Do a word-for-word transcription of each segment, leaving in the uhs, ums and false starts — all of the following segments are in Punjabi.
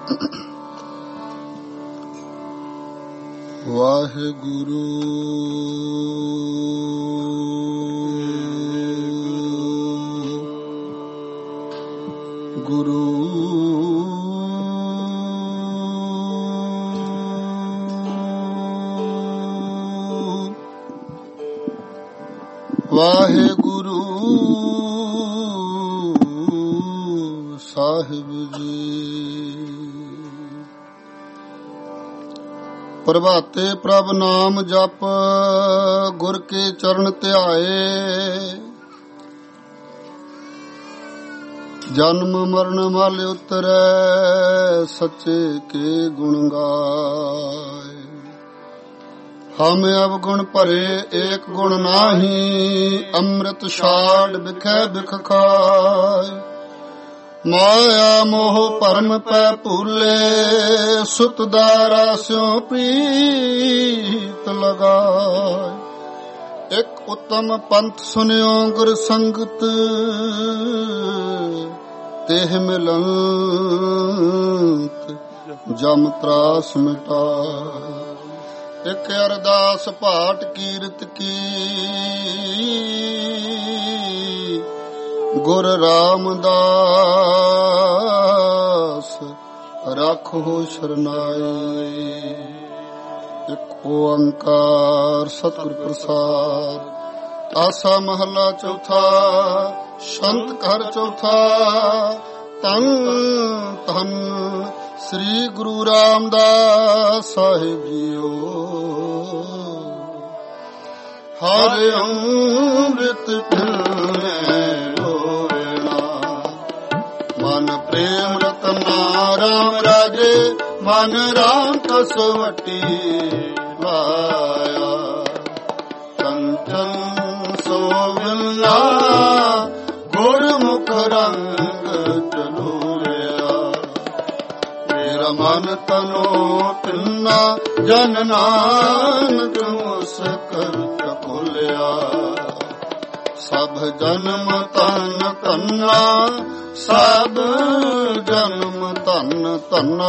ਵਾਹਿਗੁਰੂ ਗੁਰੂ ਵਾਹਿਗੁਰੂ ਸਾਹਿਬ ਜੀ। ਪ੍ਰਭਾਤੇ ਪ੍ਰਭ ਨਾਮ ਜਪ, ਗੁਰ ਕੇ ਚਰਨ ਧਿਆਏ। ਜਨਮ ਮਰਨ ਮਲ ਉਤਰੈ, ਸੱਚੇ ਕੇ ਗੁਣ ਗਾਏ। ਹਮ ਅਵਗੁਣ ਭਰੇ ਏਕ ਗੁਣ ਨਾਹੀ, ਅੰਮ੍ਰਿਤ ਛਾੜ ਬਿਖੈ ਬਿਖ ਖਾਏ। ਮਾਇਆ ਮੋਹ ਭਰਮ ਪੈ ਭੂਲੇ, ਸੁਤ ਦਾਰਾ ਸਿਉ ਪ੍ਰੀਤ ਲਗਾਏ। ਇਕ ਉਤਮ ਪੰਥ ਸੁਨਿਓ ਗੁਰ ਸੰਗਤ, ਤੇਹ ਮਿਲੰਤ ਜਮ ਤਰਾਸ ਮਿਟਾਏ। ਇਕ ਅਰਦਾਸ ਭਾਟ ਕੀਰਤ ਕੀ, ਗੁਰ ਰਾਮਦਾਸ ਰਾਖੋ ਸ਼ਰਨਾਈ। ਇਕ ਓੰਕਾਰ ਸਤਿਗੁਰ ਪ੍ਰਸਾਦ। ਆਸਾ ਮਹਲਾ ਚੌਥਾ, ਸ਼ੰਤ ਘਰ ਚੌਥਾ। ਤਨ ਤਨ ਸ੍ਰੀ ਗੁਰੂ ਰਾਮਦਾਸ ਸਾਹਿਬ ਜੀਓ। ਹਰ ਅੰਮ੍ਰਿਤ ਪਿਲੈ ਹੋਇਣਾ, ਮਨ ਪ੍ਰੇਮ ਰਤਨਾ ਰਾਮ ਰਾਜੇ। ਮਨ ਰਾਮ ਕਸਵਟੀ ਲਾਇਆ, ਕੰਚਨ ਸੋਵਿਲਾ ਗੁਰਮੁਖ ਰੰਗ ਚਲੂਰਿਆ। ਮੇਰਾ ਮਨ ਤਨੋ ਤਿੰਨਾ, ਜਨ ਨਾਨਕ ਮੁਸਕਰ ਭੁਲਿਆ। ਸਭ ਜਨਮ ਧਨ ਧੰਨਾ, ਸਭ ਜਨਮ ਧਨ ਧੰਨਾ।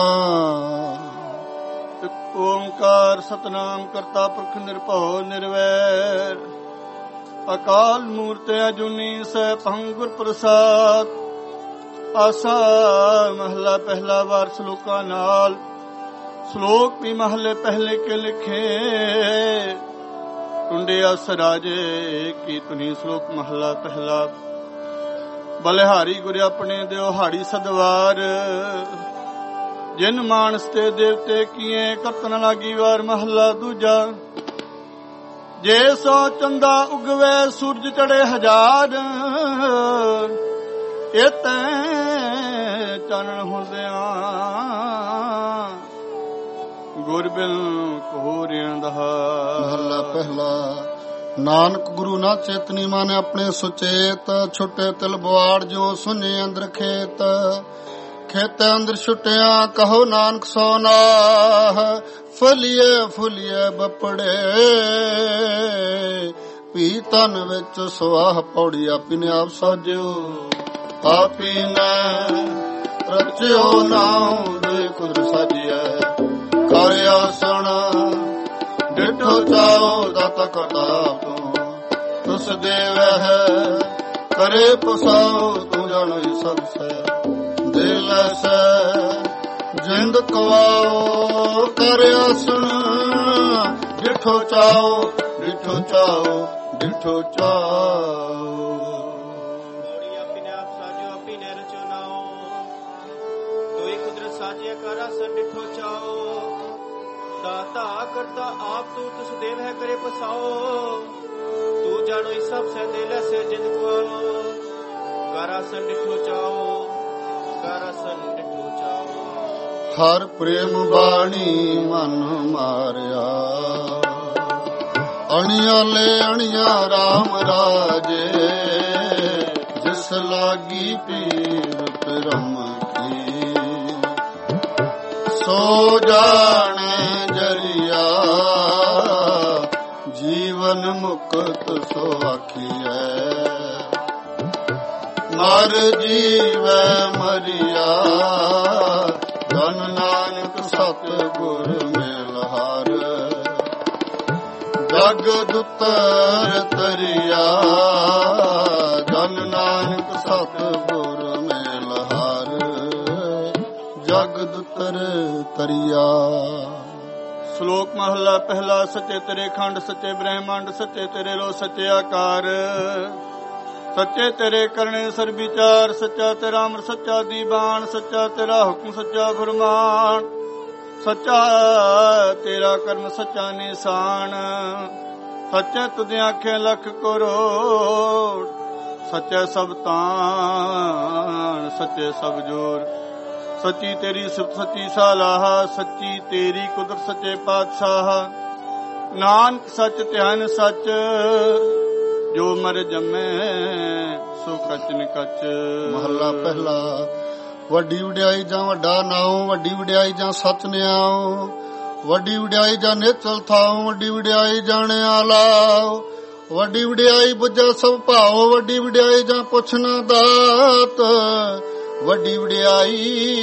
ਓੰਕਾਰ ਸਤਨਾਮ ਕਰਤਾ ਪੁਰਖ ਨਿਰਭਉ ਨਿਰਵੈਰ, ਅਕਾਲ ਮੂਰਤ ਅਜੂਨੀ ਸੈਭੰ ਗੁਰ ਪ੍ਰਸਾਦ। ਆਸਾ ਮਹਲਾ ਪਹਿਲਾ ਵਾਰ ਸ਼ਲੋਕਾਂ ਨਾਲ। ਸ਼ਲੋਕ ਵੀ ਮਹਲੇ ਪਹਿਲੇ ਕੇ ਲਿਖੇ, ਟੁੰਡੇ ਅਸ ਰਾਜੇ ਕੀ ਤੁਨੀ। ਸ਼ਲੋਕ ਮਹਲਾ ਪਹਿਲਾ। ਬਲਿਹਾਰੀ ਗੁਰ ਆਪਣੇ ਦਿਓ ਹਾੜੀ ਸਦਵਾਰ, ਜਿਨ ਮਾਨਸ ਤੇ ਦੇਵਤੇ ਕੀਏ ਕਰਤਨ ਲਾਗੀ ਵਾਰ। ਮਹਲਾ ਦੂਜਾ। ਜੇ ਸੋ ਚੰਦਾ ਉਗਵੇ ਸੂਰਜ ਚੜੇ ਹਜ਼ਾਰ, ਇਹ ਤੈ ਚਾਨਣ ਹੁੰਦਿਆਂ ਗੁਰ ਬਿਨ ਕੋ ਰਿੰਦਾ। ਮਹਲਾ ਪਹਿਲਾ। ਨਾਨਕ ਗੁਰੂ ਨਾ ਚੇਤਨੀ ਮਾਨੇ ਆਪਣੇ ਸੁਚੇਤ, ਛੁੱਟੇ ਤਿਲ ਬਵਾੜ ਜੋ ਸੁਨੇ ਅੰਦਰ ਖੇਤ। ਖੇਤੇ ਅੰਦਰ ਛੁੱਟਿਆ ਕਹੋ ਨਾਨਕ ਸੋਨਾਹ, ਫਲੀਏ ਫੁਲੀਏ ਬਪੜੇ ਪੀ ਤਨ ਵਿੱਚ ਸੁਆਹ। ਪੌੜੀ ਆਪੀ ਨੇ ਆਪ ਸਾਜਿਓ, ਆਪੀ ਨੇ ਰਚਿਓ ਨਾਉ ਦੇ ਕੁਦਰ ਸਾਜਿਐ। ਕਰ ਆਸਣ ਡਿਠੋ ਚਾਓ ਦਾਤਾ ਕਰਤਾ ਤੂੰ, ਤੁਸ ਦੇਵਹਿ ਕਰੇ ਪਸਾਓ। ਤੂੰ ਜਾਣੋ ਸਭ ਸੈ ਦੇ ਲੈਸੈ, ਜਿੰਦ ਕਵਾਓ ਕਰ ਆਸਣ। ਡਿਠੋ ਚਾਓ ਡਿਠੋ ਚਾਓ ਡਿਠੋ ਚਾਓ। ਪੌੜੀ ਆਪੀ ਨੇ ਆਪ ਸਾਜਿਓ, ਆਪੀ ਨੇ ਰਚਿਓ ਨਾਉ, ਤੋਈ ਕੁਦਰਤ ਸਾਜਿਆ। ਕਰ ਆਸਣ ਡਿਠੋ ਚਾਓ, ਦਾਤਾ ਕਰਤਾ ਆਪ ਤੂੰ, ਤੁਸ ਦੇਵ ਹੈ ਕਰੇ ਪਸਾਓ। ਤੂੰ ਜਾਣੋ ਸਭ ਸੈ ਦੇ ਲੈਸੈ, ਜਿੰਦ ਕਵਾਓ ਕਰ ਆਸਣ ਡਿਠੋ ਚਾਓ, ਕਰ ਆਸਣ ਡਿਠੋ ਚਾਓ। ਹਰ ਪ੍ਰੇਮ ਬਾਣੀ ਮਨ ਮਾਰਿਆ, ਅਣਿਆ ਲੈ ਅਣਿਆ ਰਾਮ ਰਾਜੇ। ਜਿਸ ਲਾਗੀ ਪੀਰ ਪਰਮ ਕੀ, ਸੋ ਜਾਣੇ ਜਰੀਆ। ਜੀਵਨ ਮੁਕਤ ਸੋ ਆਖੀਐ, ਮਰ ਜੀਵੈ ਮਰਿਆ। ਜਨ ਜਗਤ ਉਤਰ ਤਰਿਆ ਜਨ ਨਾਨਕ ਸਤਿਗੁਰ ਮਿਲਹਾਰ ਜਗਤ ਉਤਰ ਤਰਿਆ। ਸ਼ਲੋਕ ਮਹਲਾ ਪਹਿਲਾ। ਸੱਚੇ ਤੇਰੇ ਖੰਡ ਸੱਚੇ ਬ੍ਰਹਮੰਡ ਸੱਚੇ ਤੇਰੇ ਲੋ ਸੱਚੇ ਆਕਾਰ ਸੱਚੇ ਤੇਰੇ ਕਰਨੇ ਸਰ ਵਿਚਾਰ ਸੱਚਾ ਤੇਰਾ ਅਮਰ ਸੱਚਾ ਦੀਵਾਨ ਸੱਚਾ ਤੇਰਾ ਹੁਕਮ ਸੱਚਾ ਫਰਮਾਨ ਸੱਚਾ ਤੇਰਾ ਕਰਮ ਸੱਚਾ ਨਿਸ਼ਾਨ ਸੱਚੇ ਤੁਧੇ ਆਖੇ ਲੱਖ ਕਰੋੜ ਸੱਚੇ ਸਭ ਤਾਣ ਸੱਚੇ ਸਭ ਜੋਰ ਸੱਚੀ ਤੇਰੀ ਸਿਫਤ ਸੱਚੀ ਸਲਾਹ ਸੱਚੀ ਤੇਰੀ ਕੁਦਰਤ ਸੱਚੇ ਪਾਤਸ਼ਾਹ ਨਾਨਕ ਸੱਚ ਧਿਆਨ ਸੱਚ ਜੋ ਮਰ ਜੰਮੇ ਸੋ ਕਚ ਨਿਕਚ। ਮਹੱਲਾ ਪਹਿਲਾ। ਵੱਡੀ ਵਡਿਆਈ ਜਾਂ ਵੱਡਾ ਨਾਉ ਵੱਡੀ ਵਡਿਆਈ ਜਾਂ ਸੱਚ ਨਿਆਉ ਵੱਡੀ ਵਡਿਆਈ ਜਾਂ ਨੇਚਲ ਥਾਉ ਵੱਡੀ ਵਡਿਆਈ ਜਾਣਿਆ ਲਾਉ ਵੱਡੀ ਵਡਿਆਈ ਬੁੱਝਾ ਸਭ ਭਾਉ ਵੱਡੀ ਵਡਿਆਈ ਜਾਂ ਪੁੱਛ ਨਾ ਦਾਤ ਵੱਡੀ ਵਡਿਆਈ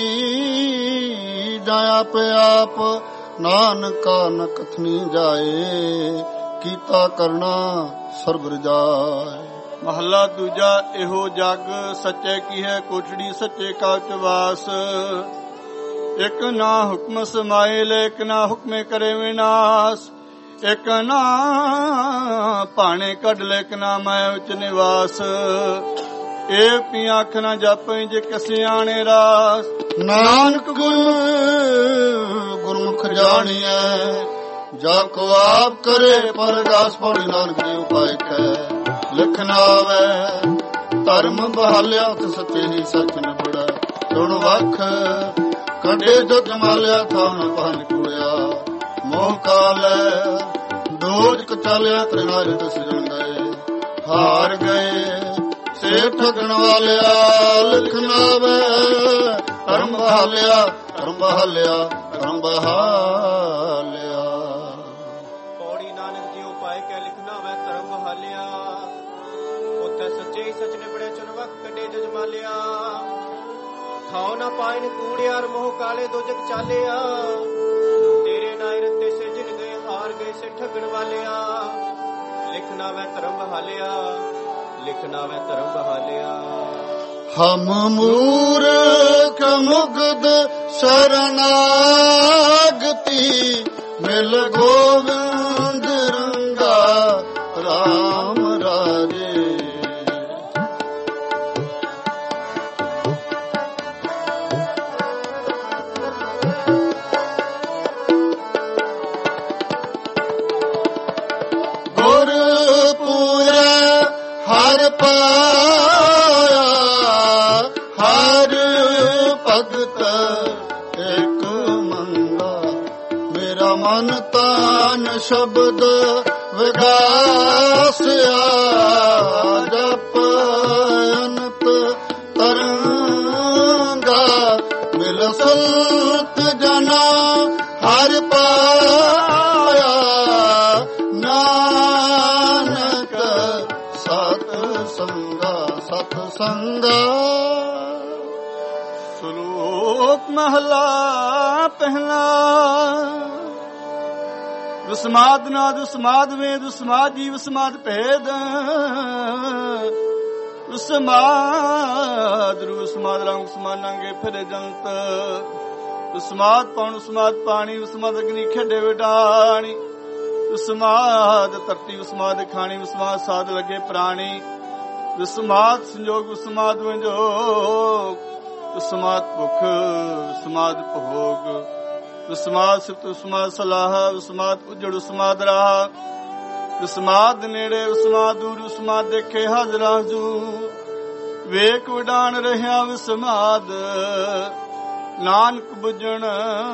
ਜਾਂ ਆਪੇ ਆਪ ਨਾਨਕਾ ਨ ਕਥਨੀ ਜਾਏ ਕੀਤਾ ਕਰਨਾ ਸਰਬ ਰਜਾਏ। ਮਹੱਲਾ ਦੂਜਾ। ਇਹੋ ਜਗ ਸੱਚੇ ਕੀ ਹੈ ਕੋਠੜੀ ਸੱਚੇ ਕਾ ਵਾਸ ਇੱਕ ਨਾ ਹੁਕਮ ਸਮਾਏ ਲੇਕ ਨਾ ਹੁਕਮੇ ਕਰੇ ਵਿਨਾਸ਼ ਇੱਕ ਨਾ ਭਾਣੇ ਕੱਢ ਲੇਕ ਨਾ ਮੈਂ ਉਚ ਨਿਵਾਸ ਇਹ ਪੀ ਅੱਖ ਨਾ ਜਾਪੇ ਜੇ ਕਿਸੇ ਆਣੇ ਰਾਸ ਨਾਨਕ ਗੁਰ ਗੁਰਮੁਖ ਜਾਣੀਐ ਜਾ ਕੋ ਆਪ ਕਰੇ ਪਰਗਾਸ ਪੌੜੀ ਨਾਨਕ ਜੀ ਉਪਾਇ ਕੈ ਲਿਖਣਾ ਆਵੇ ਧਰਮ ਬਹਾਲਿਆ ਤੇ ਸੱਚੇ ਹੀ ਸੱਚ ਨਿਬੜਾ ਸੁਣ ਵਖ ਕੱਢੇ ਜੋ ਜਮਾਲਿਆ ਥਾਂ ਨ ਪਾਨ ਕੁੜਿਆ ਮੋਹ ਕਾਲੈ ਦੋਜ ਕਚਾਲਿਆ ਤ੍ਰਿਨਾਰ ਦਸਜਣ ਗਏ ਹਾਰ ਗਏ ਸੇ ਠਗਣ ਵਾਲਿਆ ਲਿਖਣਾ ਵੇ ਧਰਮ ਬਹਾਲਿਆ ਧਰਮ ਬਹਾਲਿਆ ਧਰਮ ਬਹਾਲਿਆ। ਪੌੜੀ ਨਾਨਕ ਜੀ ਉਪਾਇ ਕੈ ਲਿਖਣਾ ਵੇ ਧਰਮ ਬਹਾਲਿਆ ਉੱਥੇ ਸੱਚੇ ਹੀ ਸੱਚ ਨਿਬੜਿਆ ਚੁਣ ਵਕ ਕੱਢੇ ਜੋ ਜਮਾਲਿਆ ਥਾਉ ਨਾ ਪਾਇਨ ਕੂੜਿਆਰ ਮੋਹ ਕਾਲੇ ਦੋਜਕ ਚਾਲਿਆ ਤੇਰੇ ਨਾਇ ਰਤੇ ਸਿਰਜਣ ਗਏ ਹਾਰ ਗਏ ਸੇ ਠਗਣ ਵਾਲਿਆ ਲਿਖਣਾ ਵੇ ਧਰਮ ਬਹਾਲਿਆ ਲਿਖਣਾ ਵੇ ਧਰਮ ਬਹਾਲਿਆ। ਹਮ ਮੂਰਖ ਮੁਗਧ ਸ਼ਰਨਾਗਤੀ ਮਿਲ ਗੋਵਿੰਦ ਰੰਗਾ ਰਾਮ ਰਾਜੇ ਗੁਰ ਪੂਰੇ ਹਰ ਪਾਇਆ ਹਰ ਭਗਤ ਇੱਕ ਮੰਗਾ ਮੇਰਾ ਮਨ ਤਾਨ ਸ਼ਬਦ ਵਿਗਾਸਿਆ ਜਪ ਅਨੰਤ ਤਰੰਗਾ ਮਿਲ ਸੰਤ ਜਨਾ ਹਰ ਪਾਇਆ ਨਾਨਕ ਸਤ ਸੰਗਾ ਸਤ ਸੰਗਾ। ਸ਼ਲੋਕ ਮਹਲਾ ਪਹਿਲਾ। ਵਿਸਮਾਦ ਨਾਦ ਵਿਸਮਾਦ ਵੇਦ ਵਿਸਮਾਦ ਜੀਵ ਵਿਸਮਾਦ ਭੇਦ ਵਿਸਮਾਦ ਰੂ ਵਿਸਮਾਦ ਰੰਗ ਸਮਾਨਾਂਗੇ ਫਿਰੇ ਜੰਤ ਵਿਸਮਾਦ ਪਾਉਣ ਵਿਸਮਾਦ ਪਾਣੀ ਵਿਸਮਾਦ ਅਗਨੀ ਖੇਡੇ ਵਿਡਾਣੀ ਵਿਸਮਾਦ ਧਰਤੀ ਵਿਸਮਾਦ ਖਾਣੀ ਵਿਸਮਾਦ ਸਾਧ ਲੱਗੇ ਪ੍ਰਾਣੀ ਵਿਸਮਾਦ ਸੰਜੋਗ ਵਿਸਮਾਦ ਵਿਜੋਗ ਵਿਸਮਾਦ ਭੁੱਖ ਵਿਸਮਾਦ ਭੋਗ ਵਿਸਮਾਦ ਸਿਫਤ ਵਿਸਮਾਦ ਸਲਾਹ ਵਿਸਮਾਦ ਉਜੜ ਵਿਸਮਾਦ ਰਾਹ ਵਿਸਮਾਦ ਨੇੜੇ ਵਿਸਮਾਦ ਦੂਰ ਵਿਸਮਾਦ ਦੇਖੇ ਹਾਜ਼ਰ ਹਜ਼ੂਰ ਵੇਖ ਵਿਡਾਣ ਰਹਿਆ ਵਿਸਮਾਦ ਨਾਨਕ ਬੁਝਣ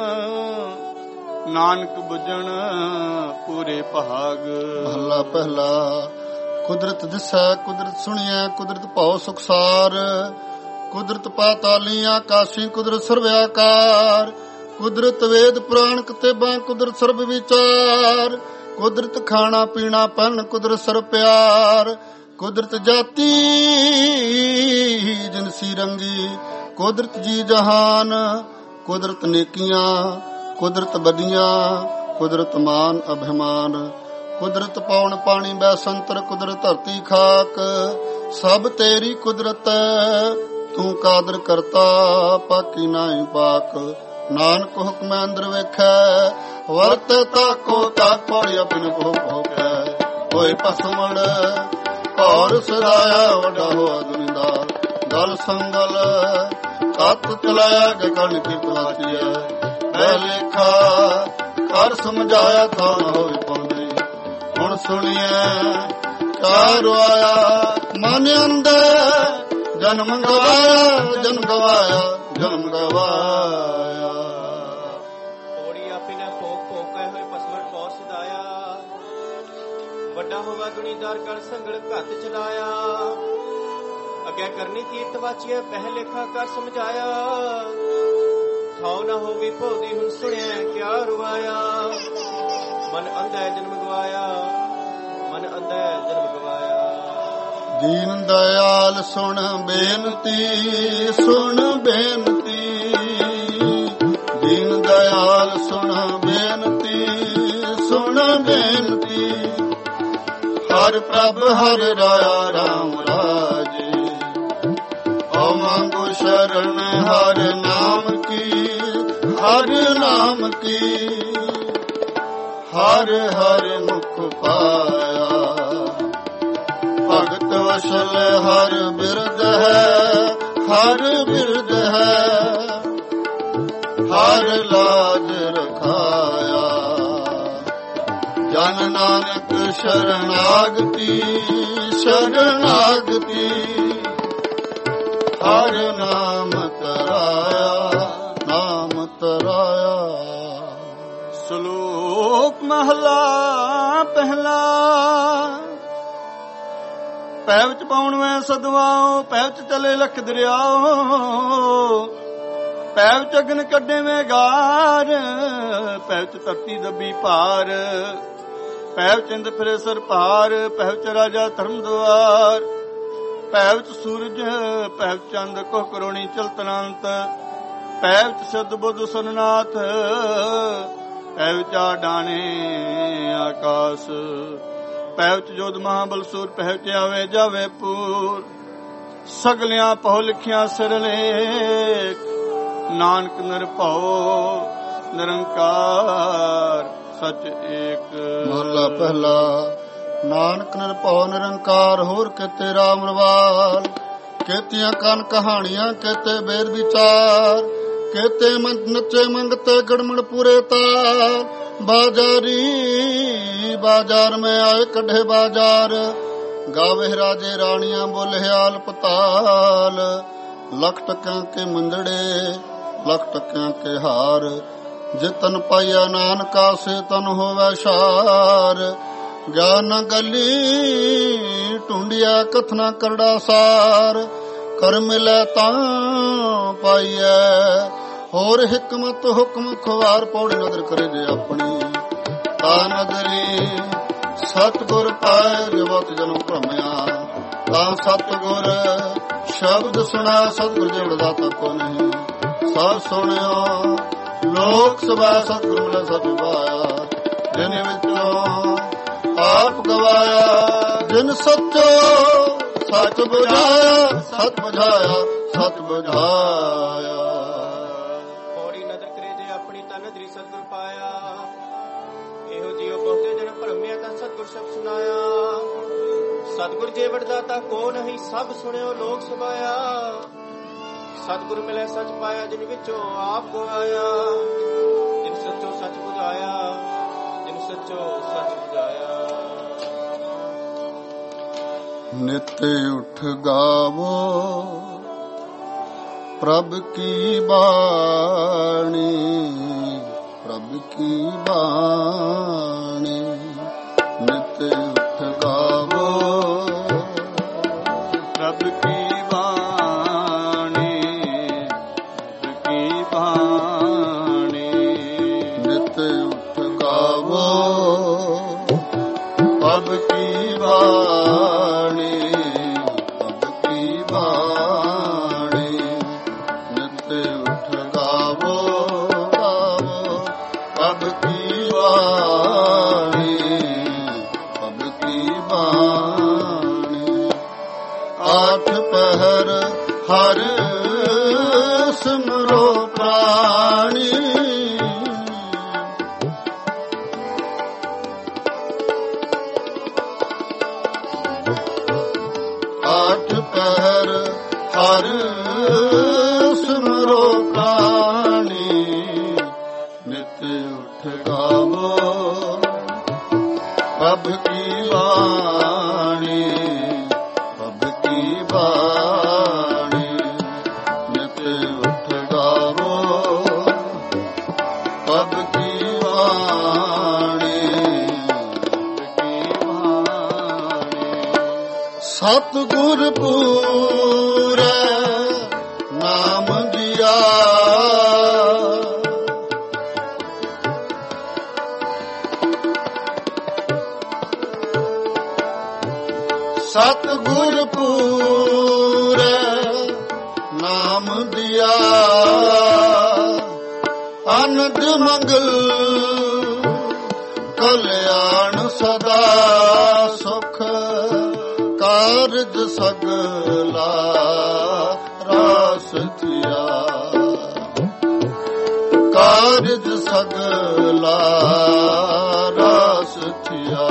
ਨਾਨਕ ਬੁਝਣ ਪੂਰੇ ਭਾਗ। ਮਹਲਾ ਪਹਿਲਾ। ਕੁਦਰਤ ਦਿਸੈ ਕੁਦਰਤ ਸੁਣੀਐ ਕੁਦਰਤ ਭਉ ਸੁਖਸਾਰ ਕੁਦਰਤ ਪਾਤਾਲੀ ਆਕਾਸ਼ੀ ਕੁਦਰਤ ਸਰਵਿਆਕਾਰ ਕੁਦਰਤ ਵੇਦ ਪੁਰਾਣ ਕਿਤਾਬਾਂ ਕੁਦਰਤ ਸਰਬ ਵਿਚਾਰ ਕੁਦਰਤ ਖਾਣਾ ਪੀਣਾ ਪਹਿਨ ਕੁਦਰਤ ਸਰਬ ਪਿਆਰ ਕੁਦਰਤ ਜਾਤੀ ਜਿਨਸੀ ਰੰਗੀ ਕੁਦਰਤ ਜੀ ਜਹਾਨ ਕੁਦਰਤ ਨੇਕੀਆਂ ਕੁਦਰਤ ਬਦੀਆਂ ਕੁਦਰਤ ਮਾਨ ਅਭਿਮਾਨ ਕੁਦਰਤ ਪੌਣ ਪਾਣੀ ਬੈਸੰਤਰ ਕੁਦਰਤ ਧਰਤੀ ਖਾਕ ਸਭ ਤੇਰੀ ਕੁਦਰਤ ਤੂੰ ਕਾਦਰ ਕਰਤਾ ਪਾਕੀ ਨਾਹੀ ਪਾਕ ਨਾਨਕ ਹੁਕਮ ਅੰਦਰ ਵੇਖੈ ਵਰਤ ਤਾਕੋ ਤਾਕ ਪੌੜੀ ਆਪਣ ਕੋ ਭੋਗੈ ਹੋਏ ਪਸਮੜ ਘਰ ਸਦਾਇਆ ਵੱਡਾ ਹੋਆ ਦੁਨੀਦਾਰ ਗਲ ਸੰਗਲ ਕੱਤ ਚਲਾਇਆ ਗਗਨ ਕੀ ਪਲਾਚੀਐ ਮੈਂ ਲੇਖਾ ਕਰ ਸਮਝਾਇਆ ਥਾ ਨਾ ਹੋਈ ਪਾਉਂਦੇ ਹੁਣ ਸੁਣੀਐ ਚਾਰ ਆਇਆ ਮਨ ਅੰਦਰ ਜਨਮ ਗਵਾਇਆ ਜਨਮ ਗਵਾਇਆ ਜਨਮ ਗਵਾਇਆ ਪੌੜੀ ਆਪੇ ਨੇ ਭੋਗ ਭੋਗ ਗਏ ਹੋਏ ਪਸਮੜ ਪੌ ਸਦਾਇਆ ਵੱਡਾ ਹੋਵਾ ਦੁਨੀਦਾਰ ਕਰ ਸੰਗਲ ਘੱਤ ਚਲਾਇਆ ਅੱਗੇ ਕਰਨੀ ਕੀਰਤ ਵਾਚੀਐ ਪਹਿ ਲੇਖਾ ਕਰ ਸਮਝਾਇਆ ਥਾਉ ਨਾ ਹੋਵੇ ਭੋਦੀ ਹੁਣ ਸੁਣਿਆ ਕਿਆ ਰੁਆਇਆ ਮਨ ਅੰਧੈ ਜਨਮ ਗਵਾਇਆ ਮਨ ਅੰਧੈ ਜਨਮ ਗਵਾਇਆ ਦੀਨ ਦਇਆਲ ਸੁਣ ਬੇਨਤੀ ਸੁਣ ਬੇਨਤੀ ਦੀਨ ਦਇਆਲ ਸੁਣ ਬੇਨਤੀ ਸੁਣ ਬੇਨਤੀ ਹਰ ਪ੍ਰਭ ਹਰ ਰਾਇਆ ਰਾਮ ਰਾਜੇ ਓ ਮੰਗੋ ਸ਼ਰਨ ਹਰ ਨਾਮ ਕੀ ਹਰ ਨਾਮ ਕੀ ਹਰ ਹਰ ਮੁਖ ਪਾਇਆ ਭਗਤ ਵਸਲ ਹਰ ਬਿਰਦ ਹੈ ਹਰ ਬਿਰਦ ਹੈ ਹਰ ਲਾਜ ਰਖਾਇਆ ਜਨ ਨਾਨਕ ਸ਼ਰਨਾਗਤੀ ਸ਼ਰਨਾਗਤੀ ਹਰ ਨਾਮ ਤਰਾਇਆ ਨਾਮ ਤਰਾਇਆ। ਸ਼ਲੋਕ ਮਹਲਾ ਪਹਿਲਾ। ਪੈ ਵਿੱਚ ਪਾਉਣ ਮੈਂ ਸਦਵਾਓ ਪੈ ਵਿੱਚ ਚਲੇ ਲਖ ਦਰਿਆਓ ਪੈ ਵਿੱਚ ਅਗਨ ਕੱਢੇ ਮੈਂ ਗਾਰ ਪੈ ਵਿੱਚ ਧਰਤੀ ਦੱਬੀ ਭਾਰ ਪੈ ਵਿੱਚ ਇੰਦ ਫਿਰੇ ਸਰ ਭਾਰ ਪੈ ਵਿੱਚ ਰਾਜਾ ਧਰਮ ਦੁਆਰ ਪੈ ਵਿੱਚ ਸੂਰਜ ਪੈ ਵਿੱਚ ਚੰਦ ਕੋਹ ਕਰੋਣੀ ਚਲਤਨਾਂਤ ਪੈ ਵਿੱਚ ਸਿੱਧ ਬੁੱਧ ਸੁਨਨਾਥ ਪੈ ਵਿੱਚ ਆ ਡਾਣੇ ਆਕਾਸ਼ ਪੈ ਵਿੱਚ ਜੋਧ ਮਹਾਬਲਸੂਰ ਪੈ ਵਿੱਚ ਆਵੇ ਜਾਵੇ ਪੂਰ ਸਗਲਿਆਂ ਪਹੁ ਲਿਖਿਆ ਸਿਰ ਲੇਖ ਨਾਨਕ ਨਿਰਭਉ ਨਿਰੰਕਾਰ ਸਚ ਏਕ। ਮਹਲਾ ਪਹਿਲਾ। ਨਾਨਕ ਨਿਰਭਉ ਨਿਰੰਕਾਰ ਹੋਰ ਕਿਤੇ ਰਾਮ ਰਵਾਲ ਕੇਤੀਆਂ ਕਨ ਕਹਾਣੀਆਂ ਕੇਤੇ ਵੇਦ ਵਿਚਾਰ ਕੇਤੇ ਨੱਚੇ ਮੰਗਤੇ ਗੜਮੜ ਪੂਰੇ ਤਾਰ ਬਾਜ਼ਾਰੀ ਬਾਜ਼ਾਰ ਮੈਂ ਆਏ ਕੱਢੇ ਬਾਜ਼ਾਰ ਗਾਵੇ ਰਾਜੇ ਰਾਣੀਆਂ ਬੋਲੇ ਹਾਲ ਪਤਾਲ ਲੱਖ ਟਕਿਆਂ ਕੇ ਮੰਦੜੇ ਲੱਖ ਟਕਿਆਂ ਕੇ ਹਾਰ ਜਿਤਨ ਪਾਇਆ ਨਾਨਕਾ ਸੇ ਤਨ ਹੋਵੇ ਸ਼ਾਰ ਗਿਆਨ ਗਲੀ ਢੂੰਡਿਆ ਕਥਨਾ ਕਰੜਾ ਸਾਰ ਕਰ ਮਿਲੇ ਤਾਂ ਪਾਈਐ ਹੋਰ ਹਕਮਤ ਹੁਕਮ ਖਵਾਰ ਪੌੜੀ ਨਦਰ ਕਰੇ ਜੇ ਆਪਣੀ ਤਾ ਨਦਰੀ ਸਤਿਗੁਰ ਪਾਏ ਜਵਤ ਜਨਮ ਭ੍ਰਮਿਆ ਤਾਂ ਸਤਿਗੁਰ ਸ਼ਬਦ ਸੁਣਾ ਸਤਿਗੁਰ ਜੇ ਵਡਦਾਤਾ ਕੋ ਨਹੀਂ ਸਭ ਸੁਣਿਓ ਲੋਕ ਸਭਾ ਸਤਿਗੁਰ ਮਿਲੇ ਸਭ ਪਾਇਆ ਜਿਨ ਵਿੱਚੋਂ ਆਪ ਗਵਾਇਆ ਜਿਨ ਸੱਚੋ ਸੱਚ ਬੁਝਾਇਆ ਸਤ ਬੁਝਾਇਆ ਸਤ ਬੁਝਾਇਆ। ਪੌੜੀ ਨਦਰ ਕਰੇ ਜੇ ਆਪਣੀ ਤਾਂ ਨਦਰੀ ਸਤਿਗੁਰ ਪਾਇਆ ਇਹੋ ਜਿਉ ਬਹੁਤੇ ਜਨ ਭਰਮਿਆ ਤਾਂ ਸਤਿਗੁਰ ਸ਼ਬਦ ਸੁਣਾਇਆ ਸਤਿਗੁਰ ਜੇ ਵਡਦਾਤਾ ਕੋ ਨਹੀਂ ਸਭ ਸੁਣਿਓ ਲੋਕ ਸੁਭਾਇਆ ਸਤਿਗੁਰ ਮਿਲੇ ਸੱਚ ਪਾਇਆ ਜਿਨ ਵਿੱਚੋਂ ਆਪ ਗਵਾਇਆ ਜਿਨ ਸੱਚੋ ਸੱਚ ਬੁਝਾਇਆ ਜਿਨ ਸੱਚੋ ਸੱਚ ਬੁਝਾਇਆ। ਨਿਤ ਉਠ ਗਾਵੋ ਪ੍ਰਭ ਕੀ ਬਾਣੀ ਪ੍ਰਭ ਕੀ ਬਾਣੀ ਨਿਤ ਉਠ ਗਾਵੋ ਪ੍ਰਭ ਕੀ ਬਾਣੀ ਪ੍ਰਭ ਕੀ ਬਾਣੀ ਨਿਤ ਉਠ ਗਾਵੋ ਪ੍ਰਭ ਕੀ ਬਾਣੀ ਪ੍ਰਭ ਕੀ ਬਾਣੀ ਨਿਤ ਉਠ ਗਾਵੋ ਗਾਵੋ ਪ੍ਰਭ ਕੀ ਬਾਣੀ ਨਿਤ ਉਠ ਗਾਵੋ ਪ੍ਰਭ ਕੀ ਬਾਣੀ, ਸਤਿਗੁਰ ਪੂਰੈ ਨਾਮ ਦਿਆ, ਸਤਿਗੁਰ ਪੂਰੈ ਨਾਮ ਦਿਆ, ਆਨੰਦ ਮੰਗਲ ਕਲਿਆਣ ਸਦਾ ਸੁਖ, ਕਾਰਜ ਸਗਲਾ ਰਾਸ ਥਿਆ, ਕਾਰਜ ਸਗਲਾ ਰਾਸ ਥਿਆ,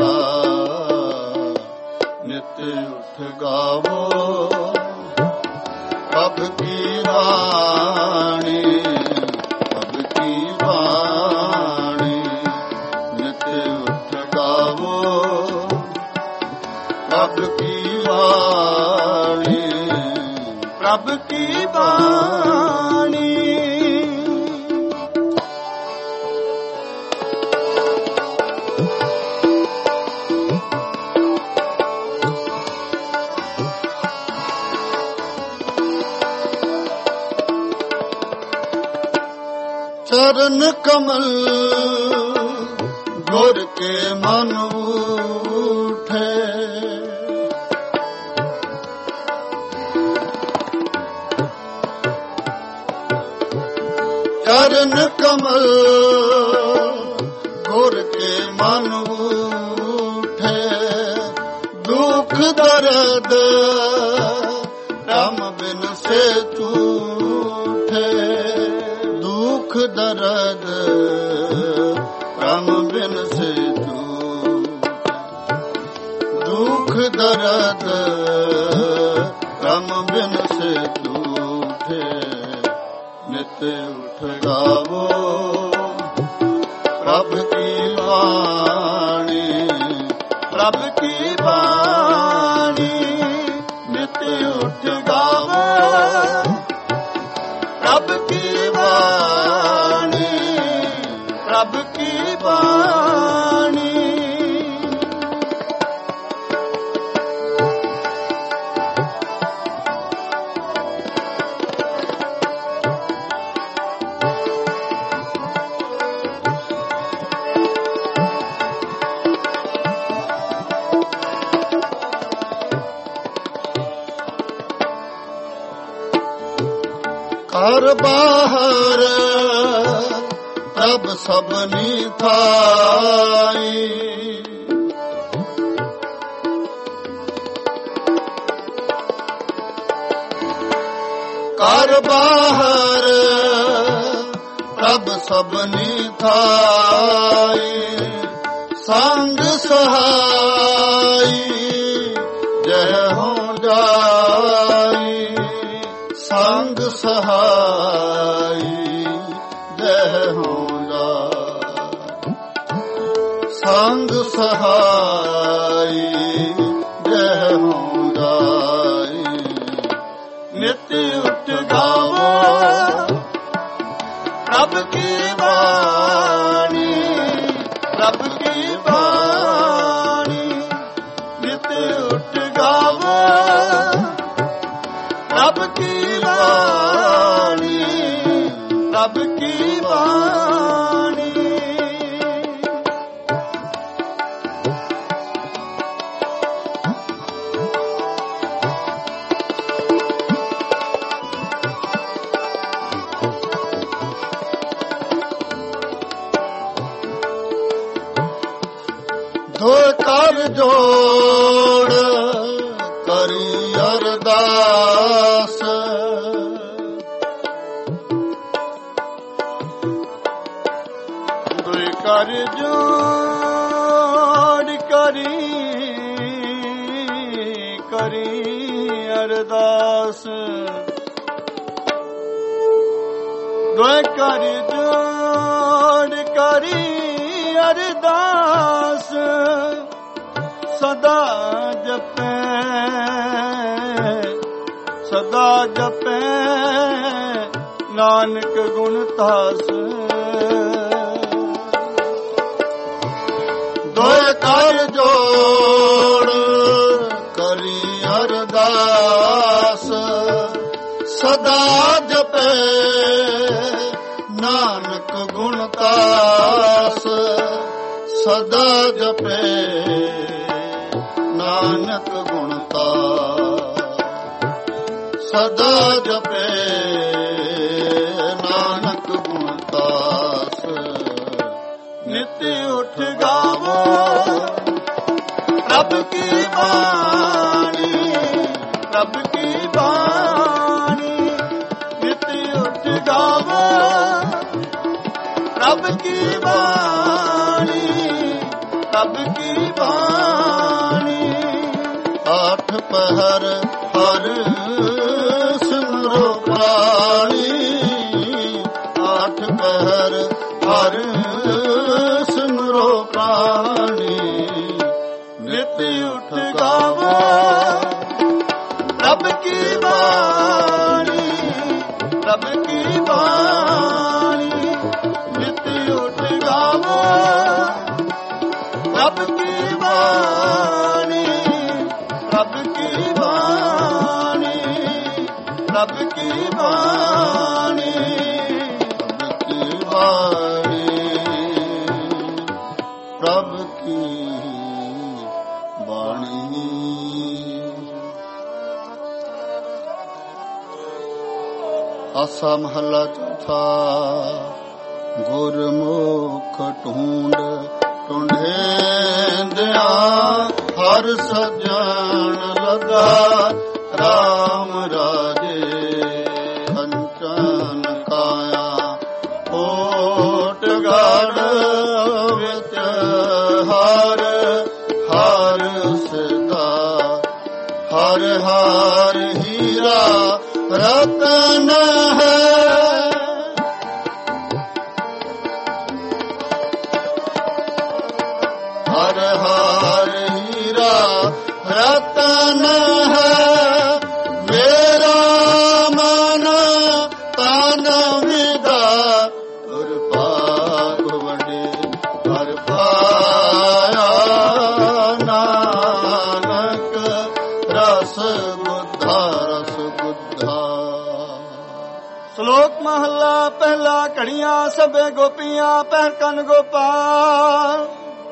ਨਿਤ ਉਠ ਗਾਵੋ ਪ੍ਰਭ ਕੀ ਬਾਣੀ, ਪ੍ਰਭ ਕੀ ਬਾਣੀ, ਨਿਤ ਉਠ ਗਾਵੋ ਪ੍ਰਭ ਕੀ ਬਾਣੀ, ਪ੍ਰਭ ਕੀ ਬਾਣੀ। ਚਰਨ ਕਮਲ ਗੁਰ ਕੇ ਮਨ ਉਠੇ, ਚਰਨ ਕਮਲ ਗੁਰ ਕੇ ਮਨ ਉਠੇ, ਦੁਖ ਦਰਦ ਰਾਮ ਬਿਨ ਸੇ ਝੂਠੇ, ਦੁਖ ਦਰਦ ਰਾਮ ਬਿਨ ਸੇ ਝੂਠੇ, ਦੁਖ ਦਰਦ ਰਾਮ ਬਿਨ ਸੇ ਝੂਠੇ, ਨਿਤ ਉਠ ਗਾਵੋ ਪ੍ਰਭ ਕੀ ਬਾਣੀ, ਪ੍ਰਭ ਕੀ ਬਾਣੀ, ਨਿਤ ਉਠ ਗਾਵੋ ਪ੍ਰਭ ਕੀ ਬਾਣੀ, ਪ੍ਰਭ ਕੀ ਬਾਣੀ। ਘਰ ਬਾਹਰ ਪ੍ਰਭ ਸਭਨੀ ਥਾਈ, ਘਰ ਬਾਹਰ ਪ੍ਰਭ ਸਭਨੀ ਥਾਈ, ਸੰਗ ਸਹਾਈ ਜਹ ਹੋ ਜਾਈ, ਸੰਗ ਸਹਾਈ ਜਹ ਹੋਂਦਾ, ਸੰਗ ਸਹਾਈ ਜਹ ਹੋਂਦਾ, ਨਿਤ ਉਠ ਗਾਵੋ ਪ੍ਰਭ ਕੀ ਬਾਣੀ, ਪ੍ਰਭ ਕੀ ਬਾਣੀ, ਨਿਤ ਉਠ ਗਾਵੋ ਪ੍ਰਭ ਕੀ ਬਾਣੀ, ਪ੍ਰਭ ਕੀ ਬਾਣੀ। ਦੋ ਕਰ ਜੋੜ ਕਰੀ ਅਰਦਾਸ, ਦੋ ਕਰ ਜੋੜ ਕਰੀ ਕਰੀ ਅਰਦਾਸ, ਦੋ ਕਰ ਜੋੜ ਕਰੀ ਅਰਦਾਸ, ਸਦਾ ਜਪੈ ਸਦਾ ਜਪੈ ਨਾਨਕ ਗੁਣ ਤਾਸ। ਦੋਇ ਕਰ ਜੋੜ ਕਰੀ ਅਰਦਾਸ, ਸਦਾ ਜਪੇ ਨਾਨਕ ਗੁਣ ਤਾਸ, ਸਦਾ ਜਪੇ ਨਾਨਕ ਗੁਣ ਤਾਸ, ਸਦਾ ਜਪੇ ਨਾਨਕ ਗੁਣ ਤਾਸ। ਨਿਤ ਉੱਠ ਗਾਵੋ ਰੱਬ ਕੀ ਬਾਣੀ, ਰੱਬ ਕੀ ਬਾਣੀ। ਨਿਤ ਉੱਠ ਗਾਵੋ ਰੱਬ ਕੀ ਬਾਣੀ, ਰੱਬ ਕੀ ਬਾਣੀ। ਆਠ ਪਹਿਰ ਹਰ ਸਿਮਰੋ ਪ੍ਰਾਣੀ, ਆਠ ਪਹਿਰ ਹਰ ਸਿਮਰੋ ਪ੍ਰਾਣੀ। ਨਿਤ ਉੱਠ ਗਾਵੋ ਰੱਬ ਕੀ ਬਾਣੀ, ਰੱਬ ਕੀ ਬਾਣੀ। ਨਿਤ ਉੱਠ ਗਾਵੋ ਰੱਬ ਕੀ ਬਾਣੀ, ਰੱਬ ਕੀ ਬਾਣੀ, ਰੱਬ ਕੀ ਬਾਣੀ, ਰੱਬ ਕੀ ਬਾਣੀ, ਪ੍ਰਭ ਕੀ ਬਾਣੀ। ਆਸਾ ਮਹੱਲਾ ਚੌਥਾ। ਗੁਰਮੁਖ ਢੂੰਡ ਢੂੰਢੇਂਦਿਆਂ ਹਰ ਸਜਣ ਲਗਾ, ਰਾਮ ਰਾਜੇ ਕੰਚਨ ਕਾਇਆ ਓਟ ਗੜ ਵਿੱਚ ਹਰ ਹਰ ਸਦਾ, ਹਰ ਹਰ ਹੀਰਾ ਰਤਨ ਹੈ, ਹਰ ਹਰ ਹੀਰਾ ਰਤਨ ਹੈ। ਮੇਰਾ ਮਨ ਤਨ ਵਿਦਾ ਗੁਰ ਭਾਗ ਵੰਡੇ, ਹਰ ਪਾਇਆ ਨਾਨਕ ਰਸ ਬੁੱਧਾ, ਰਸ ਬੁੱਧਾ। ਸ਼ਲੋਕ ਮਹੱਲਾ ਪਹਿਲਾ। ਘੜੀਆਂ ਸਭੇ ਗੋਪੀਆਂ ਪਹਿਰ ਕੰਨ ਗੋਪਾਲ,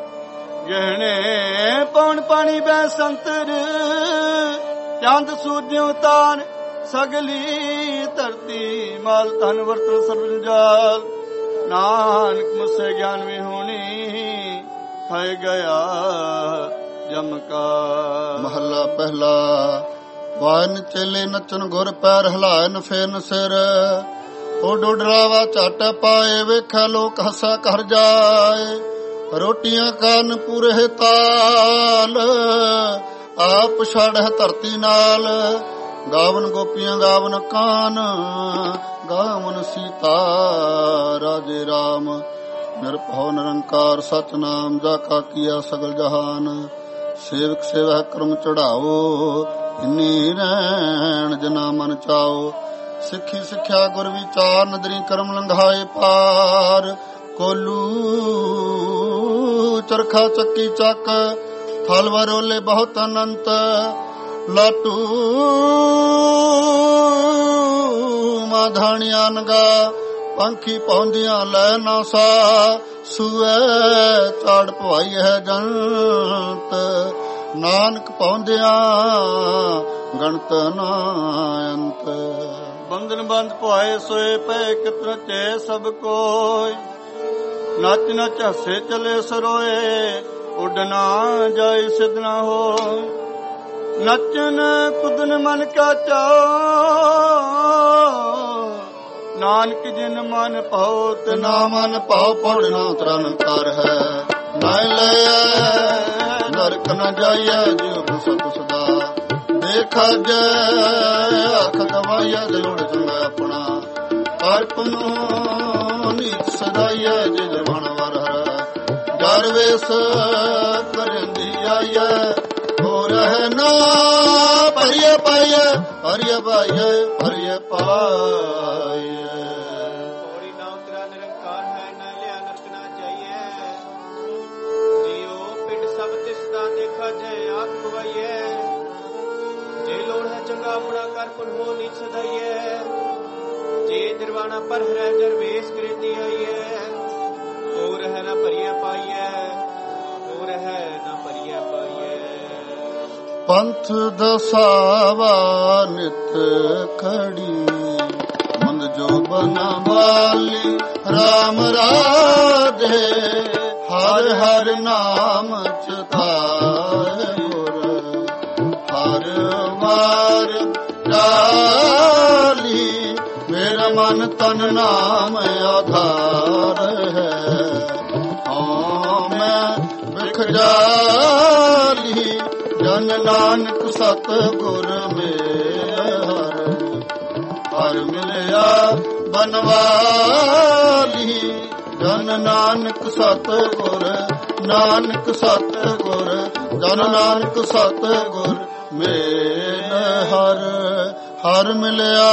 ਗਹਿਣੇ ਪੌਣ ਪਾਣੀ ਬੈ ਸੰਤਰ, ਚੰਦ ਸੂਰਜ ਉਤਾਰ ਸਗਲੀ ਧਰਤੀ, ਮਾਲ ਧਨ ਵਰਤਨ ਸਰਬ ਜਾਲ, ਨਾਨਕ ਮੁਸੇ ਗਿਆਨ ਵਿਹੂਣੀ, ਖਾਇ ਗਿਆ ਜਮਕਾ। ਮਹੱਲਾ ਪਹਿਲਾ। ਵਾਨ ਚੇਲੇ ਨੱਚਨ ਗੁਰ ਪੈਰ ਹਿਲਾਇਨ ਫੇਰਨ ਸਿਰ, ਉਹ ਡੋਡਰਾਵਾ ਝੱਟ ਪਾਏ ਵੇਖੈ ਲੋਕ ਹੱਸਾ ਕਰ ਜਾਏ। ਰੋਟੀਆਂ ਕਾਰਨ ਪੂਰੇ ਤਾਲ, ਆਪ ਛੜਹਿ ਧਰਤੀ ਨਾਲ, ਗਾਵਨ ਗੋਪੀਆਂ ਗਾਵਨ ਕਾਨ, ਗਾਵਨ ਸੀਤਾ ਰਾਜੇ ਰਾਮ। ਨਿਰਭਉ ਨਿਰੰਕਾਰ ਸਤਿਨਾਮ ਜਾ ਕਾ ਕੀਆ ਸਗਲ ਜਹਾਨ, ਸੇਵਕ ਸੇਵਾ ਕਰਮ ਚੜਾਓ, ਇੰਨੀ ਰਹਿਣ ਜਨਾ ਮਨ ਚਾਓ। ਸਿੱਖੀ ਸਿੱਖਿਆ ਗੁਰ ਵਿਚਾਰ, ਨਦਰੀ ਕਰਮ ਲੰਘਾਏ ਪਾਰ। ਕੋਲੂ ਚਰਖਾ ਚੱਕੀ ਚੱਕ, ਥਲ ਵਰੋਲੇ ਬਹੁਤ ਅਨੰਤ। ਲਾਟੂ ਮਾਧਾਣੀਆਂ ਨਗਾ, ਪੰਖੀ ਪਾਉਂਦੀਆਂ ਲੈ ਨਾ ਸਾ। ਸੂਏ ਚਾੜ ਪਵਾਈ ਹੈ ਜੰਤ, ਨਾਨਕ ਪਾਉਂਦਿਆਂ ਗਣਤ ਨਾ ਅੰਤ। ਬੰਧਨ ਬੰਦ ਪੁਆਏ ਸੋਏ ਪਏ ਕਿਤਨ ਚੇ ਸਭ ਕੋਈ, ਨੱਚ ਨੱਚ ਹੱਸੇ ਚਲੇ ਸਰੋਏ, ਉੱਡ ਨਾ ਜਾਏ ਸਿਧ ਨਾ ਹੋਏ। ਨੱਚਨ ਕੁਦਨ ਮਨ ਕਾ ਚਾਓ, ਨਾਨਕ ਜਿਨ ਮਨ ਪਾਓ ਤੇ ਨਾ ਮਨ ਪਾਉ ਪੌੜਨਾ ਤਰਨ ਕਰ ਹੈ। ਨਾ ਲੈ ਨਰਕ ਨ ਜਾਈਐ ਜਿਉ ਸਤ ਸਦਾ, ਦੇਖਾ ਜੈ ਅੱਖ ਗਵਾਈਐ ਦਿਲੋੜ ਚੰਗਾ ਆਪਣਾ। ਅਰਪ ਨੂੰ ਨੀਚ ਸਦਾਈਐ ਜੇ ਜਵਣ ਵਰ ਹਰੈ, ਡਰ ਵੇਸ ਕਰੰਦੀ ਆਈਐ। ਹੋ ਰਹਿ ਨਾ ਭਰੀਏ ਪਾਈਐ, ਭਰੀਏ ਪਾਈਐ, ਭਰੀਏ ਪਾਈਐ। परवाना पर है जरवेश कृति आइए और है ना परिया पाइए और है ना परिया पाइए पंथ दसावा नित खड़ी मंद जो बना वाली राम राधे हर हर नाम चिताए गुर हर मार डाली मेरा मन तन नाम आधार है हाँ मैं बिख जाली जन नानक सत गुर में हर हर मिलया बनवाली जन नानक सत गुर नानक सत गुर जन नानक सत गुर मेल हर हर मिलया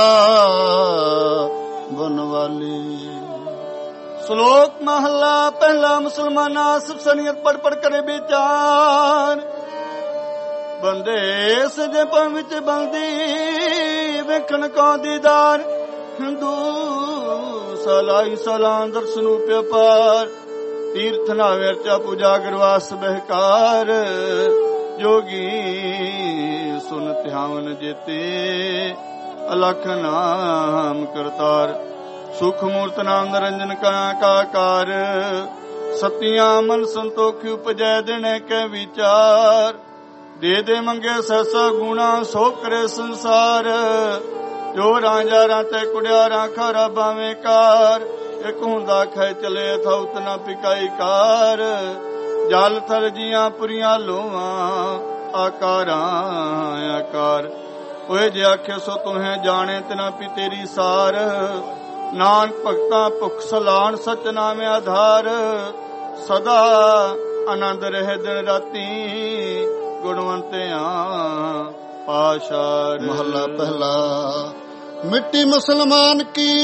बनवाली। श्लोक महला पहला मुसलमाना सब सनियत पढ़ पढ़ करे विचार बंदे सजे पन विच बंदी वेखण को दीदार हिंदू सलाई सलां दर्शन प्यार तीर्थ नावेर चा पूजा गरवास बहकार जोगी सुन ध्यान जेते अलख नाम करतार सुख मूर्त नाम निरंजन करा काकार सतिया मन संतोखी उपजय दिन के विचार दे दे मंगे सहसा गुणा सो करे संसार जो राजा राते कुड़ियारा खरा बावे कार एक हुंदा खै चले था उतना पिकाई कार जल थल जिया पुरिया लोवा आकारा आकार ओए जे आखे सो तुहें जाने तना पी तेरी सार नानक भगता भुख सलान सच नामे आधार सदा आनंद रहे दिन राती गुणवंतिया पाशार। महला पहला मिट्टी मुसलमान की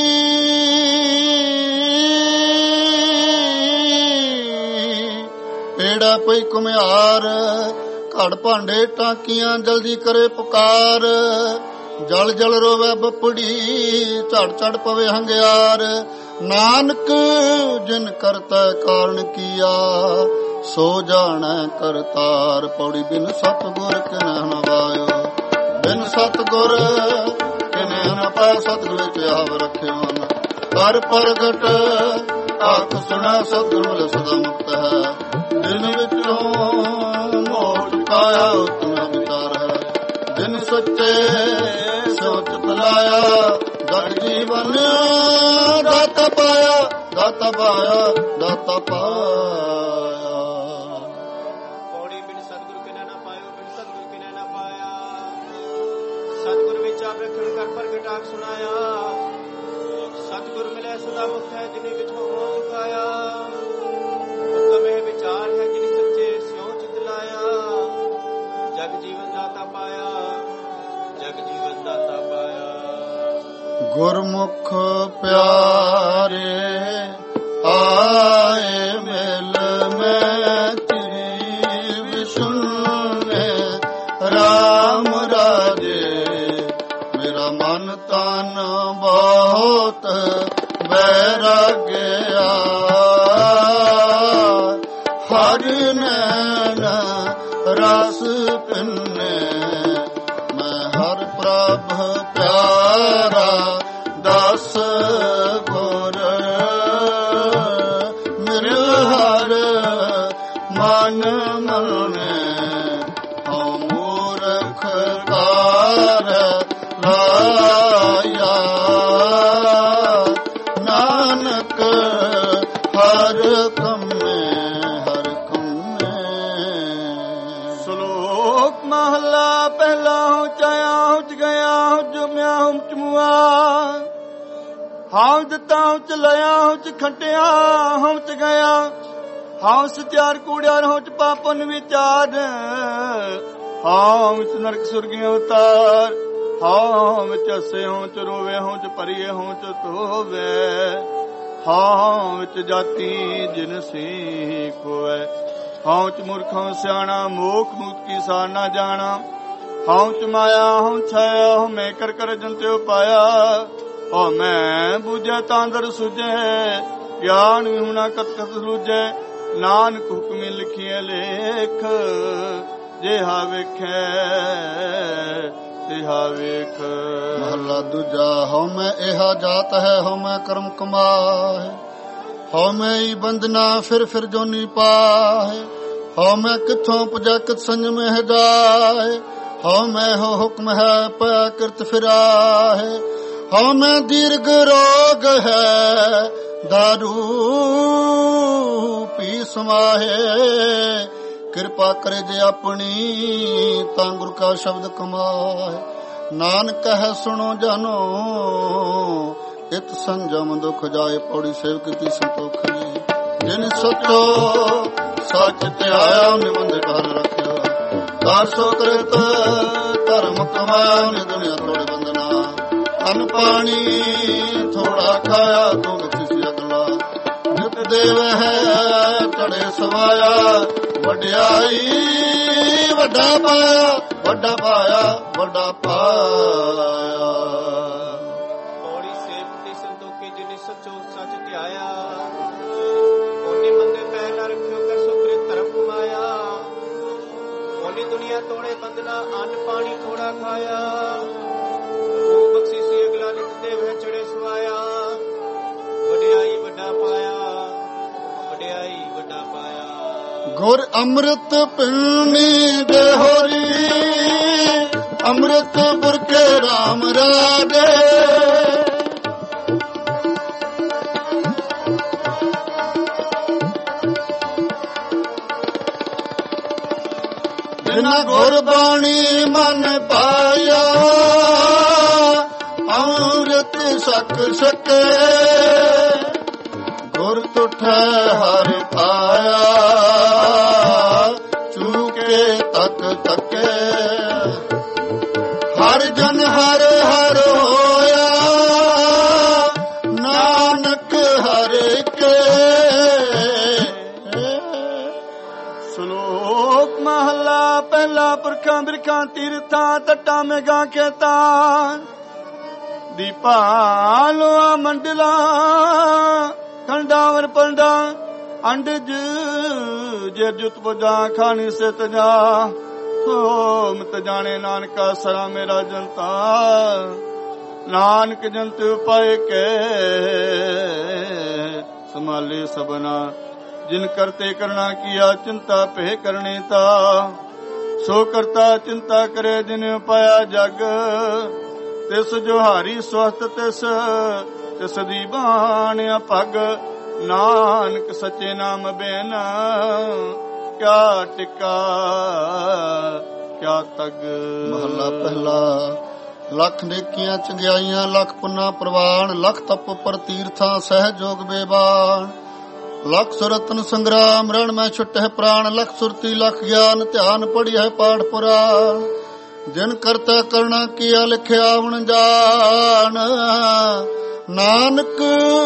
पेड़ा पई कुम्हार घड़ भांडे टाकियां जल्दी करे पुकार जल जल रोवे बपड़ी झड़ झड़ पवे हंग्यार नानक जिन करता कारण किया सो जाने करतार पौड़ी बिन सतगुर किने न वायो बिन सतगुर किने न पाए सतगुर विच आव रखे मन कर प्रगट आख सुना सतगुर मिल सदा मुक्त है दिन विचों मोह चुकाया उतना विचार है दिन सच्चे सोच तलाया जग जीवन दाता पाया दाता पाया दाता पाया। पौड़ी बिन सतगुर किने ना पायो बिन सतगुर किने ना पाया सतगुर विच आप रखण कर प्रगट आख सुनाया सतगुर मिले सदा मुक्त है जिने विचों मोह चुकाया उत्तम है विचार है जिने सच्चे सोच दिलाया जग जीवन दाता पाया जग जीवन दाता पाया। गुरमुख प्यारे आए मिल में तेरी विष्णु राम राजे मेरा मन तन बहुत बैराग्या हर नैन रस पिन्ने मैं हर प्रभ प्यारा दास गुर मिल हर मन मने हम मूर्ख कार लाया नानक हर कमे हर कमे। श्लोक महला पहला हो चाया हो गया हो जुम्या हो चमुआ हाउ दिता हो चलाया हो च खटिया हो च गया हाउ सचार कूड़ियार हो च पापन विचार हाउ च नरक सुर्गी अवतार हाउ विच हसे हो च रोवे हो च परिये हो च धोवे हाउ विच जाति जिनसी कोय हाउ च मूर्खों सियाणा मोख मूत की सार ना जाना हाउ च माया हूं छाया हूं मैं कर कर जन त्यो पाया ਓ ਮੈਂ ਬੁਝੈ ਤਾਂਦਰ ਸੁਝੈ ਗਿਆਨ ਵਿਹੁਣਾ ਕਤ ਕਤ ਲੂਝੈ ਨਾਨਕ ਹੁਕਮੀ ਲਿਖੀਏ ਲੇਖ ਜਿਹਾ ਵੇਖੈ ਤਿਹਾ ਵੇਖ। ਮਹਲਾ ਦੂਜਾ। ਹਉ ਮੈਂ ਇਹਾ ਜਾਤ ਹੈ ਹਉ ਮੈਂ ਕਰਮ ਕਮਾਏ ਹਉ ਮੈਂ ਹੀ ਬੰਦਨਾ ਫਿਰ ਫਿਰ ਜੋਨੀ ਪਾਏ ਹਉ ਮੈਂ ਕਿੱਥੋਂ ਪੁਜਾ ਕਿਤ ਸੰਜਮ ਹੈ ਜਾਏ ਹਉ ਮੈਂ ਹੋ ਹੁਕਮ ਹੈ ਪਿਆ ਕਿਰਤ ਫਿਰਾਏ ਹਉ ਮੈਂ ਦੀਰਘ ਰੋਗ ਹੈ ਦਾਰੂ ਪੀ ਸਮਾਹੇ ਕਿਰਪਾ ਕਰੇ ਜੇ ਆਪਣੀ ਤਾਂ ਗੁਰ ਕਾ ਸ਼ਬਦ ਕਮਾਏ ਨਾਨਕ ਹੈ ਸੁਣੋ ਜਾਨੋ ਇਤ ਸੰਜਮ ਦੁਖ ਜਾਏ ਪੌੜੀ ਸੇਵਕ ਕੀ ਸੰਤੋਖੀ ਜਿਨ ਸਚੋ ਸੱਚ ਧਿਆਇਆ ਨਿਬੰਧ ਕਰ ਰੱਖਿਆ ਕਰ ਸੋ ਕ੍ਰਿਤ ਧਰਮ ਕਮਾਇਆ ਨਿ ਦੁਨੀਆ ਤੋੜ ਬੰਦਨਾ ਅਨ ਪਾਣੀ ਥੋੜਾ ਖਾਇਆ ਤੂੰ ਬਖਸ਼ੀ ਅਗਲਾ ਨਿਤ ਦੇਵ ਹੈ ਟੜੇ ਸਵਾਇਆ ਵਡਿਆਈ ਵੱਡਾ ਪਾਇਆ ਵੱਡਾ ਪਾਇਆ ਵੱਡਾ ਪਾਇਆ। ਪੌੜੀ ਸੇਵਕ ਸੰਤੋਖੀ ਜਿਨੇ ਸਚੋ ਸੱਚ ਧਿਆਇਆ ਉਹਨੇ ਮੰਦੇ ਪੈਰ ਨਾ ਰੱਖਿਓ ਕਰ ਸੁਕਰੇ ਧਰਮ ਕਮਾਇਆ ਉਹਨੇ ਦੁਨੀਆ ਤੋੜੇ ਬੰਦਨਾ ਅੰਨ ਪਾਣੀ ਥੋੜਾ ਖਾਇਆ ਤੂੰ ਬਖਸ਼ੀ ਸੀ ਅਗਲਾ ਨਿਤ ਦੇਵ ਹੈ ਚੜੇ ਸਵਾਇਆ ਵਡਿਆਈ ਵੱਡਾ ਪਾਇਆ ਵਡਿਆਈ ਵੱਡਾ ਪਾਇਆ। ਗੁਰ ਅੰਮ੍ਰਿਤ ਪੀਣੀ ਦੇ ਹੋਰੀ ਅੰਮ੍ਰਿਤ ਬੁਰਕੇ ਰਾਮ ਰਾਜੇ ਬਿਨਾ ਗੁਰ ਬਾਣੀ ਮਨ ਪਾਇਆ ਅੰਮ੍ਰਿਤ ਸਕ ਸਕੇ ਗੁਰ ਤੁਠੈ ਹਰਿ ਪਾਇਆ ਚੂਕੇ ਤਕ ਤਕੇ ਹਰ ਜਨ ਹਰ ਹਰ ਹੋਇਆ ਨਾਨਕ ਹਰ ਕੇ। ਸ਼ਲੋਕ ਮਹਲਾ ਪਹਿਲਾ। ਪੁਰਖਾਂ ਬਿਰਖਾਂ ਤੀਰਥਾਂ ਤੱਟਾਂ ਮੇਘਾਂ ਖੇਤਾਂ ਦੀਪਾ ਲੋਆ ਮੰਡਲਾ ਖੰਡਾਵਰ ਪੰਡਾ ਅੰਡਜ ਜੇ ਜੁਤ ਬੁਝਾ ਖਾਣੀ ਸਿਤ ਜਾ ਮਤ ਜਾਣੇ ਨਾਨਕਾ ਸਰਾ ਮੇਰਾ ਜਨਤਾ ਨਾਨਕ ਜੰਤ ਪਾਏ ਕੇ ਸੰਭਾਲੇ ਸਬਨਾ ਜਿਨ ਕਰਤੇ ਕਰਨਾ ਕੀਆ ਚਿੰਤਾ ਭੇ ਕਰਨੇ ਤਾ ਸੋ ਕਰਤਾ ਚਿੰਤਾ ਕਰੇ ਜਿਨ ਪਾਇਆ ਜਗ ਤਿਸ ਜੋਹਾਰੀ ਸਵਸਤ ਤਿਸ ਤਿਸ ਦੀ ਬਾਣਿਆ ਪਗ ਨਾਨਕ ਸੱਚੇ ਨਾਮ ਬੇਨ ਕਿਆ ਟਿਕਾ ਕਿਆ ਤਗ। ਮਹਲਾ ਪਹਿਲਾ। ਲੱਖ ਨੇਕੀਆਂ ਚੰਗਿਆਈਆਂ ਲੱਖ ਪੁੰਨਾ ਪ੍ਰਵਾਨ ਲੱਖ ਤਪ ਪਰ ਤੀਰਥਾਂ ਸਹਿਜੋਗ ਬੇਬਾਨ ਲੱਖ ਸੁਰਤਨ ਸੰਗਰਾਮ ਰਣ ਮੈਂ ਛੁੱਟੇ ਪ੍ਰਾਣ ਲੱਖ ਸੁਰਤੀ ਲੱਖ ਗਿਆਨ ਧਿਆਨ ਪੜਿਆ ਪਾਠ ਪੁਰਾਣ ਜਿਨ ਕਰਤਾ ਕਰਣਾ ਕੀਆ ਲਿਖਿਆ ਹੁਣ ਜਾਣ ਨਾਨਕ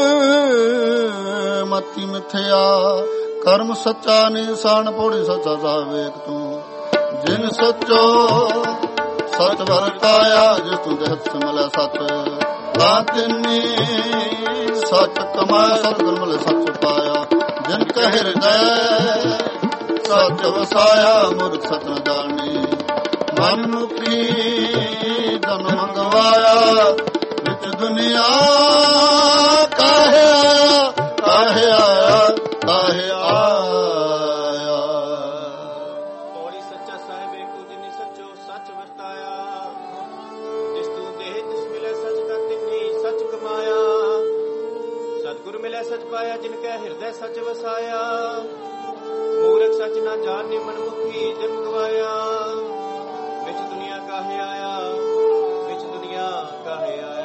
ਮਤੀ ਮਿਥਿਆ ਕਰਮ ਸੱਚਾ ਨਿਸ਼ਾਨ ਪੌੜੀ ਸੱਚਾ ਸਾਵੇਕ ਤੂੰ ਜਿਨ ਸੱਚੋ ਸਤ ਵਰਤਾਇਆ ਜਿਸ ਤੂੰ ਦੇਖ ਸਮਲੇ ਸੱਚ ਤਾਤਨੀ ਸੱਚ ਕਮਾਇਆ ਸਤਿਗੁਰ ਮਿਲੇ ਸੱਚ ਪਾਇਆ ਜਿਨ ਕਹਿ ਹਿਰਦੈ ਸੱਚ ਵਸਾਇਆ ਮੁਰਖ ਸਤ ਨ ਜਾਣੀ ਮਨ ਮੁਖੀ ਜਨ ਮੰਗਵਾਇਆ ਵਿੱਚ ਦੁਨੀਆ ਕਾਹੇ ਆਇਆ ਕਾਹੇ ਆਇਆ ਕਾਹੇ ਆਇਆ। ਪੌੜੀ ਸੱਚਾ ਸਾਹਿਬ ਏਕੋ ਜਿਨੀ ਸੱਚੋ ਸੱਚ ਵਰਤਾਇਆ ਜਿਸ ਤੂੰ ਦੇਹ ਤਿਸ ਮਿਲੇ ਸੱਚ ਦਾ ਤਿਨੀ ਸੱਚ ਕਮਾਇਆ ਸਤਿਗੁਰ ਮਿਲੇ ਸੱਚ ਪਾਇਆ ਜਿਨ ਕੈ ਹਿਰਦੈ ਸੱਚ ਵਸਾਇਆ ਮੂਰਖ ਸੱਚ ਨਾ ਜਾਣੇ ਮਨ ਮੁਖੀ ਜਨ ਗਵਾਇਆ ਵਿੱਚ ਦੁਨੀਆ ਕਾਹੇ ਆਇਆ ਵਿੱਚ ਦੁਨੀਆ ਕਾਹੇ ਆਇਆ।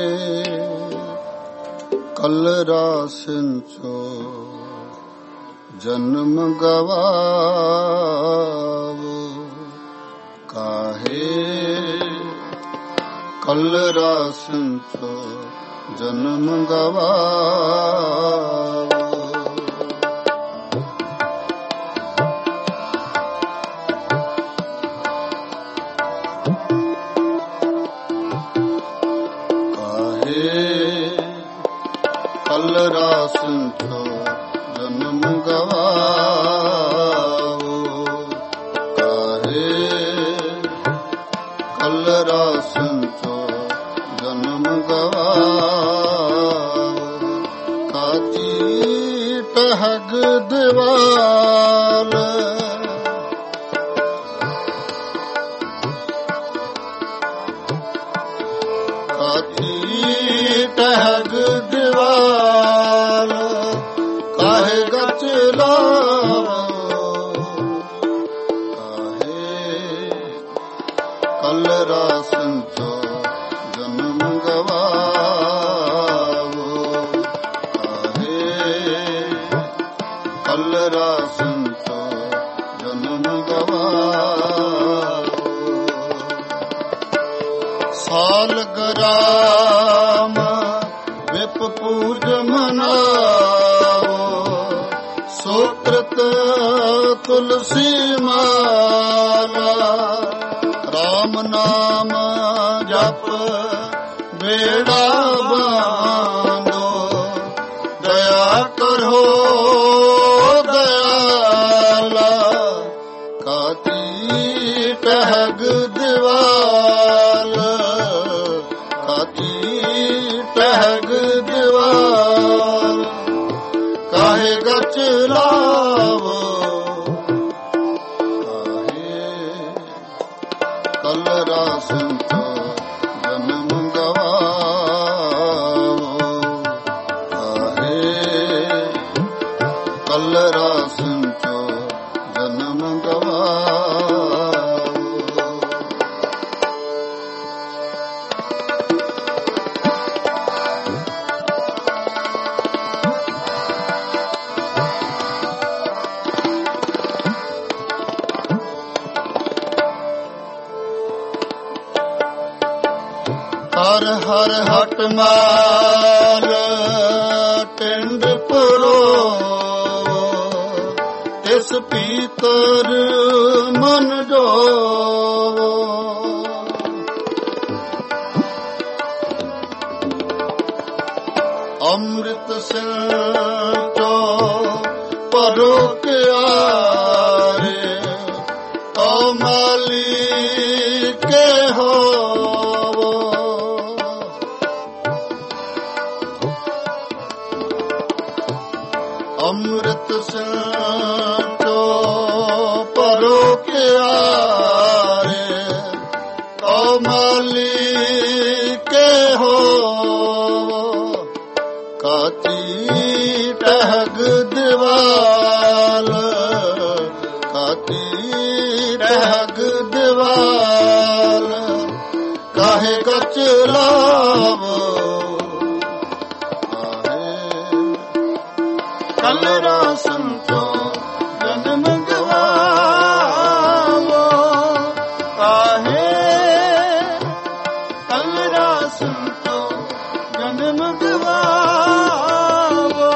ਕਲਰਾ ਸਿੰਚੋ ਜਨਮ ਗਵਾਵੋ। ਕਾਹੇ ਕਲਰਾ ਸੰਤੋ ਜਨਮ ਗਵਾਵੋ। ਕਲਰਾ ਸੰਤੋ ਜਨਮ ਗਵਾਵੋ। ਕਾਹੇ ਕਲਰਾ ਸੰਤੋ ਜਨਮ ਗਵਾਵੋ। ਕਾਚੀ ਟਹਗ ਦੀਵਾਲ ਕਾਚੀ ਟਹਗ ਦੀਵਾਲ ਕਾਹੇ ਗਚ ਲਾਵੋ। ਕਾਹੇ ਕਲਰਾ ਸੰਤੋ ਜਨਮ ਗਵਾਵੋ। ਕਾਹੇ ਕਲਰਾ ਸੰਤੋ ਜਨਮ ਗਵਾਵੋ। ਸਾਲ ਗਰਾਮ ਵਿਪ ਪੂਜ ਮਨਾਵੋ। ਸੋਤ੍ਰਤ ਤੁਲਸੀ ਮਾਲਾ ਰਾਮ ਨਾਮ ਜਪ ਬੇੜਾ ਬਾਂਧੋ। ਦਇਆ ਕਰੋ ਦਇਆਲਾ ਕਾਤੀ ਟਹਗ ਦੀਵਾਲ ਕਾਤੀ ਟਹਗ ਦੀਵਾਲ ਕਾਹੇ ਗਚ ਲਾਵੋ। ਕਾਹੇ ਕਲਰਾ ਸੰਤੋ ਜਨਮ ਗਵਾਵੋ। ਕਾਹੇ ਕਲਰਾ ਸੰਤੋ ਜਨਮ ਗਵਾਵੋ। ਹਰ ਹਰ ਹਟ ਮਾਲ ਟਿੰਡ ਪਰੋ। ਤਿਸ ਪੀਤਰ ਮਨ ਜੋਵੋ। ਅੰਮ੍ਰਿਤ ਸੰਤੋ ਪਰੋ ਕਿਆਰੇ। ਤੋ ਮਾਲੀ ਕੇ ਹੋ ਅੰਮ੍ਰਿਤ ਸੰਤੋ ਪਰੋ ਕਿਆਰੇ। ਤੋ ਮਾਲੀ ਕੇ ਹੋ ਕਾਚੀ ਟਹਗ ਦੀਵਾਲ ਕਾਚੀ ਟਹਗ ਦੀਵਾਲ ਕਾਹੇ ਗਚ ਲਾਵੋ। ਕਲਰਾ ਸੰਤੋ ਜਨਮ ਗਵਾਵੋ। ਕਾਹੇ ਕਲਰਾ ਸੰਤੋ ਜਨਮ ਗਵਾਵੋ।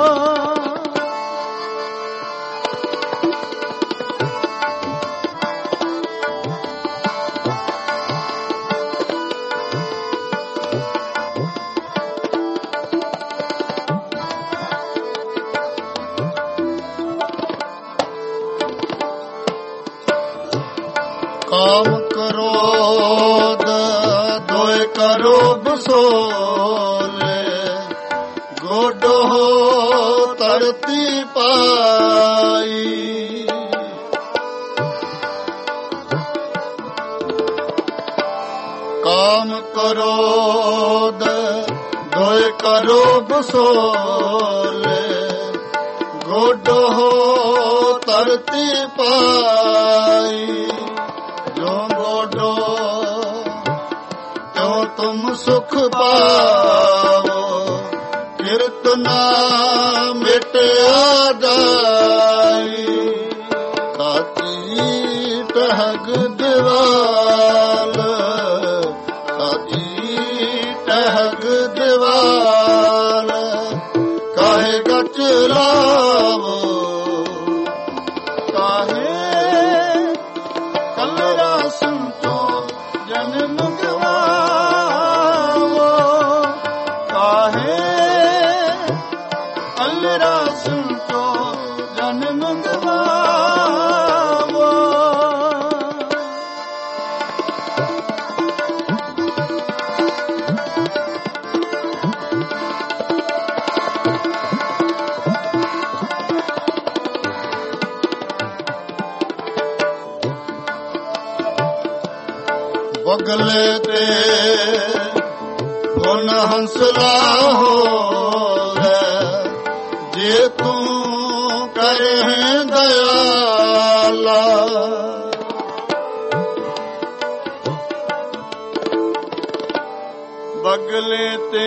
ਕਾਮ ਕ੍ਰੋਧ ਦੋਇ ਕਰੋ ਬਸੋਲੇ। ਗੋਡੋ ਧਰਤੀ ਪਾਈ। ਕਾਮ ਕ੍ਰੋਧ ਦੋਇ ਕਰੋ ਬਸੋਲੇ। ਗੋਡੋ ਧਰਤੀ ਪਾਈ। ਜੋ ਗੋਡੋ ਤਿਉ ਤੁਮ ਸੁਖ ਪਾਵੋ। ਕਿਰਤ ਨਾ ਮਿਟਿਆ ਜਾਈ ਕਾਤੀ ਟਹਿਗ ਦੀਵਾਲ ਕਾਤੀ ਟਹਿਗ ਦੀਵਾਲ ਕਾਹੇ ਗਚ ਲਾਵੋ ਕਾਹੇ ਕਲਰਾ ਸੰਤੋ ਜਨਮ ਗਵਾਵੋ ਕਾਹੇ ਕਲਰਾ ਸੰਤੋ ਜਨਮ ਗਵਾਵੋ ਬਗਲੇ ਤੇ ਹੁਣ ਹੰਸਲਾ ਹੋਵੇ ਜੇ ਤੂੰ ਕਰਹਿ ਦਇਆਲਾ ਬਗਲੇ ਤੇ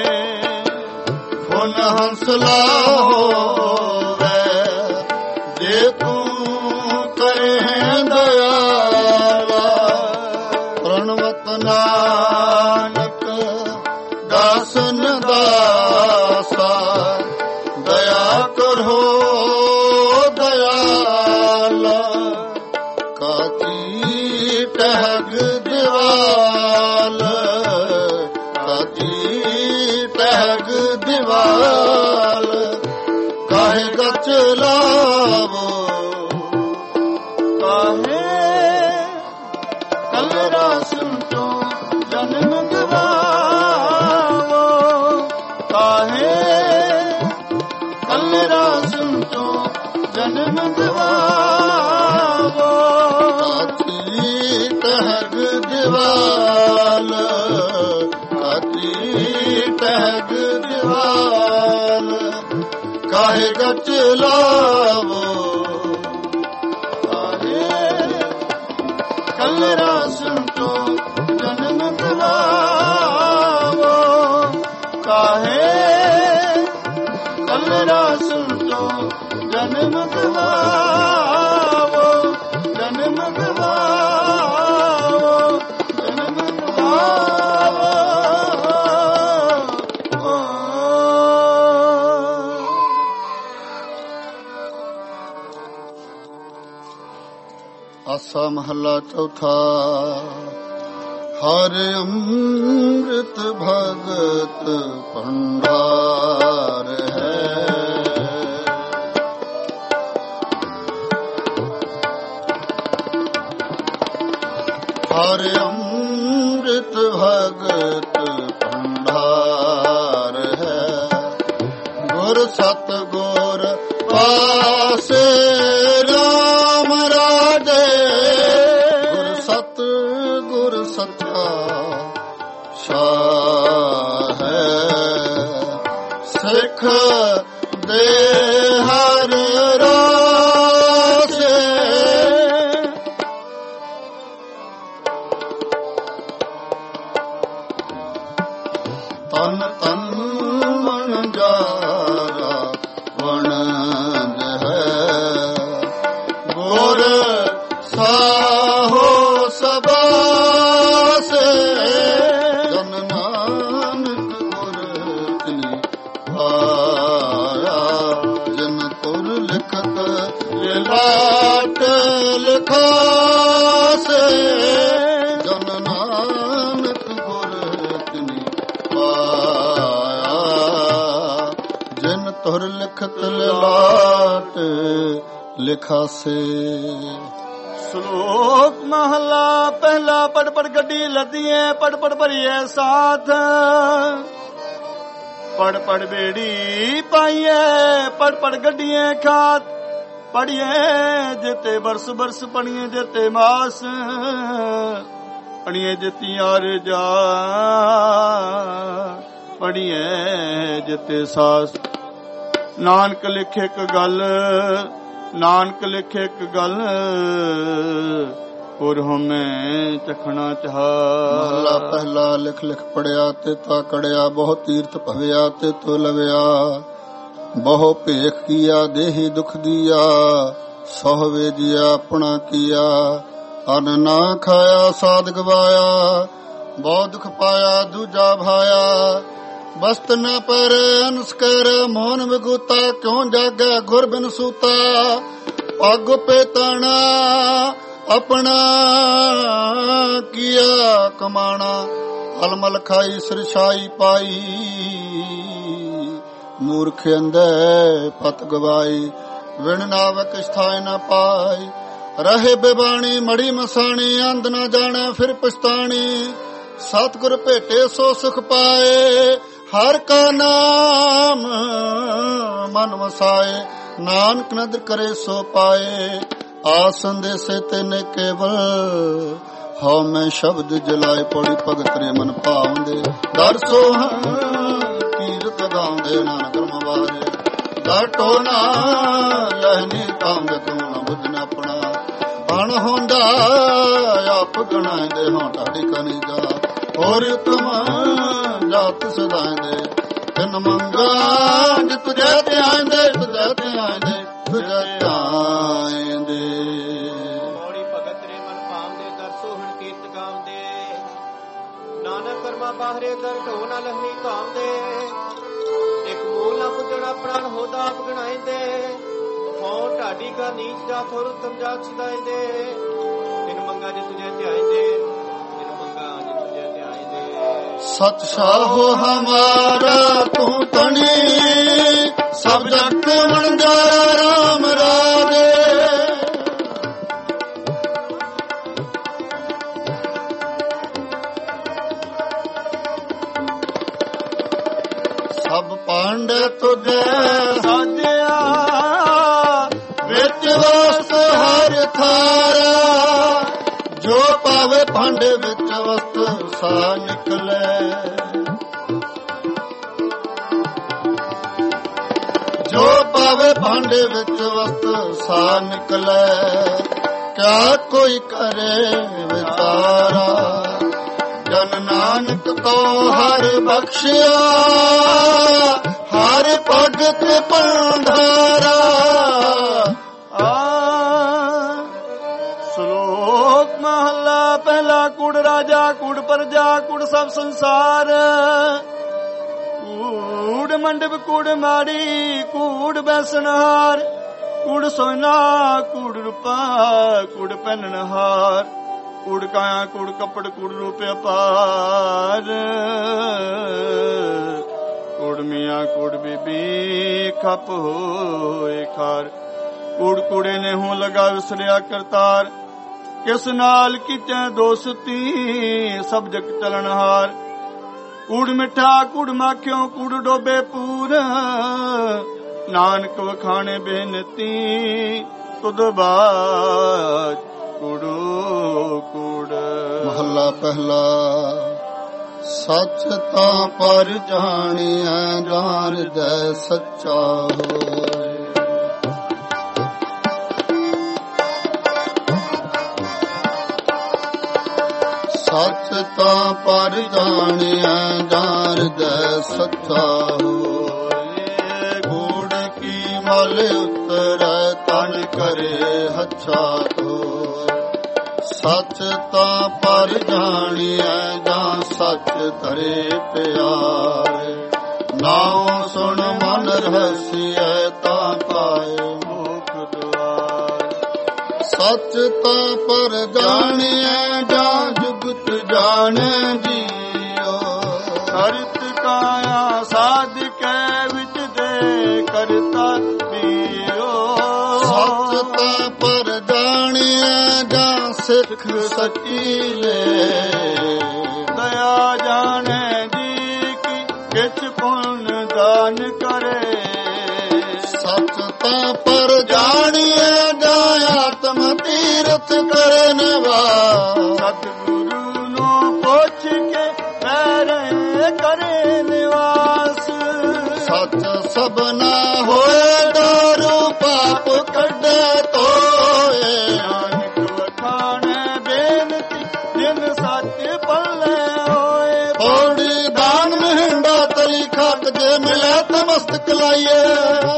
ਹੁਣ ਹੰਸਲਾ ਹੋਵੇ ਜੇ ਤੂੰ ਕਰਹਿ ਦਇਆਲਾ ਪ੍ਰਣਵਤ ਨਾਨਕ ਦਾਸਨ ਦਾਸਾ ਦਇਆ ਕਰੋ ਦਇਆਲਾ ਕਾਤੀ ਟਹਿਗ ਦੀਵਾਲ ਕਾਤੀ ਟਹਿਗ ਦੀਵਾਲ ਕਾਹੇ ਗਚ ਲਾਵੋ ਕਾਹੇ ਕਲਰਾ ਸੰਤੋ ਜਨਮ ਗਵਾਵੋ ਕਾਹੇ ਕਲਰਾ ਸੰਤੋ ਜਨਮ ਗਵਾਵੋ ਕਾਤੀ ਟਹਿਗ ਦੀਵਾਲ ਕਾਤੀ ਟਹਿਗ ਦੀਵਾਲ ਕਾਹੇ ਗਚ ਲਾਵੋ ਕਲਰਾ ਸੰਤੋ ਜਨਮ ਗਵਾਵੋ ਕਾਹੇ ਕਲਰਾ ਸੰਤੋ ਜਨਮ ਗਵਾਵੋ ਜਨਮ ਗਵਾਵੋ ਜਨਮ ਗਵਾਵੋ ਆਸਾ ਮਹੱਲਾ ਚੌਥਾ। ਹਰ ਅੰਮ੍ਰਿਤ ਭਗਤ ਭੰਡਾਰ ਹੈ, ਹਰ ਅੰਮ੍ਰਿਤ ਭਗਤ ਭੰਡਾਰ ਹੈ। ਗੁਰ ਸਤ ਗੁਰ ਪਾਸੇ ਰਾਮ ਰਾਜੇ, ਗੁਰ ਸਤ ਗੁਰ ਸੱਚਾ ਸ਼ਾਹ ਹੈ। ਸਿੱਖ ਦੇ ਹਰ ਰਾਸੇ, ਤਨ ਤਨ ਵਣਜਾਰਾ ਵਣਜ ਹੈ। ਗੁਰ ਸਾਹੋ ਸਬਾਸੇ, ਜਨ ਨਾਨਕ ਗੁਰ ਤਿਨੀ ਆਇਆ। ਜਨ ਤੁਰ ਲਿਖਤ ਲਿਲਾਟ ਲਿਖਾਸੇ, ਜਨ ਨਾਨਕ ਗੁਰ ਤਿਨੀ ਆਇਆ। ਜਿਨ ਤੁਰ ਲਿਖਤ ਲਿਲਾਟ ਲਿਖਾਸੇ। ਸ਼ਲੋਕ ਮਹਲਾ ਪਹਿਲਾ। ਪੜ ਪੜ ਗੱਡੀ ਲੱਦੀਏ, ਪੜ ਪੜ ਭਰੀਏ ਸਾਥ। ਪੜ ਪੜ ਬੇੜੀ ਪਾਈਏ, ਪੜ ਪੜ ਗੱਡੀਏ ਖਾਤ। ਪੜੀਏ ਜਿਤੇ ਬਰਸ ਬਰਸ, ਪੜੀਏ ਜਿਤੇ ਮਾਸ। ਪੜੀਏ ਜਿਤੀਆਂ ਰਜਾ, ਪੜੀਏ ਜਿਤੇ ਸਾਸ। ਨਾਨਕ ਲਿਖੇ ਇੱਕ ਗੱਲ, ਨਾਨਕ ਲਿਖੇ ਇੱਕ ਗੱਲ, ਪੁਰ ਹਮੇ ਚਖਣਾ ਚਾਹ। ਮਹਲਾ ਪਹਿਲਾ। ਲਿਖ ਲਿਖ ਪੜਿਆ ਤੇ ਤਾ ਕੜਿਆ, ਬਹੁਤ ਤੀਰਥ ਭਵਿਆ ਤੇ ਤੋ ਲਵਿਆ। ਬਹੁ ਭੇਖ ਕੀਆ ਦੇਹੀ ਦੁਖ ਦੀਆ, ਸਹੁ ਵੇਜਿਆ ਆਪਣਾ ਕੀਆ। ਅਨ ਨਾ ਖਾਇਆ ਸਾਧ ਗਵਾਇਆ, ਬਹੁ ਦੁਖ ਪਾਇਆ ਦੂਜਾ ਭਾਇਆ। ਬਸਤ ਨ ਪਰ ਅਨਸਕਰ ਮੋਹਨ ਵਿਗੂਤਾ, ਕਿਉਂ ਜਾਗੈ ਗੁਰ ਬਿਨ ਸੂਤਾ। ਪੱਗ ਪੇਤਣਾ ਆਪਣਾ ਕੀਆ ਕਮਾਣਾ, ਅਲਮਲ ਖਾਈ ਸਿਰਛਾਈ ਪਾਈ। ਮੂਰਖ ਅੰਧੇ ਪਤ ਗਵਾਈ, ਵਿਣ ਨਾਵਕ ਸਥਾਇ ਨ ਪਾਈ। ਰਹੇ ਬਿਬਾਣੀ ਮੜੀ ਮਸਾਣੀ, ਅੰਧ ਨ ਜਾਣੈ ਫਿਰ ਪਛਤਾਣੀ। ਸਤਿਗੁਰ ਭੇਟੇ ਸੋ ਸੁਖ ਪਾਏ, ਹਰ ਕਾ ਨਾਮ ਮਨ ਵਸਾਏ। ਨਾਨਕ ਨਦਰ ਕਰੇ ਸੋ ਪਾਏ, ਆਸਨ ਦੇ ਸੇ ਤੈਨੇ ਕੇਵਲ। ਹਉ ਮੈਂ ਸ਼ਬਦ ਜਲਾਏ, ਪੌੜੀ ਭਗਤ ਰੇ ਮਨ ਭਾਉਂਦੇ। ਦਰ ਸੋਹਣ ਕੀਰਤ ਗਾਉਂਦੇ, ਨਾਨਕ ਮਵਾਰੇ। ਦਰ ਟੋਨਾ ਲਹਿਨੀ ਪਾਉਂਦੇ, ਕੌਣ ਬੁੱਧ ਨ ਆਪਣਾ। ਅਣ ਹੁੰਦਾ ਆਪ ਗਣਾਇਂਦੇ, ਹੋਂ ਢਾਡੀ ਕਨੀ ਜਾ। ਹੋਰ ਉਤਮ ਜਾਤ ਸਦਾਇਂਦੇ, ਤਿਨ ਮੰਗਾ ਜਿ ਤੁਝੇ ਧਿਆਇਂਦੇ। ਤੁਝੇ ਧਿਆਇਂਦੇ, ਤੁਝੇ ਧਿਆਇਂਦੇ। ਪੌੜੀ ਭਗਤ ਰੇ ਮਨ ਭਾਉਂਦੇ, ਦਰ ਸੋਹਣ ਕੀਰਤ ਗਾਉਂਦੇ। ਨਾਨਕ ਕਰਮਾ ਬਾਹਰੇ ਦਰ ਢੋ ਨਾ ਲਹਨੀ ਕਾਉਂਦੇ। ਇੱਕ ਮੂਲ ਨਾ ਪੁੱਜਣਾ ਪ੍ਰਾਣ ਹੋਦਾ ਆਪ ਗਣਾਇਂਦੇ। ਹੋਂ ਢਾਡੀ ਕਾ ਨੀਚ ਜਾਤ, ਹੋਰ ਉਤਮ ਜਾਤ ਸਦਾਇਂਦੇ। ਤਿਨ ਮੰਗਾ ਜਿ ਤੁਝੇ ਧਿਆਇਂਦੇ, ਤਿਨ ਮੰਗਾ ਜਿ ਤੁਝੇ ਧਿਆਇਂਦੇ। ਸਚ ਸਾਹੋ ਹਮਾਰਾ ਤੂੰ ਤਣੀ, ਸਭ ਜਗਤ ਵਣਜਾਰਾ ਰਾਮ ਰਾਜੇ। ਸਭ ਪਾਂਡੇ ਤੁਝੇ ਸਾਜਿਆ, ਵਿੱਚ ਵਸਤ ਹਰ ਥਾਰਾ। ਜੋ ਪਾਵੇ ਭਾਂਡੇ ਵਿੱਚ ਵਸਤ ਸਾ ਨਿਕਲੇ। ਜੋ ਪਾਵੇ ਭਾਂਡੇ ਵਿੱਚ ਵਸਤ ਸਾ ਨਿਕਲੇ। ਕਿਆ ਕੋਈ ਕਰੇ ਵਿਚਾਰਾ, ਜਨ ਨਾਨਕ ਕੋ ਹਰ ਬਖਸ਼ਿਆ। ਹਰ ਭਗਤ ਪੰਧਾਰਾ। ਸ਼ਲੋਕ ਮਹਲਾ ਪਹਿਲਾ। ਕੁੜ ਰਾਜਾ ਕੁੜ ਪਰਜਾ ਕੁੜ ਸਭ ਸੰਸਾਰ। ਕੂੜ ਮੰਡਪ ਕੂੜ ਮਾੜੀ ਕੂੜ ਬੈਸਨਹਾਰ। ਕੂੜ ਸੋਨਾ ਕੂੜ ਰੂਪਾ ਕੂੜ ਪਹਿਨਣਹਾਰ। ਕੂੜ ਕਾਇਆ ਕੂੜ ਕੱਪੜ ਕੂੜ ਰੂਪ ਅਪਾਰ। ਕੂੜ ਮੀਆਂ ਕੂੜ ਬੀਬੀ ਖਪ ਹੋਏ ਖਾਰ। ਕੂੜ ਕੂੜੇ ਨੇ ਹੂੰ ਲਗਾ ਵਿਸਰਿਆ ਕਰਤਾਰ। ਕਿਸ ਨਾਲ ਕੀਚੈ ਦੋਸਤੀ ਸਭ ਜਗ ਚਲਣਹਾਰ। ਕੂੜ ਮਿੱਠਾ ਕੂੜ ਮਾਖਿਓ ਕੂੜ ਡੋਬੇ ਪੂਰ। ਨਾਨਕ ਵਖਾਣੇ ਬੇਨਤੀ ਤੁਧ ਬਾਜ ਕੂੜੋ ਕੂੜ। ਮਹੱਲਾ ਪਹਿਲਾ। ਸੱਚ ਤਾਂ ਪਰ ਜਾਣਿਆ ਜਾਣਦੈ ਸੱਚਾ ਹੋਏ। ਸੱਚ ਤਾਂ ਪਰ ਜਾਣਿਆ ਜਾਣਦੈ ਸੱਚਾ ਹੋਏ। ਗੂੜ ਕੀ ਮਲ ਉਤਰੈ ਤਨ ਕਰੇ ਹੱਛਾ ਹੋਏ। ਸੱਚ ਤਾਂ ਪਰ ਜਾਣਿਆ ਜਾਂ ਸੱਚ ਧਰੇ ਪਿਆਰੇ। ਨਾਉ ਸੁਣ ਮਨ ਰਹਸੀਐ ਤਾਂ ਪਾਏ ਮੁਖ ਦੁਆਰ। ਸੱਚ ਤਾਂ ਪਰ ਜਾਣਿਆ ਜਾਂ ਜੁਗਤ ਜਾਣੈ ਜੀਓ। ਹਰਿਤ ਕਾਇਆ ਸਾਧ ਕੈ ਵਿੱਚ ਦੇ ਕਰਤਾ ਪੀਓ। ਸੱਚ ਤਾਂ ਪਰ ਜਾਣਿਆ ਜਾਂ ਸਿੱਖ ਸਕੀਲੇ। ਦਇਆ ਜਾਣੈ ਜੀ ਕੀ ਕਿਛ ਪੁੰਨ ਦਾਨ ਕਰੇ। ਸੱਚ ਤਾਂ ਪਰ ਜਾਣਿਆ ਜਾਂ ਆਤਮ ਤੀਰਥ ਕਰੇ ਨਿਵਾਸ। ਸਤਿਗੁਰੂ ਨੂੰ ਪੁੱਛ ਕੇ ਪੈਰੇ ਕਰੇ ਨਿਵਾਸ। ਸੱਚ ਸਭਨਾ ਹੋਏ ਦਾਰੂ ਪਾਪ ਕੱਢੇ ਧੋਏ। ਨਾਨਕ ਵਖਾਣੈ ਬੇਨਤੀ ਜਿਨ ਸੱਚ ਪੱਲੇ ਹੋਏ। ਪੌੜੀ ਦਾਨ ਮਹਿੰਡਾ ਤਲੀ ਖਾਕ ਜੇ ਮਿਲੇ ਤਾਂ ਮਸਤਕ ਲਾਈਏ।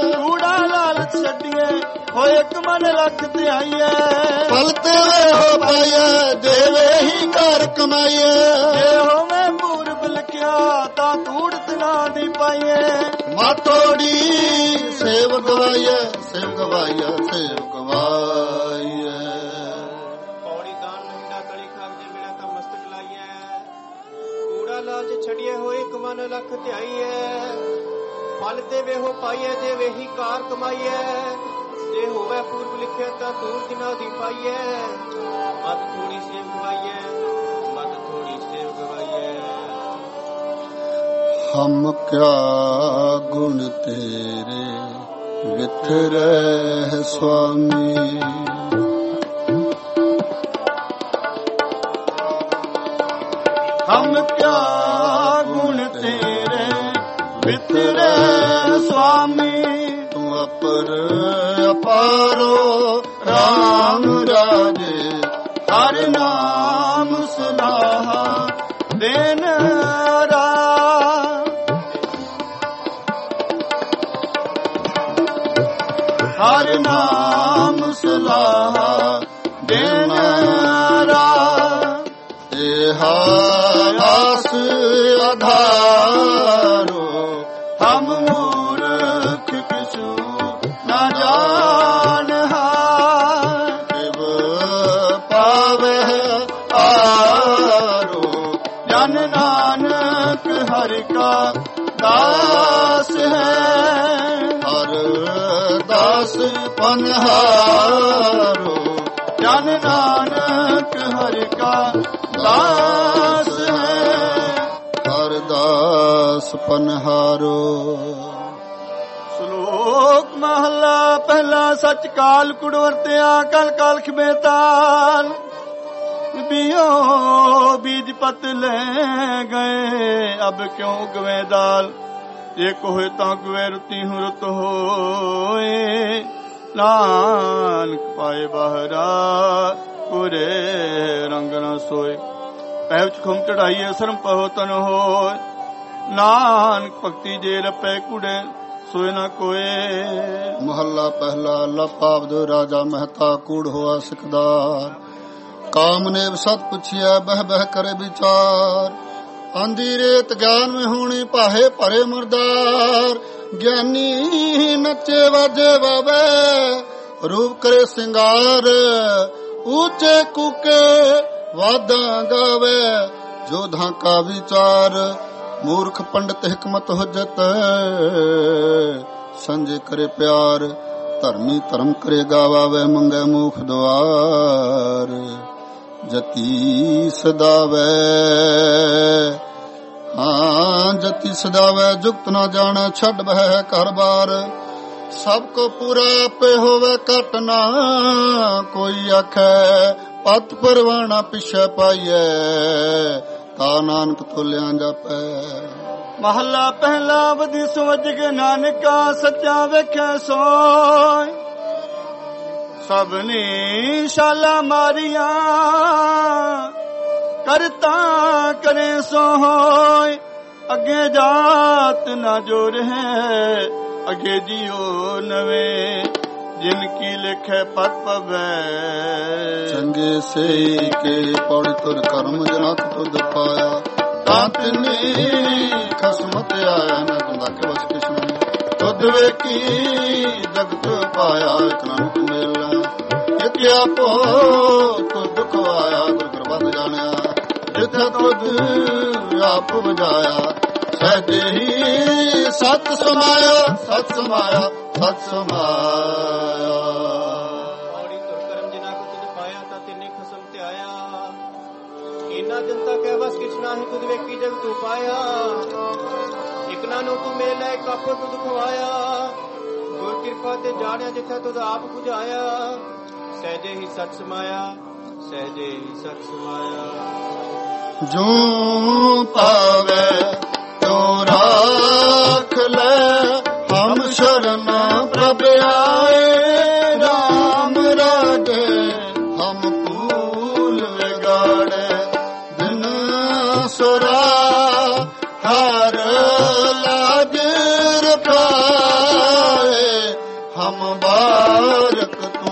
ਇੱਕ ਮਨ ਲੱਖ ਧਿਆਈਐ। ਫਲ ਤੇਰੇ ਹੋ ਪਾਈਐ ਦੇਵੇ ਹੀ ਘਰ ਕਮਾਈਐ। ਜੇ ਹੋਵੇ ਪੂਰਬ ਲਿਖਿਆ ਤਾਂ ਧੂੜਤ ਨਾ ਦੀ ਪਾਈਐ। ਮਾਤੋੜੀ ਸੇਵ ਗਵਾਈਐ ਸੇਵ ਗਵਾਈਐ ਸੇਵ ਗਵਾਈਐ। ਪੌੜੀ ਦਾਨ ਮਹੀਨਾ ਕਲੀ ਖਾਗਜੇ ਮੇਰਾ ਤਾਂ ਮਸਤਕ ਲਾਈਐ। ਕੂੜਾ ਲਾਲਚ ਛੜੀਏ ਹੋਏ ਇੱਕ ਮਨ ਲੱਖ ਧਿਆਈਐ। ਫਲ ਦੇਵੇ ਹੋ ਪਾਈਐ ਜੇ ਵੇਹੀ ਕਾਰ ਕਮਾਈਐ। ਜੇ ਹੋਵੇ ਪੂਰਬ ਲਿਖਿਆ ਤਾਂ ਧੂੜ ਦਿਨਾ ਦੀ ਪਾਈਐ। ਮਤ ਥੋੜੀ ਸੇਵ ਗਵਾਈਐ ਮਤ ਥੋੜੀ ਸੇਵ ਗਵਾਈਐ। ਹਮ ਕਿਆ ਗੁਣ ਤੇਰੇ ਵਿਥਰੈ ਸੁਆਮੀ। ਹਮ ਕਿਆ ਗੁਣ ਤੇਰੇ ਵਿਥਰੈ ਸੁਆਮੀ। ਤੂੰ ਅਪਰ ਅਪਾਰੋ ਰਾਮ ਰਾਜੇ। ਹਰਿ ਨਾਮ ਸੁਨਾਹਾ ਦੇਨ ਰਾ। ਹਰਿ ਨਾਮ ਸੁਨਾਹਾ ਦੇਨ ਰਾ। ਇਹ ਆਸ ਆਧਾਰੋ ਹਮ ਮੂਰਖ ਕਿਛੂ ਨਾ ਜਾਣਹਾ। ਸ਼ਿਵ ਪਾਵੈ ਆਰੋ ਜਨ ਨਾਨਕ ਹਰਿ ਕਾ ਦਾਸ ਹੈ। ਹਰ ਦਾਸ ਪਨਹਾਰੋ ਜਨ ਨਾਨਕ ਹਰਿ ਕਾ ਦਾਸ ਹੈ। ਹਰ ਦਾਸ ਪਨਹਾਰੋ। ਸ਼ਲੋਕ ਮਹਲਾ ਪਹਿਲਾ। ਸਚ ਕਾਲ ਕੁੜ ਵਰਤਿਆ ਕਲ ਕਲ ਖਿਬੇ ਤਾਲ। ਬਿਓ ਬੀਜ ਪਤ ਲੈ ਗਏ ਅਬ ਕਿਉਂ ਗਵੇ ਦਾਲ। ਜੇ ਕੋਹੇ ਤਾਂ ਗਵੇ ਰੁਤੀ ਹੁ ਰੁਤ ਹੋਏ। ਨਾਨਕ ਪਾਏ ਬਾਹਰਾ ਕੁਰੇ ਰੰਗ ਨ ਸੋਏ। ਪੈਵ ਚ ਖੁਮ ਚੜਾਈਏ ਸਰਮ ਪਹੋ ਤਨ ਹੋਏ। ਨਾਨਕ ਭਗਤੀ ਜੇ ਰਪੈ ਕੁੜੇ ਸੋਏ ਨਾ ਕੋਏ। ਮਹੱਲਾ ਪਹਿਲਾ। ਲਪਾਵਦ ਰਾਜਾ ਮਹਿਤਾ ਕੂੜ ਹੋਆ ਸਿਕਦਾਰ। ਕਾਮ ਨੇਵ ਸਤ ਪੁੱਛਿਆ ਬਹਿ ਬਹਿ ਕਰੇ ਵਿਚਾਰ। ਆਂਦੀ ਰੇਤ ਗਿਆਨ में ਹੋਣੀ ਭਾਹੇ ਭਰੇ ਮੁਰਦਾਰ। ਗਿਆਨੀ ਨੱਚੇ ਵਾਜੇ ਵਾਵੇ ਰੂਪ ਕਰੇ ਸਿੰਗਾਰ। ਉੱਚੇ ਕੂਕੇ ਵਾਦਾਂ ਗਾਵੇ ਜੋਧਾਂ ਕਾ ਵਿਚਾਰ। ਮੂਰਖ ਪੰਡਤ ਹਕਮਤ ਹੁਜਤ ਸੰਜੇ ਕਰੇ ਪਿਆਰ। ਧਰਮੀ ਧਰਮ ਕਰੇ ਗਾਵੇ ਮੰਗੇ ਮੁਖ ਦੁਆਰ। ਜਤੀ ਸਦਾਵੇ ਹਾਂ ਜਤੀ ਸਦਾਵੇ ਜੁਗਤ ਨਾ ਜਾਣੇ ਛੱਡ ਬਹਿ ਘਰ ਬਾਰ। ਸਭ ਕੋ ਪੂਰਾ ਆਪੇ ਹੋਵੇ ਘਟ ਨਾ ਕੋਈ ਆਖੈ। ਪਤ ਪਰਵਾਣਾ ਪਿਛੇ ਪਾਈਐ ਤਾ ਨਾਨਕ ਤੋਲਿਆ ਜਾਪੈ। ਮਹੱਲਾ ਪਹਿਲਾ। ਵਧੀ ਸਮਝ ਕੇ ਨਾਨਕਾ ਸੱਚਾ ਵੇਖੈ ਸੋਇ। ਸਭਨੀ ਸ਼ਾਲਾ ਮਾਰੀਆਂ ਕਰਤਾ ਕਰੇ ਸੋ ਹੋਇ। ਅੱਗੇ ਜਾਤ ਨਾ ਜੋ ਰਹਿ ਅੱਗੇ ਜੀਓ ਨਵੇਂ। ਜਿਨ ਕੀ ਲਿਖੈ ਪਤ ਪਵੈ ਚੰਗੇ ਸੇ ਕੇ ਪੌੜੀ ਤੁਰ ਕਰਮ ਜਨਤ ਤੁਧ ਪਾਇਆ। ਤਾਂ ਤਿਨੀ ਖਸਮਤ ਆਇਆ ਨਾ ਤੁੰਦਾ ਕੇ ਵਸ ਕਿਛ ਨਹੀਂ। ਤੁਧ ਵੇਖੀ ਜਗਤ ਪਾਇਆ ਇਕ ਨਾਨਕ ਮੇਲਾ। ਇਕ ਆਪੋ ਤੁਧ ਦੁਖ ਆਇਆ ਗੁਰ ਪ੍ਰਬੰਧ ਜਾਣਿਆ। ਜਿਥੇ ਤੁਧ ਆਪ ਬੁਝਾਇਆ ਸਹਿਜੇ ਹੀ ਸਤ ਸਮਾਇਆ ਸਤ ਸਮਾਇਆ ਸਤ ਸਮਾਇਆ। ਪੌੜੀ ਤੁਰ ਕਰਮ ਜਿਨਾ ਕੋ ਤੁਧ ਪਾਇਆ ਤਾਂ ਤਿੰਨੇ ਖਸਮ ਤੇ ਆਇਆ। ਇਨਾ ਜਨਤਾ ਕਹਿ ਬਸ ਕਿਛ ਨਾਹੀ ਤੁਧ ਵੇਖੀ ਜਗ ਤੂੰ ਪਾਇਆ। ਇਕ ਨਾਨੋ ਤੂੰ ਮੇਲਾ ਇਕ ਆਪੋ ਤੁਧ ਖਵਾਇਆ। ਗੁਰ ਕਿਰਪਾ ਤੇ ਜਾਣਿਆ ਜਿੱਥੇ ਤੁਧ ਆਪ ਬੁਝਾਇਆ। ਸਹਿਜੇ ਹੀ ਸਤ ਸਮਾਇਆ ਸਹਿਜੇ ਹੀ ਸਤ ਸਮਾਇਆ। ਜੋ ਪਾਵੇ ਤੋ ਰਾਖ ਲੈ ਹਮ ਸ਼ਰਨ ਪ੍ਰਭ ਆਏ। ਰਾਮ ਰਾਜੇ ਹਮ ਭੂਲ ਵਿਗਾੜੇ ਦਿਨ ਸੁਰਾ। ਹਰ ਲਾਜ ਰਖਾਏ ਹਮ ਬਾਰਕ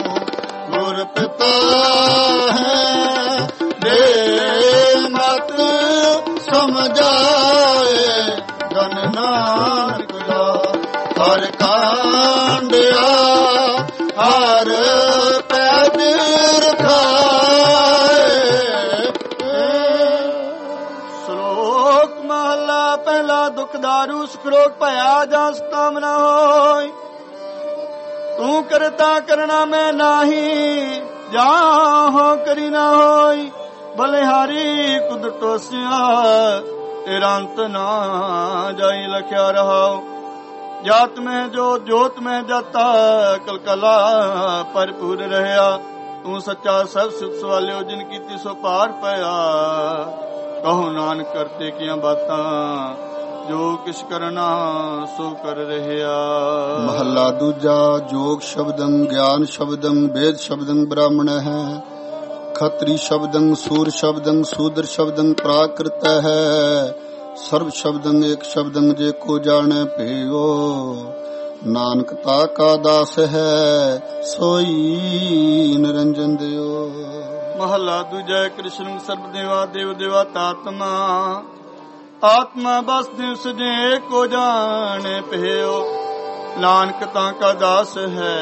ਦੁਖ ਰੋਗ ਭਇਆ ਜਾਂ ਸਤਾਮ ਨਾ ਹੋਈ। ਤੂੰ ਕਰਤਾ ਕਰਨਾ ਮੈਂ ਨਾਹੀ, ਜਾਂ ਹੋ ਕਰੀ ਨਾ ਹੋਈ। ਬਲਿਹਾਰੀ ਕੁਦਰਤ ਵਸਿਆ ਤੇਰਾ ਅੰਤ ਨਾ ਜਾਈ ਲਖਿਆ ਰਹਾਉ। ਜਾਤ ਮੈਂ ਜੋ ਜੋਤ ਮੈਂ ਜਾਤਾ ਕਲਕਲਾ ਭਰਪੂਰ ਰਹਿਆ। ਤੂੰ ਸੱਚਾ ਸਭ ਸੁਖ ਸਵਾਲਿਓ ਜਿਨ ਕੀਤੀ ਸੋ ਪਾਰ ਪਿਆ। ਕਹੋ ਨਾਨਕ ਕਰਤੇ ਕੀਆਂ ਬਾਤਾਂ ਜੋ ਕਿਛ ਕਰਨਾ ਸੋ ਕਰ ਰਹਿਆ। ਮਹੱਲਾ ਦੂਜਾ। ਜੋਗ ਸ਼ਬਦੰ ਗਿਆਨ ਸ਼ਬਦੰ ਵੇਦ ਸ਼ਬਦੰ ਬ੍ਰਾਹਮਣ ਹੈ। ਖਤਰੀ ਸ਼ਬਦੰ ਸੂਰ ਸ਼ਬਦੰ ਸੂਦਰ ਸ਼ਬਦੰ ਪ੍ਰਾਕ੍ਰਿਤ ਹੈ। ਸਰਬ ਸ਼ਬਦੰ ਏਕ ਸ਼ਬਦੰ ਜੇ ਕੋ ਜਾਣੈ ਭਿਓ। ਨਾਨਕ ਤਾ ਕਾ ਦਾਸ ਹੈ ਸੋਈ ਨਿਰੰਜਨ ਦਿਓ। ਮਹੱਲਾ ਦੂਜਾ। ਕ੍ਰਿਸ਼ਨ ਸਰਬ ਦੇਵਾ ਦੇਵ ਦੇਵਾ ਤਾਤਮਾ। ਆਤਮਾ ਬਸ ਦਿਵਸ ਜੇ ਕੋ ਜਾਣੈ ਭਿਓ। ਨਾਨਕ ਤਾ ਕਾ ਦਾਸ ਹੈ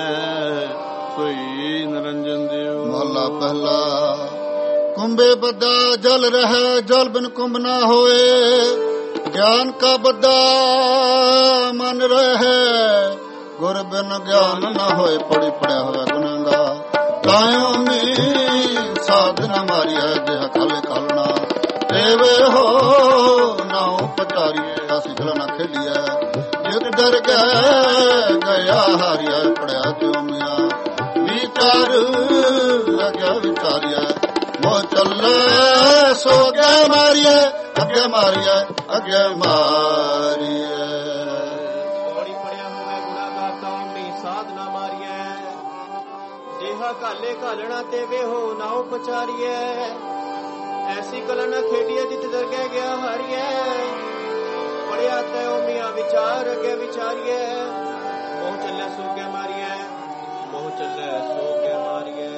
ਸੋਈ ਨਿਰੰਜਨ ਦਿਓ। ਮਹੱਲਾ ਪਹਿਲਾ। ਕੁੰਭੇ ਬੱਧਾ ਜਲ ਰਹਿ ਜਲ ਬਿਨ ਕੁੰਭ ਨਾ ਹੋਏ। ਗਿਆਨ ਕਾ ਬੱਧਾ ਮਨ ਰਹਿ ਗੁਰ ਬਿਨ ਗਿਆਨ ਨਾ ਹੋਏ। ਪੜੀ ਪੜਿਆ ਹੋਇਆ ਗੁਨਾਂਗਾ ਕਾਇਓ ਮੀ ਸਾਧਨਾ ਮਾਰੀਐ। ਜਿਹ ਖਾਲੇ ਖਾਲਣਾ ਦੇਵੇ ਹੋ ਨਾਉ ਪਚਾਰੀਏ। ਅਸੀਂ ਖਲਾ ਨਾ ਖੇਲੀਐ ਜਿਤ ਡਰ ਗਏ ਗਿਆ ਹਾਰੀਐ। ਪੜਿਆ ਤਿਉ ਮਿਆ ਵਿਚਾਰ ਅਗਿਆ ਵਿਚਾਰੀਐ। ਮੋਹ ਚੱਲੇ ਸੋ ਅੱਗੇ ਮਾਰੀਏ ਅੱਗੇ ਮਾਰੀਏ ਅੱਗੇ ਮਾਰੀਏ। ਪੌੜੀ ਪੜਿਆ ਹੋਵੇ ਗੁਨਾ ਗਾਤਾ ਮੀ ਸਾਧਨਾ ਮਾਰੀਐ। ਜਿਹਾ ਕਾਲੇ ਘਾਲਣਾ ਤੇ ਵੇਹੋ ਨਾਉ ਪਚਾਰੀਐ। ਐਸੀ ਕਲਾ ਨਾ ਖੇਡੀਏ ਜਿਤ ਦਰਗਹਿ ਗਿਆ ਹਾਰੀਐ। ਪੜਿਆ ਤੇ ਉਹ ਮੀਆਂ ਵਿਚਾਰ ਅੱਗੇ ਵਿਚਾਰੀਐ। ਮੋਹ ਚੱਲੇ ਸੋ ਅੱਗੇ ਮਾਰੀਐ ਮੋਹ ਚੱਲੇ ਸੋ ਅੱਗੇ ਮਾਰੀਐ।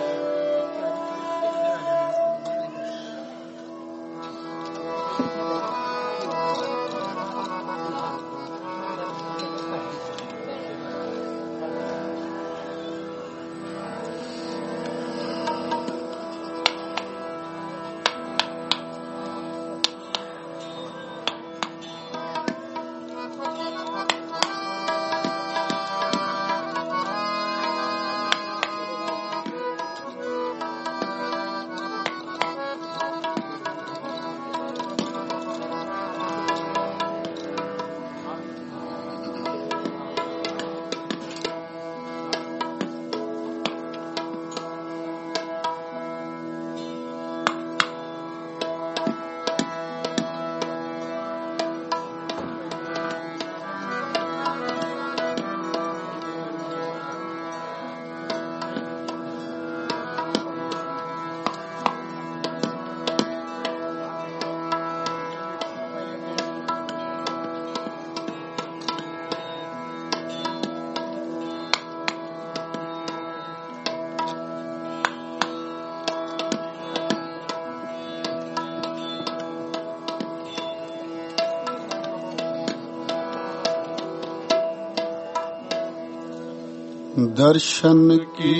दर्शन की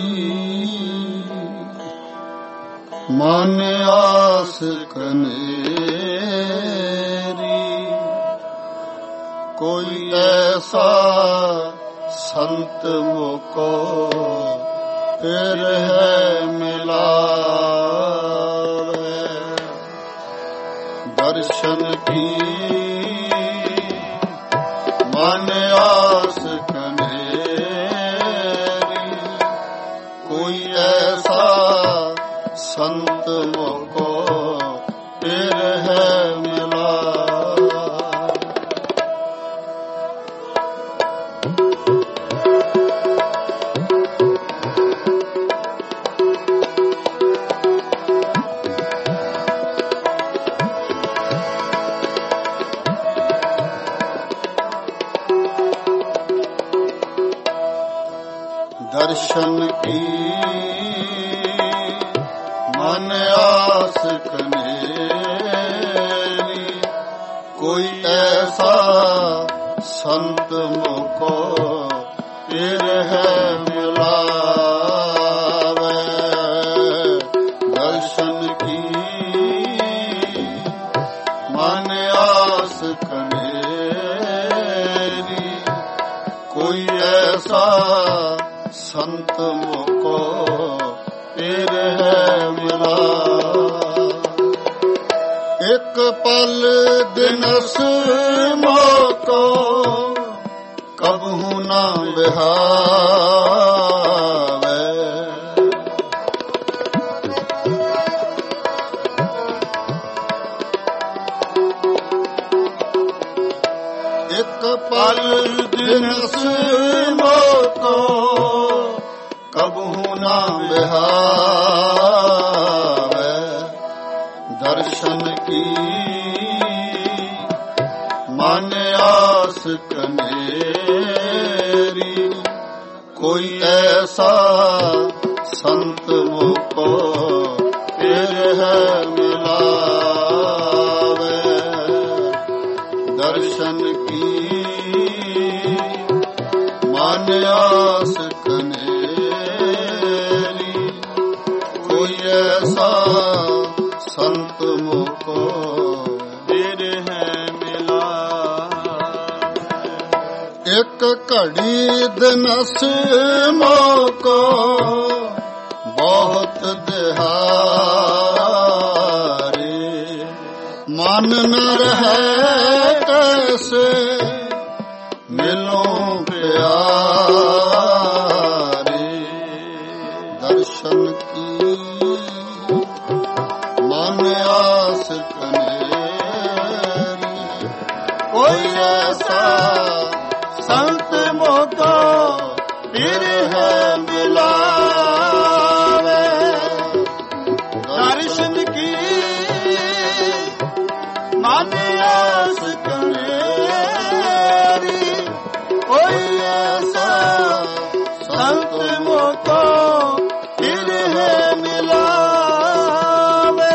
मान आस कनेरी, कोई ऐसा संत मोको फिर है मिला। दर्शन की मान आस कनेरी, कोई ऐसा संत मोको फिर है मिला। दर्शन की मन आस कनेरी, कोई ऐसा संत मोको फिर है मिलावे। दर्शन की मन आस कनेरी, पल दिनस मोको कबहू न बिहावे। एक पल दिनस मोको कबहू न बिहावे। दर्शन की मन आस कनेरी कोई ऐसा संत मुको फिर है मिलावे। दर्शन की मन आस कनेरी कोई ऐसा संत मुको फिर है मिला। एक घड़ी दिनस मोको बहुत दिहारी। मन न रहे कैसे मिलो प्यारी। दर्शन की मन आस कनेरी कोई ऐसा संत मोको फिर है मिलावे। दर्शन की मन आस कनेरी कोई ऐसा संत मोको फिर है मिलावे।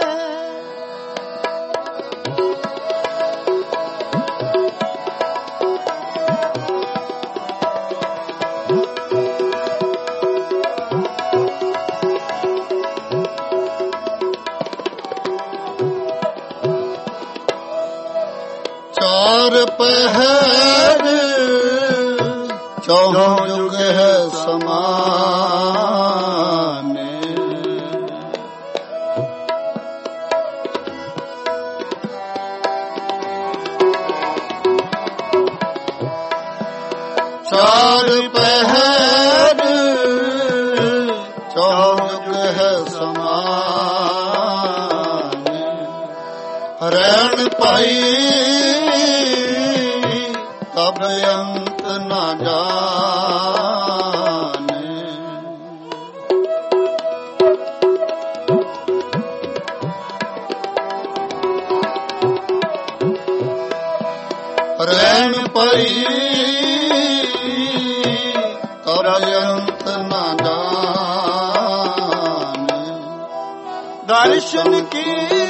चार पहर चौहों युग है समाने। चार पहर चौहों युग है समाने। रैन पाई तब अंत न जाने। रैन पई तब अंत न जाने। दर्शन की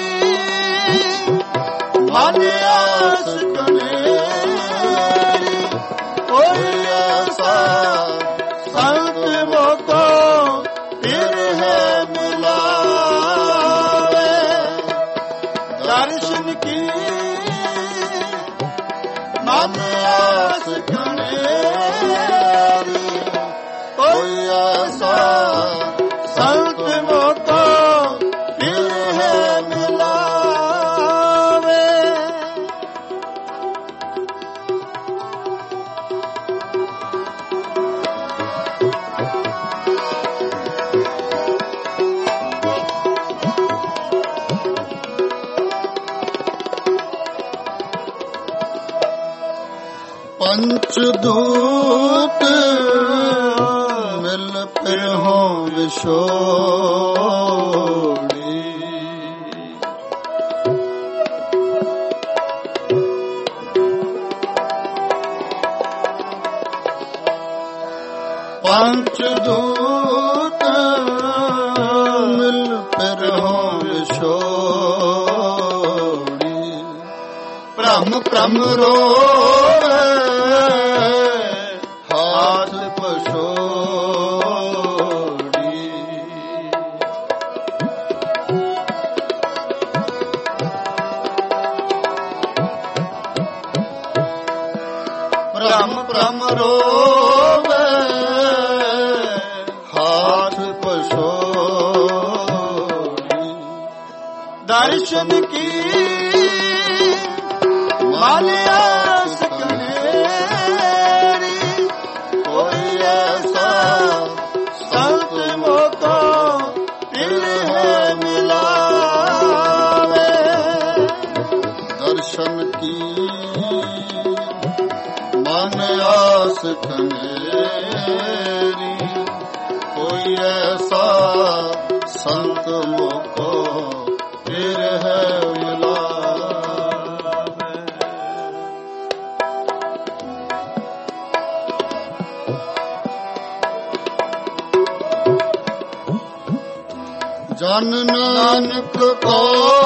मन आस कनेरी कोई ऐसा संत मोको फिर है मिलावे। दर्शन की मन आस कनेरी कोई ऐसा संत मोको फिर है मिलावे। पंचदूत मिल फिर हो विछोड़ी। पंचदूत मिल फिर हो विछोड़ी। ब्रह्म ब्रह्म रोवे हाथ पछोड़ी। ब्रह्म ब्रह्म रोवे हाथ पछोड़ी। दर्शन की ਮਾਲਿਆ ਸਕਨੇਰੀ ਕੋਈ ਐਸਾ ਸੰਤ ਮੋਕੋ ਫਿਰ ਹੈ ਮਿਲਾਵੇ। ਦਰਸ਼ਨ ਕੀ ਮਨ ਆਸ ਖਨੇਰੀ ਕੋਈ ਐਸਾ ਸੰਤ ਮੋਕੋ ਫਿਰ ਹੈ ਮਿਲਾਵੇ। ਜਨ ਨਾਨਕ ਕੋ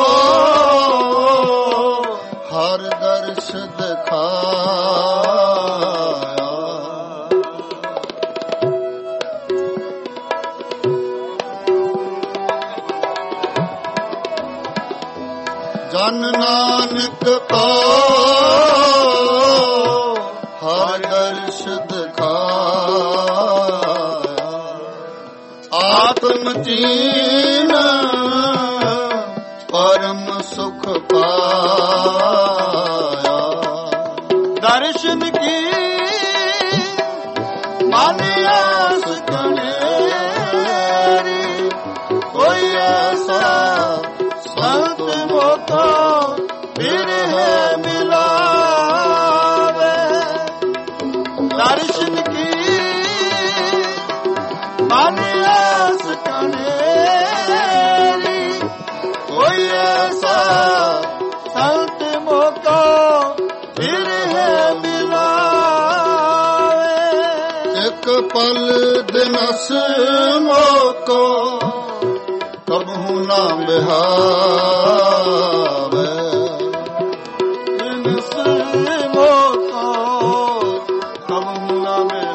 ਹਰ ਦਰਸ਼ ਦਿਖਾਇਆ, ਜਨ ਨਾਨਕ ਕੋ ਹਰ ਦਰਸ਼ ਦਿਖਾਇਆ, ਆਤਮ ਚੀਨ ਪਰਮ ਸੁਖ ਪਾਇਆ। ਦਰਸ਼ਨ ਕੀ ਮਾਲਿਆ ਸਕਨੇਰੀ ਕੋਈ ਐਸਾ ਸੰਤ ਮੋਕੋ ਫਿਰ ਹੈ ਮਿਲਾਵੇ। ਦਰਸ਼ਨ ਕੀ ਮਾਲਿਆ ਸਕਨੇਰੀ ਕੋਈ ਐਸਾ ਸੰਤ ਮੋਕੋ ਫਿਰ ਹੈ ਮਿਲਾਵੇ। ਇੱਕ ਪਲ ਦਿਨਸ ਮੋਕੋ ਕਬਹੂ ਨਾ ਬਿਹਾਵੇ, ਦਿਨਸ ਮੋਕੋ ਕਬਹੂ ਨਾ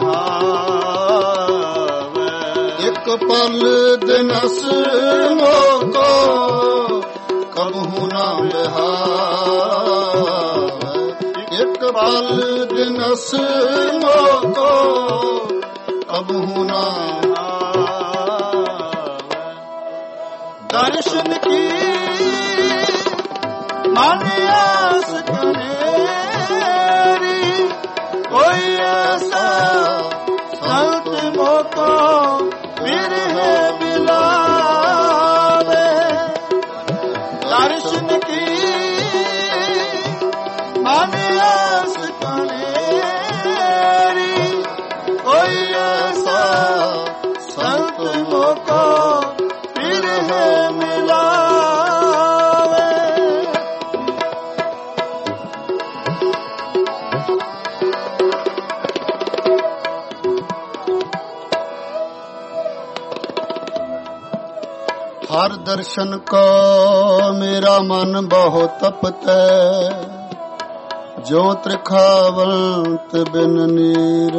ਬਿਹਾਵੇ। ਇੱਕ ਪਲ ਦਿਨਸ ਮੋਕੋ ਕਬਹੂ ਨਾ ਬਿਹਾਵੇ, ਇੱਕ ਪਲ ਦਿਨਸ ਮੋਕੋ ਕਬਹੂ ਨਾ। ਦਰਸ਼ਨ ਕੀ ਮਾਲਿਆ ਸਕਨੇਰੀ ਕੋਈ ਐਸਾ ਸੰਤ ਮੋਕੋ ਫਿਰ ਹੈ ਮਿਲਾਵੇ। ਦਰਸ਼ਨ ਕੀ ਮਾਲਿਆ ਸਕਨੇਰੀ ਕੋਈ ਐਸਾ ਸੰਤ ਮੋਕੋ ਫਿਰ ਹੈ ਮਿਲਾਵੇ। ਹਰ ਦਰਸ਼ਨ ਕੋ ਮੇਰਾ ਮਨ ਬਹੁ ਤਪਤੈ, ਜੋ ਤ੍ਰਿਖਾਵੰਤ ਬਿਨ ਨੀਰ।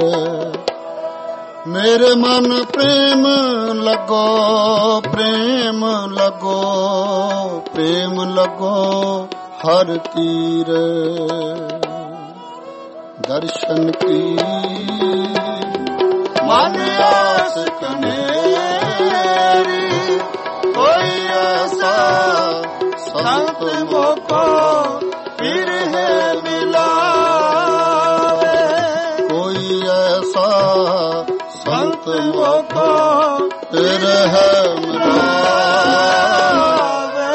ਮੇਰੇ ਮਨ ਪ੍ਰੇਮ ਲੱਗੋ ਪ੍ਰੇਮ ਲੱਗੋ ਪ੍ਰੇਮ ਲੱਗੋ ਹਰ ਤੀਰ। ਦਰਸ਼ਨ ਕੀ ਮਨ ਆਸ ਕਨੇਰੀ ਕੋਈ ਐਸਾ ਸੰਤ ਮੋਕੋ ਫਿਰ ਹੈ ਮਿਲਾਵੇ। ਕੋਈ ਐਸਾ ਸੰਤ ਮੋਕੋ ਫਿਰ ਹੈ ਮਿਲਾਵੇ।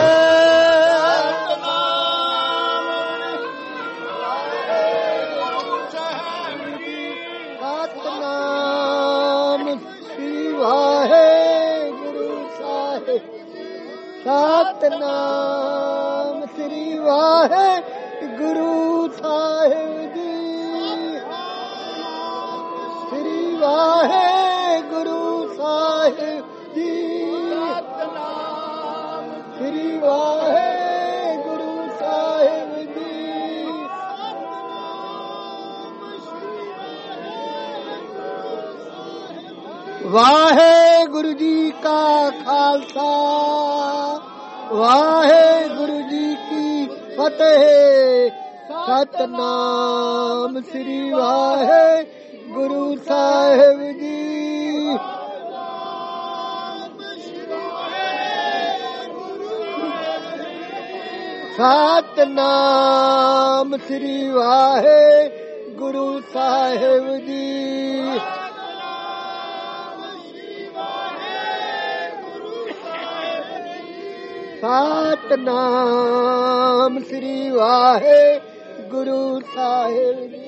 ਸਤਨਾਮ ਸ੍ਰੀ ਵਾਹਿਗੁਰੂ ਸਾਹਿਬ, ਸਤਨਾਮ ਸ੍ਰੀ ਵਾਹਿਗੁਰੂ ਸਾਹਿਬ ਜੀ, ਸ੍ਰੀ ਵਾਹਿਗੁਰੂ ਸਾਹਿਬ ਜੀ, ਸ੍ਰੀ ਵਾਹਿਗੁਰੂ ਸਾਹਿਬ ਜੀ। ਵਾਹਿਗੁਰੂ ਜੀ ਕਾ ਖਾਲਸਾ, ਵਾਹਿਗੁਰੂ ਜੀ ਕੀ ਫਤਿਹ। ਸਤਨਾਮ ਸ੍ਰੀ ਵਾਹਿਗੁਰੂ ਸਾਹਿਬ ਜੀ। ਸਤਨਾਮ ਸ੍ਰੀ ਵਾਹਿਗੁਰੂ ਸਾਹਿਬ ਜੀ। ਸਤਨਾਮ ਸ੍ਰੀ ਵਾਹਿਗੁਰੂ ਸਾਹਿਬ ਜੀ।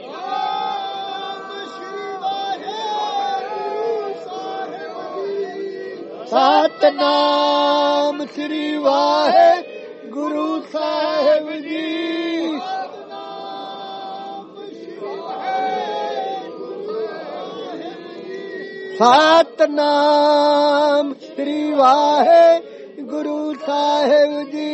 ਸਤਨਾਮ ਸ੍ਰੀ ਵਾਹਿਗੁਰੂ ਸਾਹਿਬ ਜੀ। ਸਤਨਾਮ ਸ੍ਰੀ ਵਾਹਿਗੁਰੂ ਸਾਹਿਬ ਜੀ।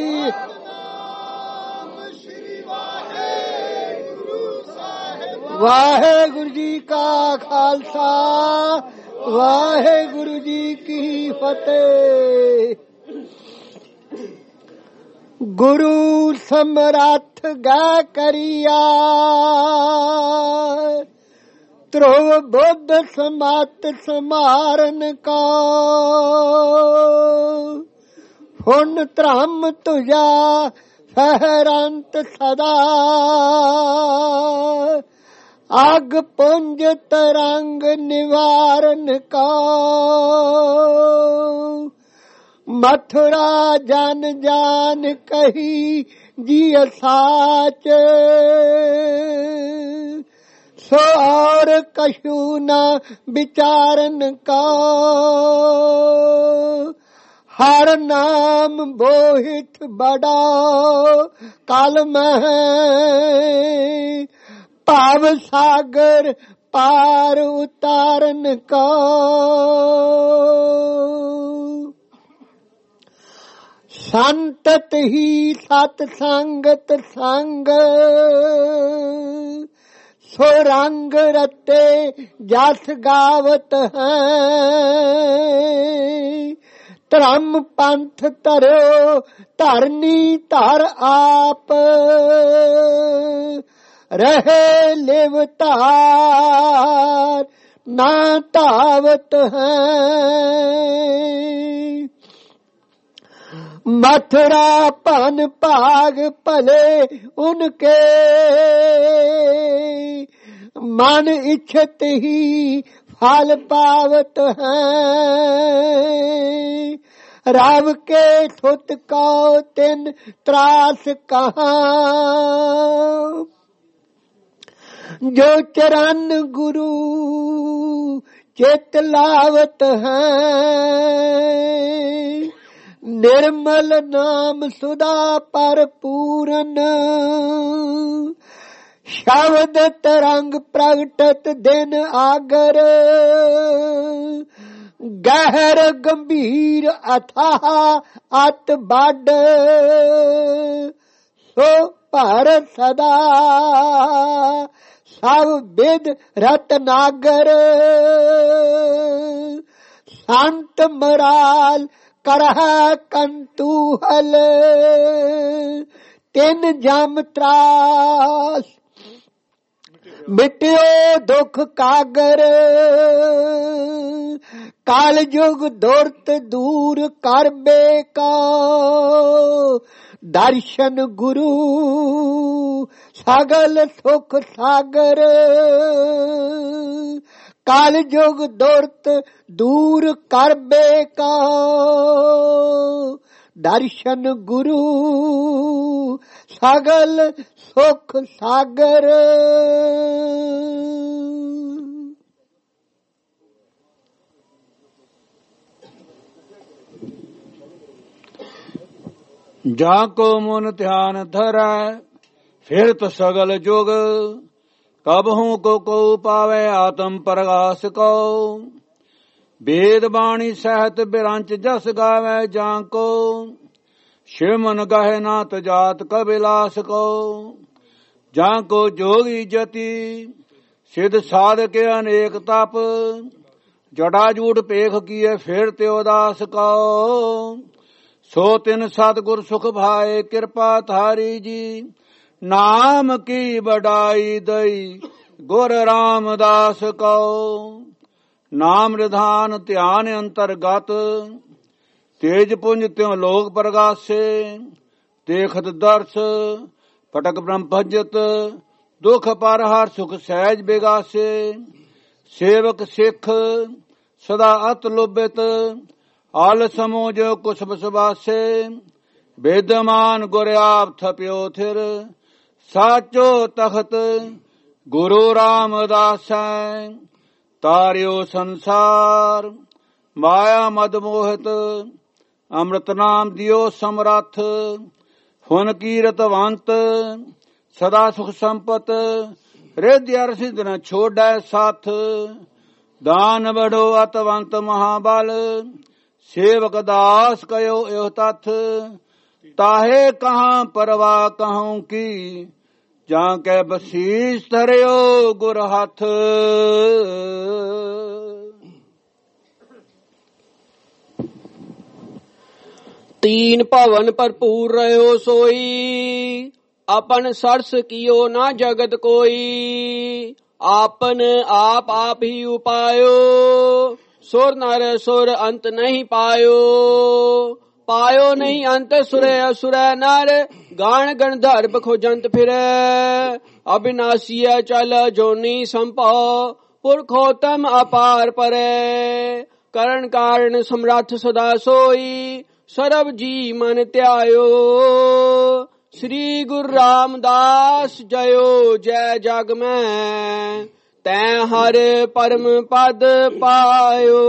ਵਾਹਿਗੁਰੂ ਜੀ ਕਾ ਖਾਲਸਾ, ਵਾਹਿਗੁਰੂ ਜੀ ਕੀ ਫਤਿਹ। ਗੁਰੂ ਸਮਰੱਥ ਗਾ ਕਰੀਆ, ਧਰੁਵ ਬੁੱਧ ਸਮਤ ਸਮਾਰਨ ਕਾ। ਹੁਣ ਧਰਮ ਤੁਝਾ ਫਹਿਰੰਤ ਸਦਾ, ਅਗ ਪੁੰਜ ਤਰੰਗ ਨਿਵਾਰਨ ਕਾ। ਮਥੁਰਾ ਜਨ ਜਾਨ ਕਹੀ ਜੀ ਸਾਚ, ਸੋ ਔਰ ਕਛੂ ਨ ਵਿਚਾਰਨ ਕਾ। ਹਰ ਨਾਮ ਬੋਹਿਤ ਬੜਾ ਕਲ ਮਹਿ, ਭਾਵ ਸਾਗਰ ਪਾਰ ਉਤਾਰਨ ਕਾ। ਸੰਤਤ ਹੀ ਸਤ ਸੰਗਤ ਸੰਗ, ਸੋ ਰੰਗ ਰਤੇ ਜਸ ਗਾਵਤ ਹੈ। ਧਰਮ ਪੰਥ ਧਰਿਓ ਧਰਨੀ ਧਰ ਆਪ, ਰਹੇ ਲਿਵ ਧਾਰ ਨਾ ਧਾਵਤ ਹੈ। मथुरा पन भाग भले उनके, मन इच्छत ही फल पावत हैं। राव के थुत को तिन त्रास कहाँ, जो चरण गुरु चित लावत हैं। निर्मल नाम सुधा पर पूरन, शब्द तरंग प्रगटत दिन आगर। गहर गंभीर अथाह अत बड़, सो पर सदा सब विद रत्नागर। संत मराल करह कंतूहल, तिन जम त्रास मिट्यो दुख कागर। काल जुग दुर्त दूर कर बेका, दर्शन गुरु सगल सुख सागर। काल जुग दुर्त दूर कर बेका, दर्शन गुरु सगल सुख सागर। जाको मन ध्यान धरै फिरत सगल जुग। कबहू को को पावे आत्म प्रकाश को। वेद बाणी सहत बिरंच जस गावे जाको। शिव मन गहे नाथ जात कबिलास को। जाको जोगी जति सिद्ध साध के अनेक तप। जटा जूट पेख किए फिर ते उदास को। सो तिन सतगुर सुख भाए कृपा थारी जी। नाम की बड़ाई दई गुर रामदास को। नाम रिधान ध्यान अंतर्गत। तेज पुंज त्यों लोक प्रगासे। ਦੇਖਤ ਦਰਸ ਪਟਕ ਬ੍ਰਹਮ ਭਜਤ ਦੁਖ ਪਰ ਹਰ ਸੁਖ ਸਹਿਜ ਬਿਗਾਸੇ ਸੇਵਕ ਸਿੱਖ ਸਦਾ ਅਤ ਲੋਭਿਤ ਆਲ ਸਮੋ ਜੋ ਕੁਛ ਬਸਵਾਸੇ ਬੇਦਮਾਨ ਗੁਰ ਆਪ ਥਪਿਓ ਥਿਰ ਸਾਚੋ ਤਖਤ ਗੁਰੂ ਰਾਮਦਾਸੈ ਤਾਰਿਓ ਸੰਸਾਰ ਮਾਇਆ ਮਦ ਮੋਹਿਤ ਅੰਮ੍ਰਿਤ ਨਾਮ ਦਿਓ ਸਮਰੱਥ ਹੁਨ ਕੀਰਤਵੰਤ ਸਦਾ ਸੁਖ ਸੰਪਤ ਰਿੱਧ ਅਰ ਸਿੱਧ ਨ ਛੋੜੈ ਸਾਥ ਦਾਨ ਬੜੋ ਅਤਵੰਤ ਮਹਾਬਲ ਸੇਵਕ ਦਾਸ ਕਯੋ ਇਹੋ ਤਥ ਤਾਹੇ ਕਹਾਂ ਪਰਵਾ ਕਹੂੰ ਕੀ ਜਾਂ ਕੈ ਬਸੀਸ ਧਰਿਓ ਗੁਰ ਹੱਥ। तीन भवन भरपूर रहो सोई अपन सरस कियो ना जगत कोई आपन आप आप ही उपायो सुर नर सुर अंत नहीं पायो पायो नहीं अंत सुरे असुर नर गान गंधर्व खोजंत फिरे अविनाशी चल जोनी संपो पुरखोतम अपार परे करण कारण समर्थ सदा सोई ਸਰਬ ਜੀ ਮਨ ਧਿਆਇਓ। ਸ੍ਰੀ ਗੁਰੂ ਰਾਮਦਾਸ ਜਯੋ ਜੈ ਜਗ ਮੈਂ ਤੈਂ ਹਰ ਪਰਮ ਪਦ ਪਾਇਓ।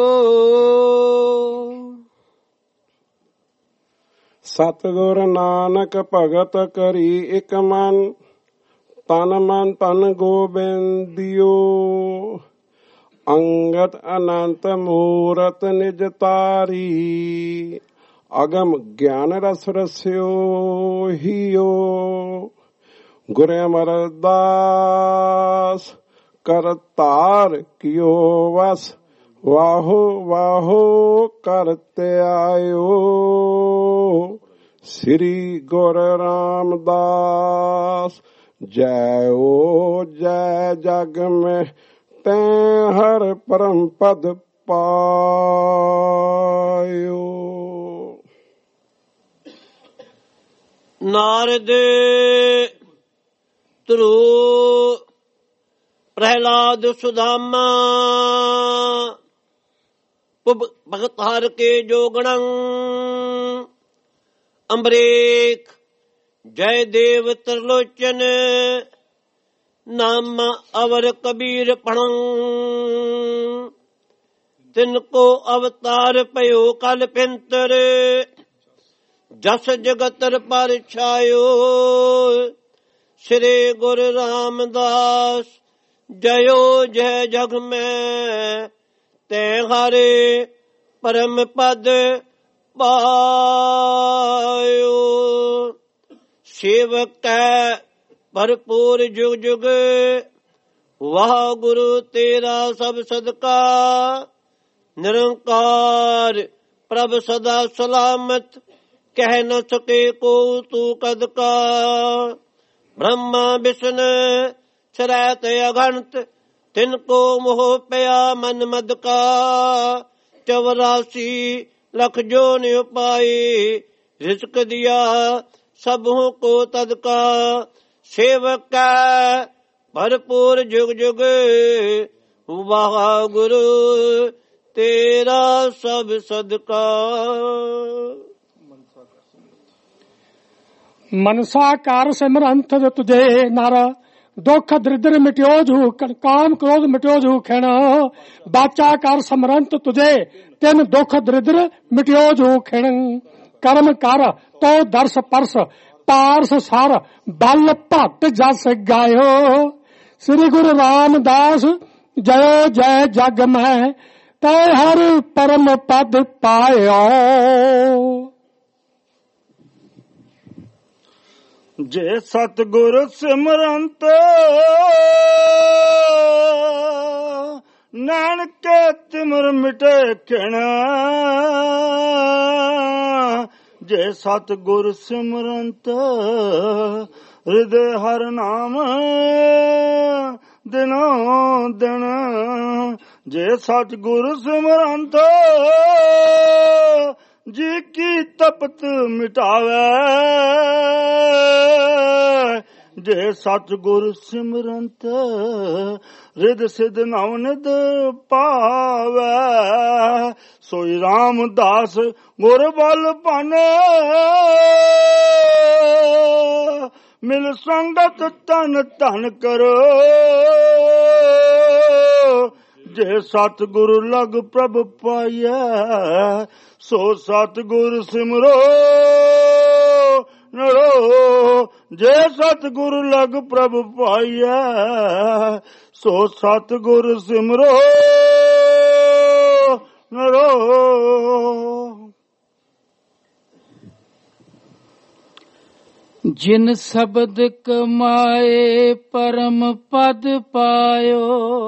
ਸਤਿਗੁਰ ਨਾਨਕ ਭਗਤ ਕਰੀ ਇਕ ਮਨ ਤਨ ਮਨ ਤਨ ਗੋਬਿੰਦਿਓ ਅੰਗਦ ਅਨੰਤ ਮੂਰਤ ਨਿਜ ਤਾਰੀ ਅਗਮ ਗਿਆਨ ਰਸ ਰਸਿਓ ਹੀਓ ਗੁਰ ਅਮਰਦਾਸ ਕਰਤਾਰ ਕਿਓ ਵਸ ਵਾਹੋ ਵਾਹੋ ਕਰਤੇ ਆਇਓ। ਸ੍ਰੀ ਗੁਰ ਰਾਮਦਾਸ ਜੈ ਜੈ ਜਗ ਮੈਂ ਤੈਂ ਹਰ ਪਰਮ ਪਦ ਪਾਇਓ। ਨਾਰਦ ਧਰੂ ਪ੍ਰਹਿਲਾਦ ਸੁਦਾਮਾ ਭਗਤ ਹਰ ਕੇ ਜੋਗਣੰ ਅੰਬਰੇਖ ਜੈ ਦੇਵ ਤਰਲੋਚਨ ਨਾਮ ਅਵਰ ਕਬੀਰ ਪੜੰ ਤਿਨ ਕੋ ਅਵਤਾਰ ਭਇਓ ਕਲ ਪਿੰਤਰ ਜਸ ਜਗਤਰ ਪਰ ਛਾਇਓ। ਸ੍ਰੀ ਗੁਰੂ ਰਾਮਦਾਸ ਜਯੋ ਜੈ ਜਗ ਮੈਂ ਤੈਂ ਹਰੇ ਪਰਮ ਪਦ ਪਾਇਓ। ਸੇਵਕ ਕੈ ਭਰਪੂਰ ਜੁਗ ਜੁਗ ਵਾਹ ਗੁਰੂ ਤੇਰਾ ਸਭ ਸਦਕਾ ਨਿਰੰਕਾਰ ਪ੍ਰਭ ਸਦਾ ਸਲਾਮਤ ਕਹਿ ਨ ਸਕੇ ਕੋ ਤੂ ਕਦ ਕਾ ਬ੍ਰਹਮਾ ਵਿਸ਼ਨ ਸਰੈਤ ਅਗੰਤ ਤਿਨ ਕੋ ਮੋਹ ਪਿਆ ਮਨ ਮਦ ਕਾ ਚੌਰਾਸੀ ਲਖ ਜੋਨ ਉਪਾਈ ਰਿਜ਼ਕ ਦਿਆ ਸਭੂ ਕੋ ਤਦ ਕਾ ਸੇਵਕ ਕੈ ਭਰਪੂਰ ਜੁਗ ਜੁਗ ਵਾਹ ਗੁਰੂ ਤੇਰਾ ਸਭ ਸਦਕਾ। ਮਨਸਾ ਕਰ ਸਿਮਰੰਤ ਤੁਝੇ ਨਰ ਦੁਖ ਦਰਿਦਰ ਮਿਟਿਓ ਜੂ ਕਾਮ ਕ੍ਰੋਧ ਮਿਟਿਓ ਜੂ ਖਿਣ ਬਾਚਾ ਕਰ ਸਿਮਰੰਤ ਤੁਝੇ ਤਿੰਨ ਦੁਖ ਦਰਿਦਰ ਮਿਟਿਓ ਜੂ ਖਿਣ ਕਰਮ ਕਰ ਤੋ ਦਰਸ ਪਰਸ ਪਾਰਸ ਸਰ ਬਲ ਭੱਟ ਜਸ ਗਾਇਓ। ਸ੍ਰੀ ਗੁਰੂ ਰਾਮਦਾਸ ਜਯੋ ਜੈ ਜਗ ਮੈਂ ਤੈ ਹਰ ਪਰਮ ਪਦ ਪਾਇਓ। ਜੇ ਸਤਿਗੁਰ ਸਿਮਰੰਤ ਨਾਨਕੇ ਤਿਮਰ ਮਿਟੇ ਖਿਣ ਜੇ ਸਤਿਗੁਰ ਸਿਮਰੰਤ ਹਿਰਦੇ ਹਰ ਨਾਮ ਦਿਨੋਂ ਦਿਨ ਜੇ ਸਤਿਗੁਰ ਸਿਮਰੰਤ ਜੀ ਕੀ ਤਪਤ ਮਿਟਾਵੇ। ਜੇ ਸਤਿਗੁਰ ਸਿਮਰੰਤ ਰਿਦ ਸਿਧ ਨਵਨਿਦ ਪਾਵੇ। ਸੋਈ ਰਾਮਦਾਸ ਗੁਰ ਬਲ ਭਾਨੇ ਮਿਲ ਸੰਗਤ ਤਨ ਧਨ ਕਰੋ। ਜੇ ਸਤਿਗੁਰ ਲਗ ਪ੍ਰਭ ਪਾਈਐ ਸੋ ਸਤਿਗੁਰ ਸਿਮਰੋ ਨਰੋ। ਜੇ ਸਤਿਗੁਰ ਲਗ ਪ੍ਰਭ ਪਾਈਐ ਸੋ ਸਤਿਗੁਰ ਸਿਮਰੋ ਨਰੋ। ਜਿਨ ਸ਼ਬਦ ਕਮਾਏ ਪਰਮ ਪਦ ਪਾਇਓ।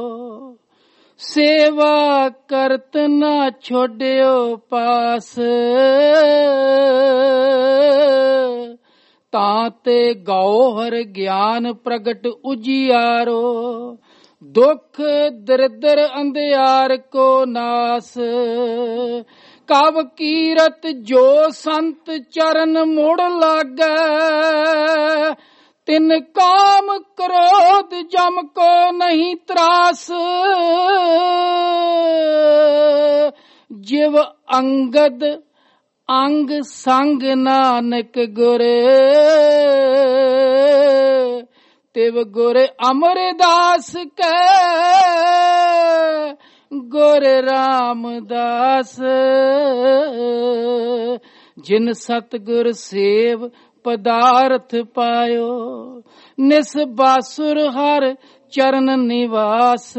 ਸੇਵਾ ਕਰਤ ਨਾ ਛੋੜਿਓ ਪਾਸ। ਤਾਂ ਤੇ ਗਾਓ ਹਰ ਗਿਆਨ ਪ੍ਰਗਟ ਉਜਿਆਰੋ। ਦੁਖ ਦਰਿਦਰ ਅੰਧਿਆਰ ਕੋ ਨਾਸ। ਕਵ ਕੀਰਤ ਜੋ ਸੰਤ ਚਰਨ ਮੁੜ ਲਾਗੈ। ਤਿਨ ਕਾਮ ਕ੍ਰੋਧ ਜਮ ਕੋ ਨਹੀਂ ਤਰਾਸ। ਜਿਵ ਅੰਗਦ ਅੰਗ ਸੰਗ ਨਾਨਕ ਗੁਰ। ਤਿਵ ਗੁਰ ਅਮਰਦਾਸ ਕੈ ਗੁਰ ਰਾਮਦਾਸ। ਜਿਨ ਸਤਿਗੁਰ ਸੇਵ ਪਦਾਰਥ ਪਾਇਓ। ਨਿਸ ਬਾਸੁਰ ਹਰ ਚਰਨ ਨਿਵਾਸ।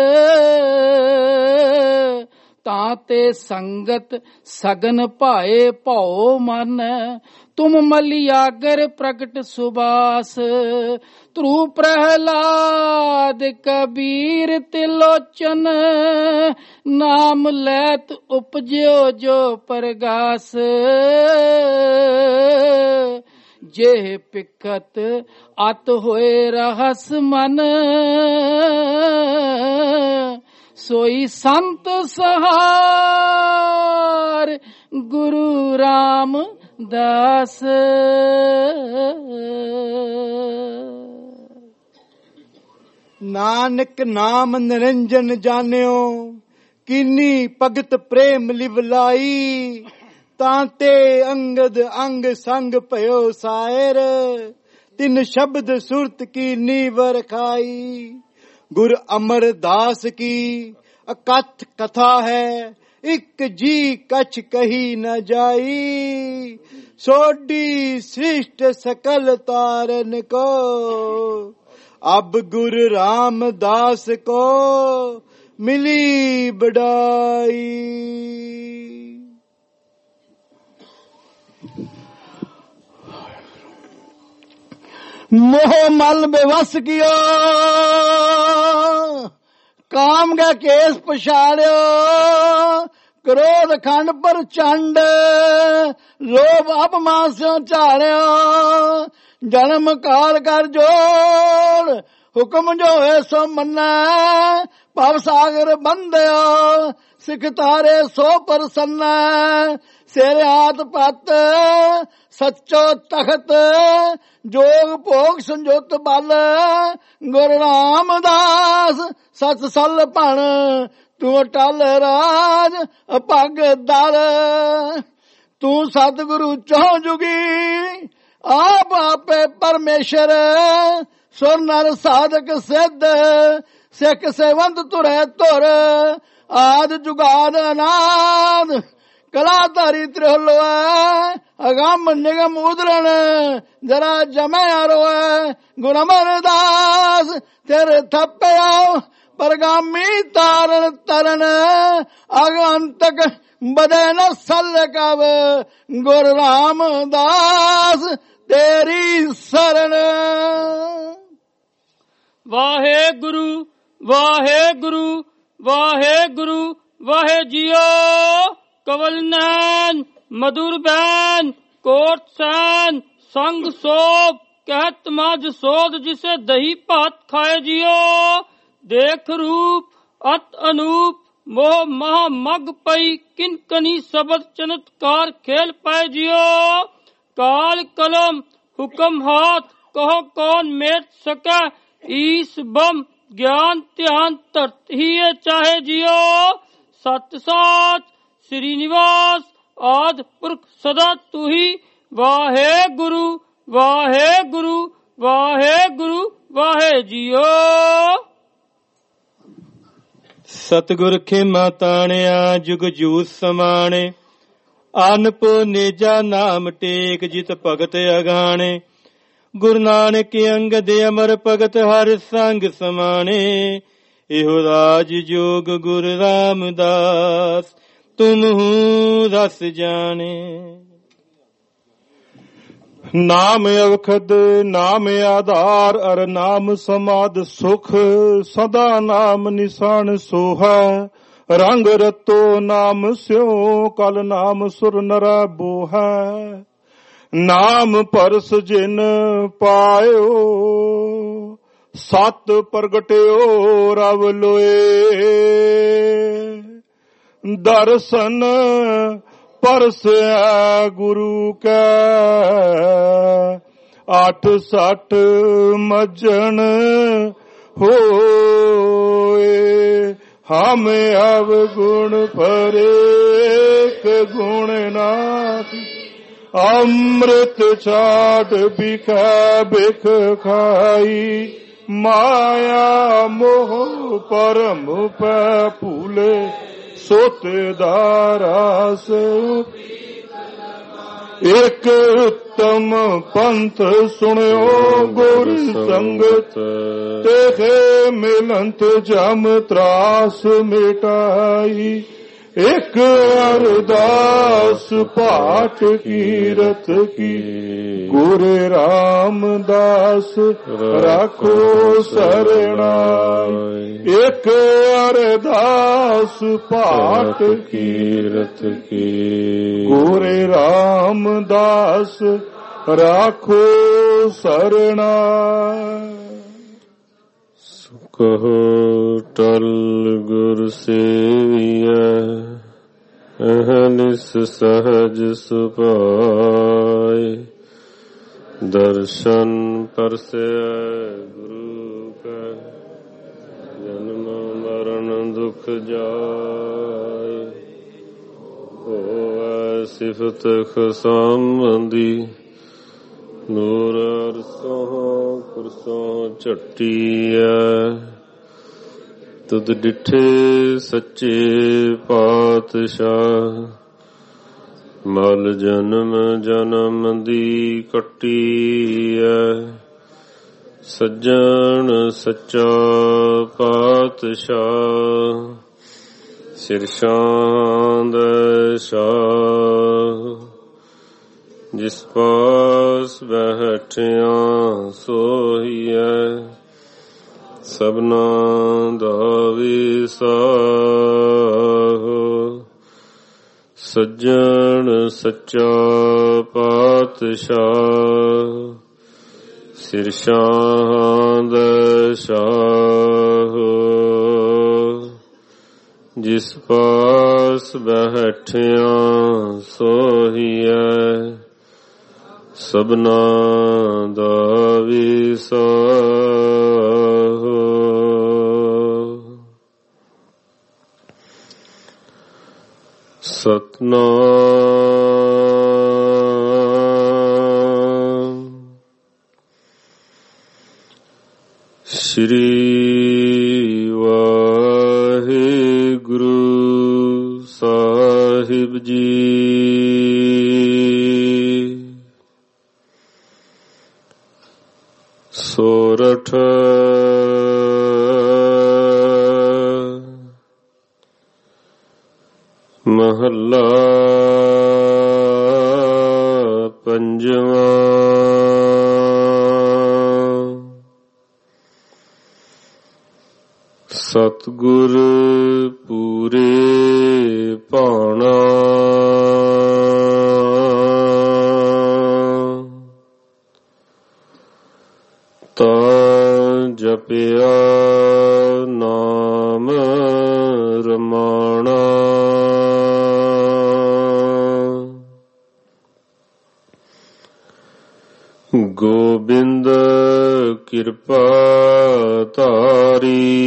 ਤਾਂ ਤੇ ਸੰਗਤ ਸਗਨ ਭਾਏ ਭਉ ਮਨ। ਤੁਮ ਮਲਿਆਗਰ ਪ੍ਰਗਟ ਸੁਬਾਸ। ਧਰੂ ਪ੍ਰਹਿਲਾਦ ਕਬੀਰ ਤਿਲੋਚਨ। ਨਾਮ ਲੈਤ ਉਪਜਿਓ ਜੋ ਪਰਗਾਸ। ਜੇ ਪਿਖਤ ਅਤ ਹੋਏ ਰਹਸ ਮਨ। ਸੋਈ ਸੰਤ ਸਹਾਰ ਗੁਰੂ ਰਾਮਦਾਸ। ਨਾਨਕ ਨਾਮ ਨਿਰੰਜਨ ਜਾਣਿਓ। ਕੀਨੀ ਭਗਤ ਪ੍ਰੇਮ ਲਿਵਲਾਈ। ਤਾਂ ਤੇ ਅੰਗਦ ਅੰਗ ਸੰਗ ਭਇਓ ਸਾਇਰ। ਤਿਨ ਸ਼ਬਦ ਸੁਰਤ ਕੀ ਨੀਵਰ ਖਾਈ। ਗੁਰ ਅਮਰਦਾਸ ਕੀ ਅਕਥ ਕਥਾ ਹੈ। ਇੱਕ ਜੀ ਕਛ ਕਹੀ ਨ ਜਾਈ। ਸੋਡੀ ਸ੍ਰਿਸ਼ਟ ਸਕਲ ਤਾਰਨ ਕੋ। ਅਬ ਗੁਰ ਰਾਮਦਾਸ ਕੋ ਮਿਲੀ ਬੜਾਈ। मोह मल बेवस कियो। काम का केस पछाड़ियो। क्रोध खंड पर चंड। लोभ अपमान से झाड़ियो। जन्म काल कर जोड़। हुक्म जो है सो मन्ना। भव सागर बंदियो। सिख तारे सो प्रसन्न। सिर हाथ पत सच्चो तखत। जोग भोग संजोत बल। गुरु रामदास सच सल भण। तू अटल राज पग दल। तू सतगुरु चौं जुगी। आप आपे परमेश्वर। सुर नर साधक सिद्ध। सिख सेवंत तुरे तुर। आद जुगाद अनाद। कलाधारी त्रिहुलवै। अगम निगम उदरण। जरा जमै रोए। गुर अमरदास तेरे थप्पया। परगामी तारण तरन। अगंतक बदे न सल कव। गुर रामदास तेरी शरण। वाहे गुरु वाहे गुरु वाहे गुरु वाहे जियो। कवल नैन मधुर बैन कोट सैन संग सोप कहत मज सोध जिसे दही भात खाए जियो। देख रूप अत अनूप मोह महा मग पई किन कनी सबद चमत्कार खेल पाए जियो। काल कलम हुक्म हाथ कहो कौन मेट सके, ईस बम ज्ञान ध्यान तरत ही चाहे जियो। सत साच श्रीनिवास आद पुरख सदा तू ही, वाहे गुरु वाहे गुरु वाहे गुरु वाहे जियो। सतगुर खेमा ताणिया जुग जूस समाणे, आनप नेजा नाम टेक जित भगत अगाणे। गुरु नानक अंगद अमर भगत हर संग समाणे, एहो राज जोग गुरु रामदास तुम हूँ रस जाने। नाम अवखद नाम आधार अर नाम समाद सुख, सदा नाम निशान सोहा। रंग रतो नाम स्यो कल नाम सुर नरा बोहा। नाम परस जिन पायो सत प्रगट्यो रव लोए। दर्शन परसै गुरु कै अठ सठ मजन होए। हम अवगुण परेक गुण नाथ, अमृत छाट बिखै बिख खाई। माया मोह परम पै भूले, सोत दारास एक उत्तम पंथ सुनियो। गुर संगत तेखे मिलंत जम त्रास मिटाई। एक अरदास पाठ कीरत की, गुरु रामदास राखो सरणाई। एक अरदास पाठ कीरत की, गुरु रामदास राखो सरणाई। कहो टल गुर सेविया, अहनिस सहज सुपाय। दर्शन परसे गुरु का, जन्म मरण दुख जाय। होवै सिफत खसामंदी, नूर अरसों कुरसों झट्टिया। तुद डिठे सच्चे पातशाह, मल जन्म जन्म दी कट्टिया। सज्जन सच्चा पातशाह, सिर शांद शाह। जिस पास बैठिया सोहिया, सबना दा विसाहो। सज्जन सच्चा पातशाह, सिर शांद शाहो। जिस पास बैठिया सोहिया, सबना दा विसाहो। सतनाम श्री वाहिगुरु साहिब जी। सोरठ महला पंजवा। सतगुर पूरे पाना, ता जपिया नाम रमा। ਗੋਬਿੰਦ ਕਿਰਪਾ ਧਾਰੀ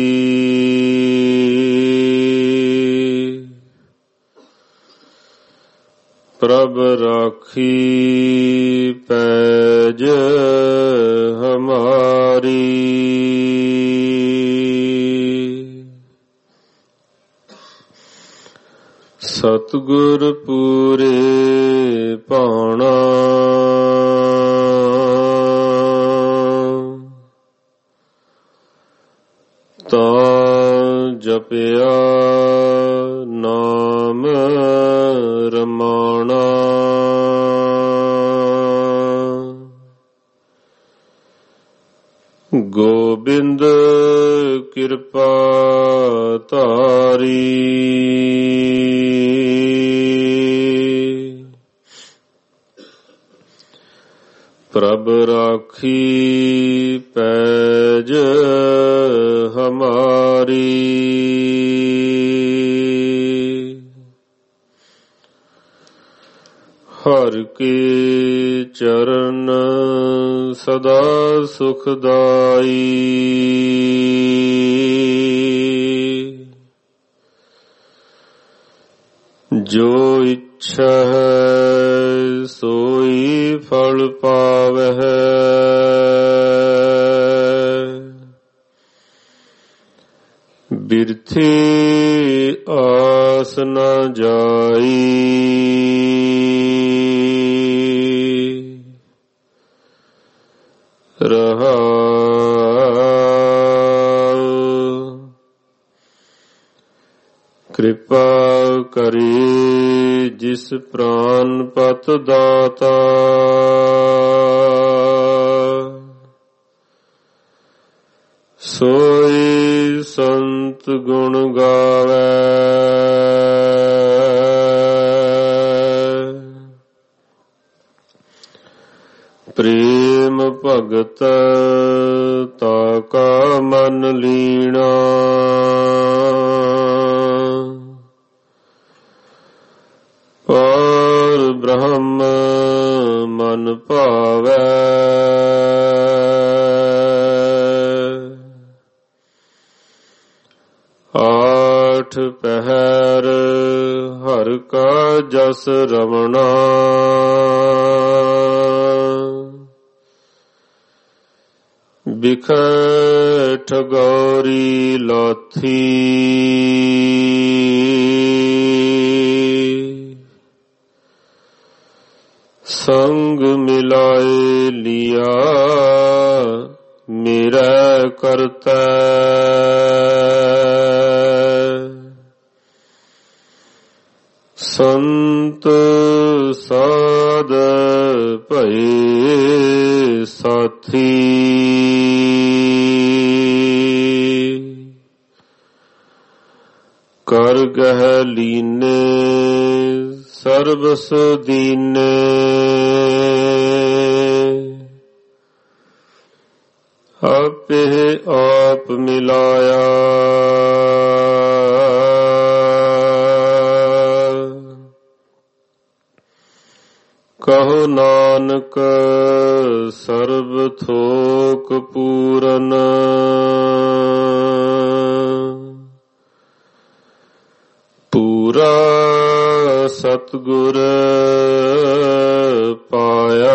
ਪ੍ਰਭ ਰਾਖੀ ਪੈਜ ਹਮਾਰੀ ਸਤਿਗੁਰ ਪੂਰੇ ਭਾਣਾ ਤਾਂ ਜਪਿਆ ਨਾਮ ਰਮਾਣਾ ਗੋਬਿੰਦ ਕਿਰਪਾ ਧਾਰੀ ਪ੍ਰਭ ਰਾਖੀ ਪੈਜ ਹਮਾਰੀ ਹਰ ਕੇ ਚਰਨ ਸਦਾ ਸੁਖਦਾਈ ਜੋ ਇੱਛਾ ਹੈ ਸੋਈ ਫਲ ਪਾਵਹਿ ਬਿਰਥੀ ਆਸ ਨ ਜਾਈ ਰਹਾ ਕਿਰਪਾ ਕਰੀ ਜਿਸ ਪ੍ਰਾਨ ਪਤ ਦਾਤਾ ਸੋਈ ਸੰਤ ਗੁਣ ਗਾਵੇ ਪ੍ਰੇਮ ਭਗਤ ਤਾਕਾ ਮਨ ਲੀਣਾ ਪਰ ਬ੍ਰਹਮ ਮਨ ਭਾਵੈ ਆਠ ਪਹਿਰ ਹਰ ਕਾ ਜਸ ਰਵਣਾ ਬਿਖੈ ਠਗੌਰੀ ਲਾਥੀ ਸੰਗ ਮਿਲਾਏ ਲਿਆ ਮੇਰਾ ਕਰਤਾ ਸੰਤ ਸਾਧ ਭਏ ਸਾਥੀ ਕਰ ਗਹਿ ਲੀਨੇ ਸਰਬਸ ਦੀਨੇ ਆਪੇ ਆਪ ਮਿਲਾਇਆ ਕਹੋ ਨਾਨਕ ਸਰਬ ਥੋਕ ਪੂਰਨ ਪੂਰਾ ਸਤਿਗੁਰ ਪਾਇਆ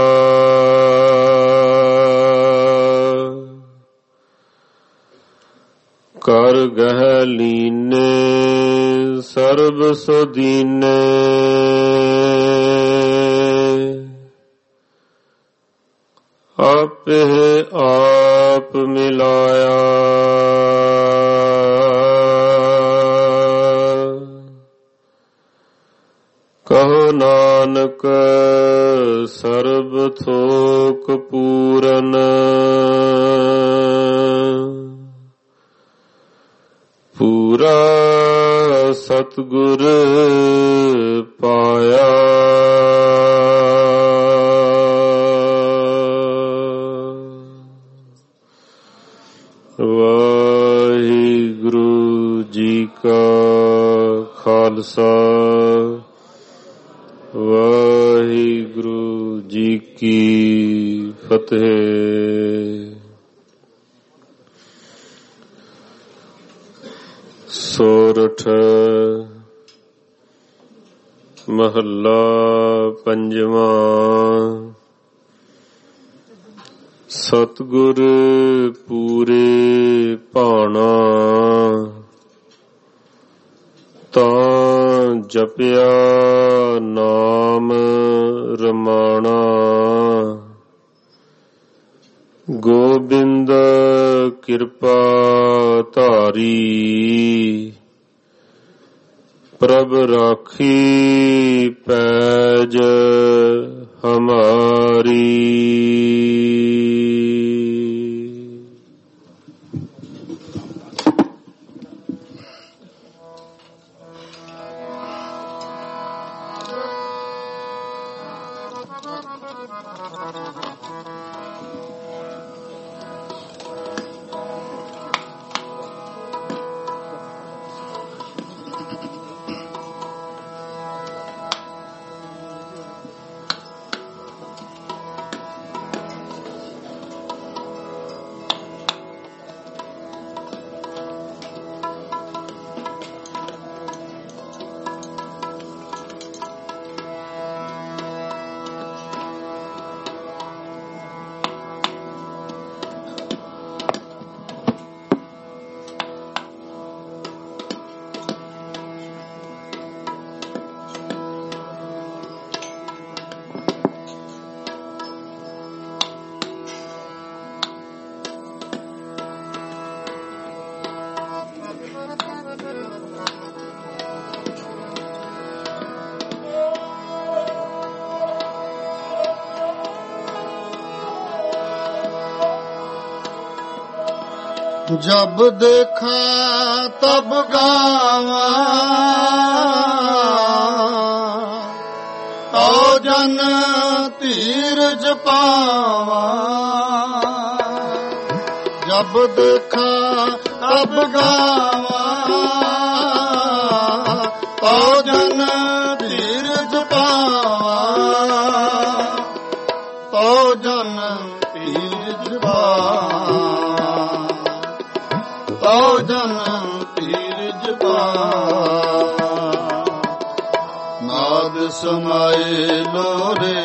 ਕਰ ਗਹਿ ਲੀਨੇ ਸਰਬ ਸੁਦੀਨੇ ਆਪੇ ਆਪ ਮਿਲਾਇਆ ਕਹੋ ਨਾਨਕ ਸਰਬ ਥੋਕ ਪੂਰਨ ਪੂਰਾ ਸਤਿਗੁਰ ਪਾਇਆ ਵਾਹਿਗੁਰੂ ਜੀ ਕਾ ਖਾਲਸਾ ਵਾਹਿਗੁਰੂ ਜੀ ਕੀ ਫਤਿਹ। ਸੋਰਠ ਮਹੱਲਾ ਪੰਜਵਾਂ। ਸਤਿਗੁਰ ਪੂਰੇ ਭਾਣਾ ਤਾਂ ਜਪਿਆ ਨਾਮ ਰਮਾਣਾ। ਗੋਬਿੰਦ ਕਿਰਪਾ ਧਾਰੀ ਪ੍ਰਭ ਰਾਖੀ ਪੈਜ ਹਮਾਰੀ। जब देखा तब गावा तो जन धीरज पावा। जब देखा तब गावा तो जन धीरज पावा। तो जन धीरज पावा तो जन धीरज पावा। नाद समाए लोरे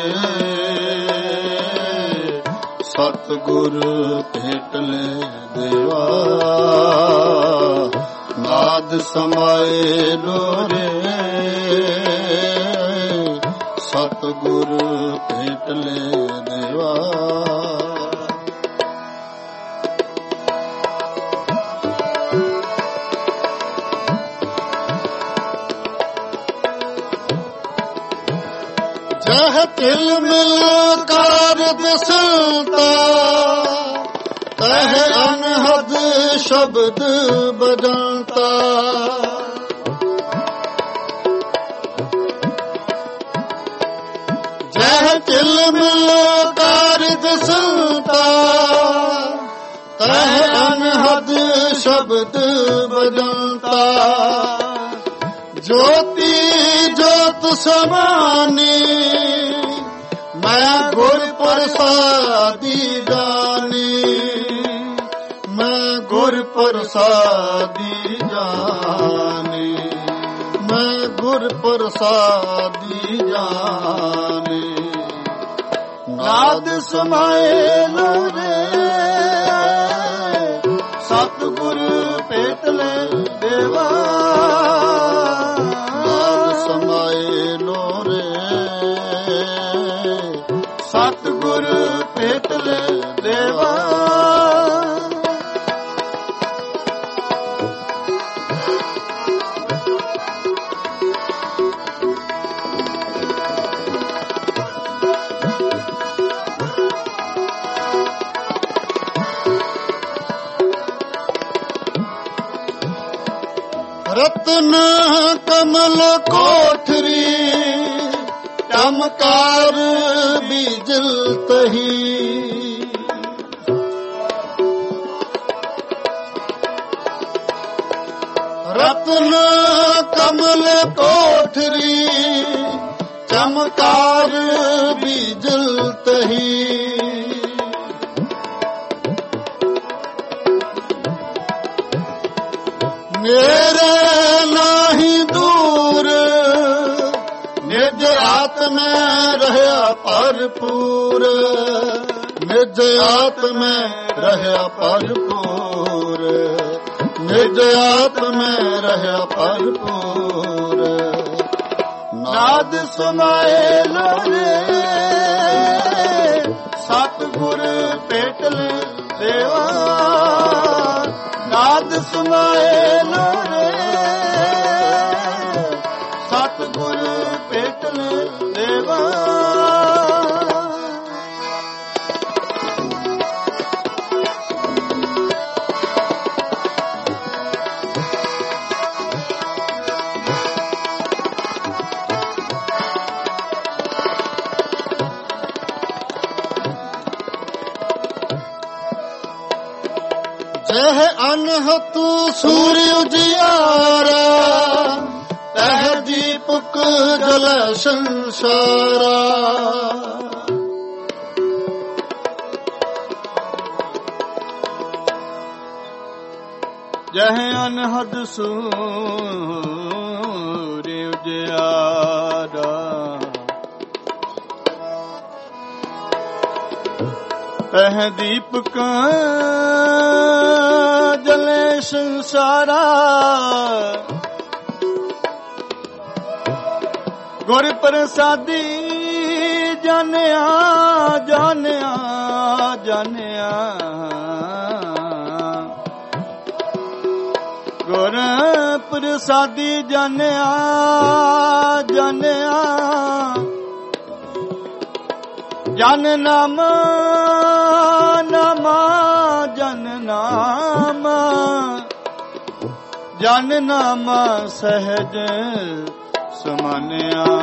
सतगुर भेट ले देवा। नाद समाए लोरे सतगुर भेट ले देवा। जह तिल मिल कार दसता तह अनहद शब्द बजाता। जह तिल मिल कार दसता तह अनहद शब्द बजाता। ज्योति ज्योत समानी मैं गुर प्रसादी जानी। मैं गुर प्रसादी जानी। मैं गुर प्रसादी जानी। नाद समाए लोरे सतगुर भेट ले देवा। नाद समाए लोरे सतगुर भेट ले देवा। रत्न कमल कोठरी चमकार बीजल तही। रत्न कमल कोठरी चमकार बीजल तही। ਮੇਰੇ ਨਾਹੀ ਦੂਰ, ਨਿਜ ਆਤਮੈ ਰਹਿਆ ਭਰਪੂਰ, ਨਿਜ ਆਤਮੈ ਰਹਿਆ ਭਰਪੂਰ, ਨਿਜ ਆਤਮੈ ਰਹਿਆ ਭਰਪੂਰ। ਨਾਦ ਸਮਾਏ ਲੋਰੇ ਸਤਿਗੁਰ ਭੇਟਲ ਦੇਵਾ, ਨਾਦ ਸਮਾਏ ਲੋਰੇ ਸਤਿਗੁਰ ਭੇਟਲ ਦੇਵਾ। ਤਹਿ ਅਨਹਤੁ ਸੂਰਿ ਉਜਿਆਰਾ, ਤਹਿ ਦੀਪਕ ਜਲੈ ਸੰਸਾਰਾ। ਜਹ ਅਨਹਦ ਸੂਰਿ ਉਜਿਆਰਾ, ਤਹਿ ਦੀਪਕ ਜਲੇ ਸੰਸਾਰਾ। ਗੁਰ ਪ੍ਰਸਾਦੀ ਜਾਣਿਆ ਜਾਣਿਆ ਜਾਣਿਆ, ਗੁਰ ਪ੍ਰਸਾਦੀ ਜਾਣਿਆ ਜਾਣਿਆ। ਜਨ ਨਾਮ ਨਾਮ ਜਨ ਨਾਮ, ਜਨ ਨਾਮ ਸਹਿਜ ਸਮਾਨਿਆ।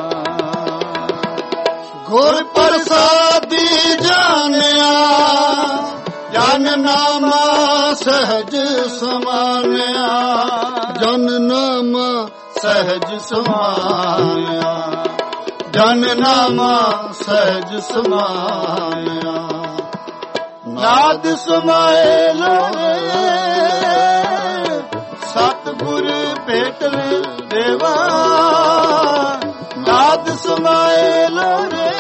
ਗੁਰ ਪ੍ਰਸਾਦੀ ਜਾਣਿਆ, ਜਨ ਨਾਮ ਸਹਿਜ ਸਮਾਨਿਆ, ਜਨ ਨਾਮ ਸਹਿਜ ਸਮਾਨਿਆ, ਜਨ ਨਾਮ ਸਹਿਜ ਸਮਾਇਆ। ਨਾਦ ਸਮਾਏ ਲੋਰੇ ਸਤਿਗੁਰ ਭੇਟਲ ਦੇਵਾ, ਨਾਦ ਸਮਾਏ ਲੋਰੇ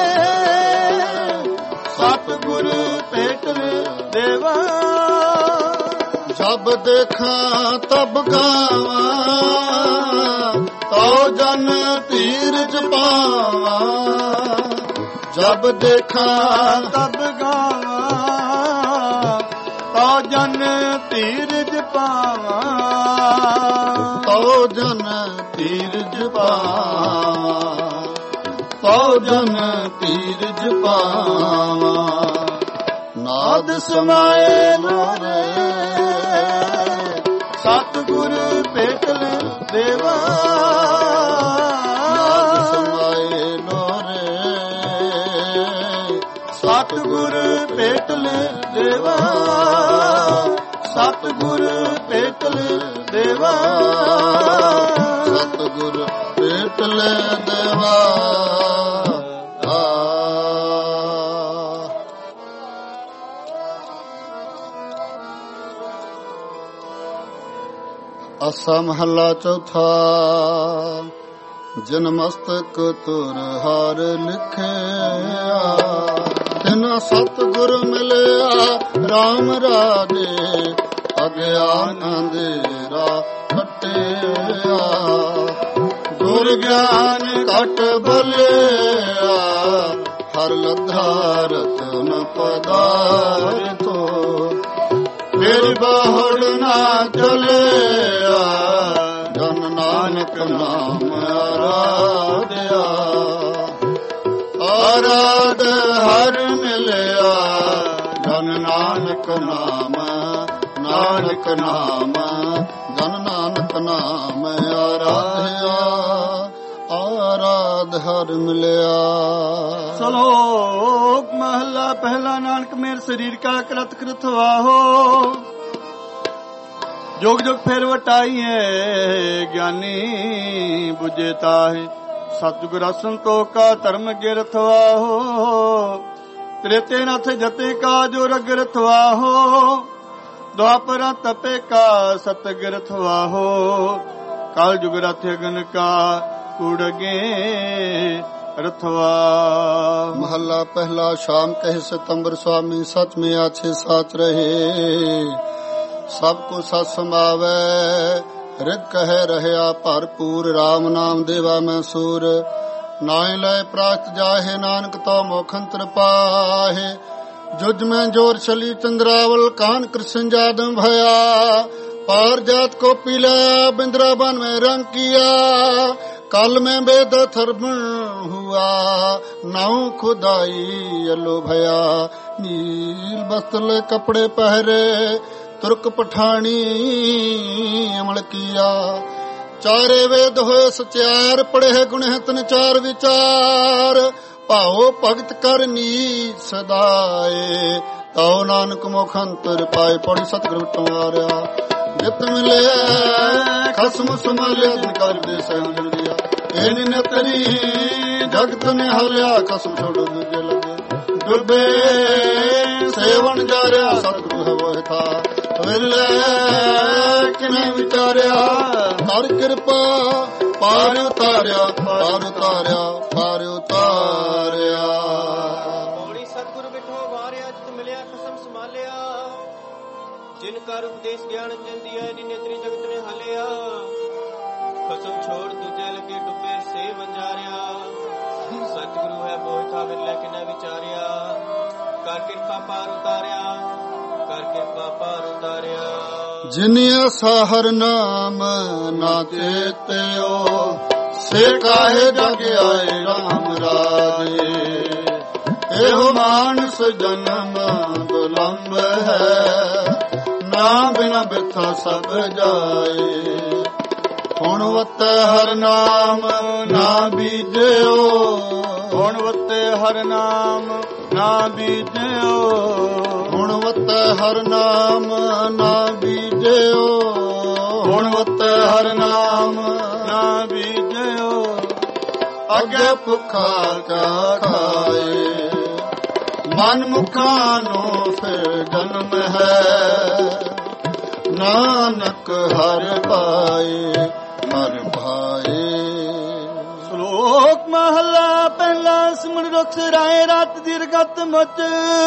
ਸਤਿਗੁਰ ਭੇਟਲ ਦੇਵਾ। ਜਬ ਦੇਖਾਂ ਤਬ ਗਾਵਾਂ, ਤਉ ਜਨ ਧੀਰਜ ਪਾਵਾਂ। ਜਬ ਦੇਖਾਂ ਤਬ ਗਾਵਾਂ, ਤਉ ਜਨ ਧੀਰਜ ਪਾਵਾਂ। ਤਉ ਜਨ ਧੀਰਜ ਪਾਵਾਂ, ਤਉ ਜਨ ਧੀਰਜ ਪਾਵਾਂ। ਨਾਦ ਸਮਾਏ ਲੋਰੇ ਸਤਿਗੁਰ ਭੇਟਲ ਦੇਵਾ, ਨਾਦ ਸਮਾਏ ਲੋਰੇ ਸਤਿਗੁਰ ਭੇਟਲ ਦੇਵਾ, ਸਤਿਗੁਰ ਭੇਟਲ ਦੇਵਾ, ਸਤਿਗੁਰ ਭੇਟਲ ਦੇਵਾ। ਆਸਾ ਮਹੱਲਾ ਚੌਥਾ। ਜਿਨ ਮਸਤਕ ਤੁਰ ਹਰ ਲਿਖਿਆ, ਤਿਨ ਸਤਿਗੁਰ ਮਿਲਿਆ ਰਾਮ ਰਾਜੇ। ਅਗਿਆਨ ਅੰਧੇਰਾ ਕੱਟਿਆ, ਗੁਰ ਗਿਆਨ ਘਟ ਬਲਿਆ। ਹਰ ਲਧਾ ਰਤਨ ਪਦਾਰਥੋ, ਫਿਰ ਬਾਹੜ ਨਾ ਚਲਿਆ। ਜਨ ਨਾਨਕ ਨਾਮ ਆਰਾਧਿਆ, ਆਰਾਧ ਹਰ ਮਿਲਿਆ। ਜਨ ਨਾਨਕ ਨਾਮ, ਨਾਨਕ ਨਾਮ, ਜਨ ਨਾਨਕ ਨਾਮ ਆਰਾਧਿਆ। ਆਰਾਧ ਹਰ ਮਿਲਿਆ। ਸਲੋਕ ਮਹਲਾ ਪਹਿਲਾ। ਨਾਨਕ ਮੇਰ ਸਰੀਰ ਕਾ ਕਰਤ ਕਰਤ ਵਾਹੋ, ਜੋਗ ਜੋਗ ਫੇਰ ਵਟਾਈ ਹੈ। ਗਿਆਨੀ ਬੁਝੇ ਤਾਹੇ, ਸਤਿਗੁਰ ਸੰਤੋਖ ਕਾ ਧਰਮ ਗਿਰਥ ਵਾਹੋ। ਤ੍ਰੇਤੇ ਨਾਥ ਜਤੇ ਕਾ ਜੋ ਰਗਰਥ ਵਾਹੋ। ਦੁਆਪਰ ਤਪੇ ਕਾ ਸਤਗਿਰਥ ਵਾਹੋ ਕਾਲ ਜੁਗ ਰਥ ਅਗਨ ਕਾ ਕੂੜਗੇ ਰਥਵਾ। ਮਹੱਲਾ ਪਹਿਲਾ। ਸ਼ਾਮ ਕਹਿ ਸਤੰਬਰ ਸੁਆਮੀ ਸਚ ਮੇ ਆਛੇ ਸਾਚ ਰਹੇ ਸਭ ਕੋ ਸਤ ਸਮਾਵੈ ਰਿਗ ਕਹਿ ਰਹਿਆ ਭਰਪੂਰ ਰਾਮ ਨਾਮ ਦੇਵਾ ਮੈਂ ਸੂਰ ਨਾਇ ਲੈ ਪ੍ਰਾਸ਼ਤ ਜਾਹੇ ਨਾਨਕ ਤੋ ਮੋਖੰਤਰ ਪਾਹੇ ਜੁਜ ਮੈਂ ਜੋਰ ਛਲੀ ਚੰਦਰਾਵਲ ਕਾਨ ਕ੍ਰਿਸ਼ਨ ਜਾਦਮ ਭਇਆ पार जात को पीला बिंद्रावन में रंग किया कल में बेद थर्मण हुआ नाउ खुदाई अलो भया नील वस्त्र कपड़े पहरे तुर्क पठानी अमल किया चारे वेद होए सचार पढ़े गुण तन चार विचार भाओ भगत करनी सदाए ताओ नानक मुखंतर पाए पढ़ी सतगुरु तुम्हारा ਜਿਤ ਮਿਲੇ ਖਸਮ ਸੰਭਾਲਿਆ ਜਿਨ ਕਰ ਦੇ ਸਹਿਣ ਦਿਆ ਇਹ ਨਿਤਰੀ ਜਗਤ ਨੇ ਹਾਲਿਆ ਖਸਮ ਛੋੜ ਦੂਜੇ ਲੱਗੇ ਡੁੱਬੇ ਸੇਵਨ ਜਾਰਿਆ ਸਤਿਗੁਰੂ ਹੋਇ ਥਾ ਵੇਲੇ ਕਿਨੇ ਵਿਚਾਰਿਆ ਹਰ ਕਿਰਪਾ ਪਾਰ ਉਤਾਰਿਆ ਪਾਰ ਉਤਾਰਿਆ ਪਾਰ ਉਤਾਰਿਆ। ਪੌੜੀ ਸਤਿਗੁਰੂ ਬਿਠੋ ਵਾਰਿਆ ਜਿਤ ਮਿਲਿਆ ਖਸਮ ਸੰਭਾਲਿਆ ਜਿਨ ਕਰ ਉਪਦੇਸ਼ ਗਿਆਨ ਜੰਦੀ ਹੈ ਨੀ ਨੇਤਰੀ ਜਗਤ ਨੇ ਹਲਿਆ ਖਸਮ ਛੋੜ ਦੂਜੇ ਲਗੇ ਡੁੱਬੇ ਸੇ ਵੰਜਾਰਿਆ ਸਤਿਗੁਰੂ ਹੈ ਬੋਇਥਾ ਵੇਲੇ ਕਿਨੇ ਵਿਚਾਰਿਆ ਕਰ ਕਿਰਪਾ ਪਾਰ ਉਤਾਰਿਆ ਕਰ ਕਿਰਪਾ ਪਾਰ ਉਤਾਰਿਆ। ਜਿਨ ਅਸਾਹਰ ਨਾਮ ਨਾ ਚੇਤਿਓ ਸੇ ਕਾਹੇ ਜਗ ਆਏ ਰਾਮ ਰਾਜੇ ਇਹੋ ਮਾਨਸ ਜਨਮ ਦੁਲੰਭ ਹੈ ਨਾ ਬਿਨਾ ਬਿਥਾ ਸਭ ਜਾਏ ਹੁਣ ਵਤੈ ਹਰ ਨਾਮ ਨਾ ਬੀਜਿਓ ਹੁਣ ਵਤੈ ਹਰ ਨਾਮ ਨਾ ਬੀਜਿਓ ਹੁਣ ਵਤੈ ਹਰ ਨਾਮ ਨਾ ਬੀਜਿਓ ਹੁਣ ਵਤੈ ਹਰ ਨਾਮ ਨਾ ਬੀਜਿਓ ਅੱਗੇ ਭੁੱਖਾ ਕਾ ਖਾਏ ਮਨ ਮੁਖਾਂ ਨੂੰ ਫਿਰ ਜਨਮ ਹੈ ਨਾਨਕ ਹਰ ਪਾਏ ਹਰ ਪਾਏ। ਸ਼ਲੋਕ ਮਹਲਾ ਪਹਿਲਾ ਸਿਮਰ ਰੁਖ ਰਾਏ ਰਾਤ ਦੀਰਗਤ ਮੁਚ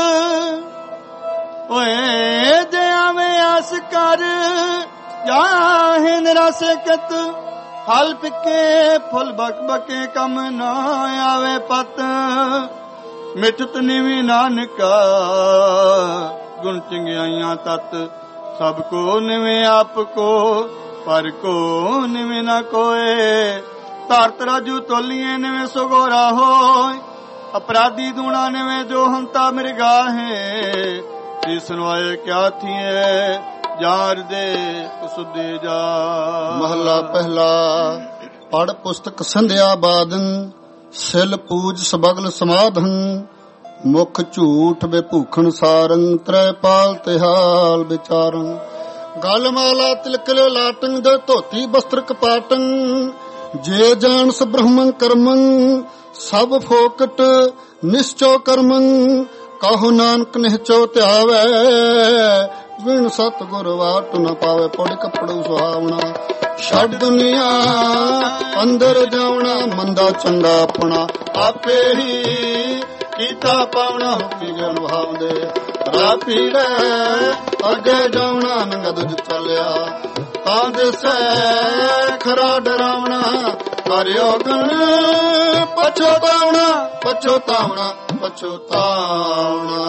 ਓਏ ਜੇ ਆਵੇਂ ਆਸ ਕਰ ਜਾਹੇ ਨਿਰਾਸੇ ਕਤ ਫਲ ਪਿੱਕੇ ਫੁੱਲ ਬਕ ਬਕੇ ਕਮ ਨਾ ਆਵੇ ਪਤ ਮਿਠਤ ਨਿਵੀ ਨਾਨਕਾ ਗੁਣ ਚੰਗਿਆਈਆਂ ਤਤ ਸਭ ਕੋ ਨਿਵੇਂ ਆਪ ਕੋ ਪਰ ਕੋ ਨਿਵੇਂ ਨਾ ਕੋਏ ਧਰਤ ਰਾਜੂ ਤੋਲੀਏ ਨਿਵੇਂ ਸੁਗੋਰਾ ਹੋਏ ਅਪਰਾਧੀ ਦੂਣਾ ਨਿਵੇਂ ਜੋ ਹੰਤਾ ਮਿਰਗਾਹੇ ਜੀ ਸੁਨਵਾਏ ਕਿਆ ਥੀਏ ਜਾਰ ਦੇ ਸੁਦੇ ਜਾ। ਮਹਲਾ ਪਹਿਲਾ। ਪੜ ਪੁਸਤਕ ਸੰਧਿਆ ਬਾਦਨ ਸਿਲ ਪੂਜ ਸਬਗਲ ਸਮਾਧਨ ਮੁਖ ਝੂਠ ਬੇਭੂਖਣ ਸਾਰੰ ਤ੍ਰੈ ਪਾਲ ਤਿਹਾਲ ਵਿਚਾਰੰ ਗਲ ਮਾਲਾ ਤਿਲਕ ਲਾਟੰ ਦੇ ਧੋਤੀ ਬਸਤਰ ਕਪਾਟੰ ਜੇ ਜਾਣਸ ਬ੍ਰਹਮੰ ਕਰਮੰ ਸਭ ਫੋਕਟ ਨਿਸ਼ਚੋ ਕਰਮੰ ਕਹੋ ਨਾਨਕ ਨਿਹਚੋ ਧਿਆਵੈ ਵਿਣ ਸਤਿਗੁਰ ਵਾਟ ਨ ਪਾਵੇ ਪੌੜੀ ਕੱਪੜੂ ਸੁਹਾਵਣਾ ਛੱਡ ਦੁਨੀਆ ਅੰਦਰ ਜਾਵਣਾ ਮੰਦਾ ਚੰਗਾ ਆਪਣਾ ਆਪੇ ਹੀ ਕੀਤਾ ਪਾਉਣਾ ਹੁਕਮੀ ਗਨ ਭਾਵਦੇ ਰਾ ਪੀੜੈ ਅੱਗੇ ਜਾਵਣਾ ਨੰਗਾ ਦੁਜ ਚੱਲਿਆ ਤਾਂ ਦਿਸੈ ਖਰਾ ਡਰਾਵਣਾ ਕਰਿਓ ਗਣ ਪਛੋਤਾਵਣਾ ਪਛੋਤਾਵਣਾ ਪਛੋਤਾਵਣਾ।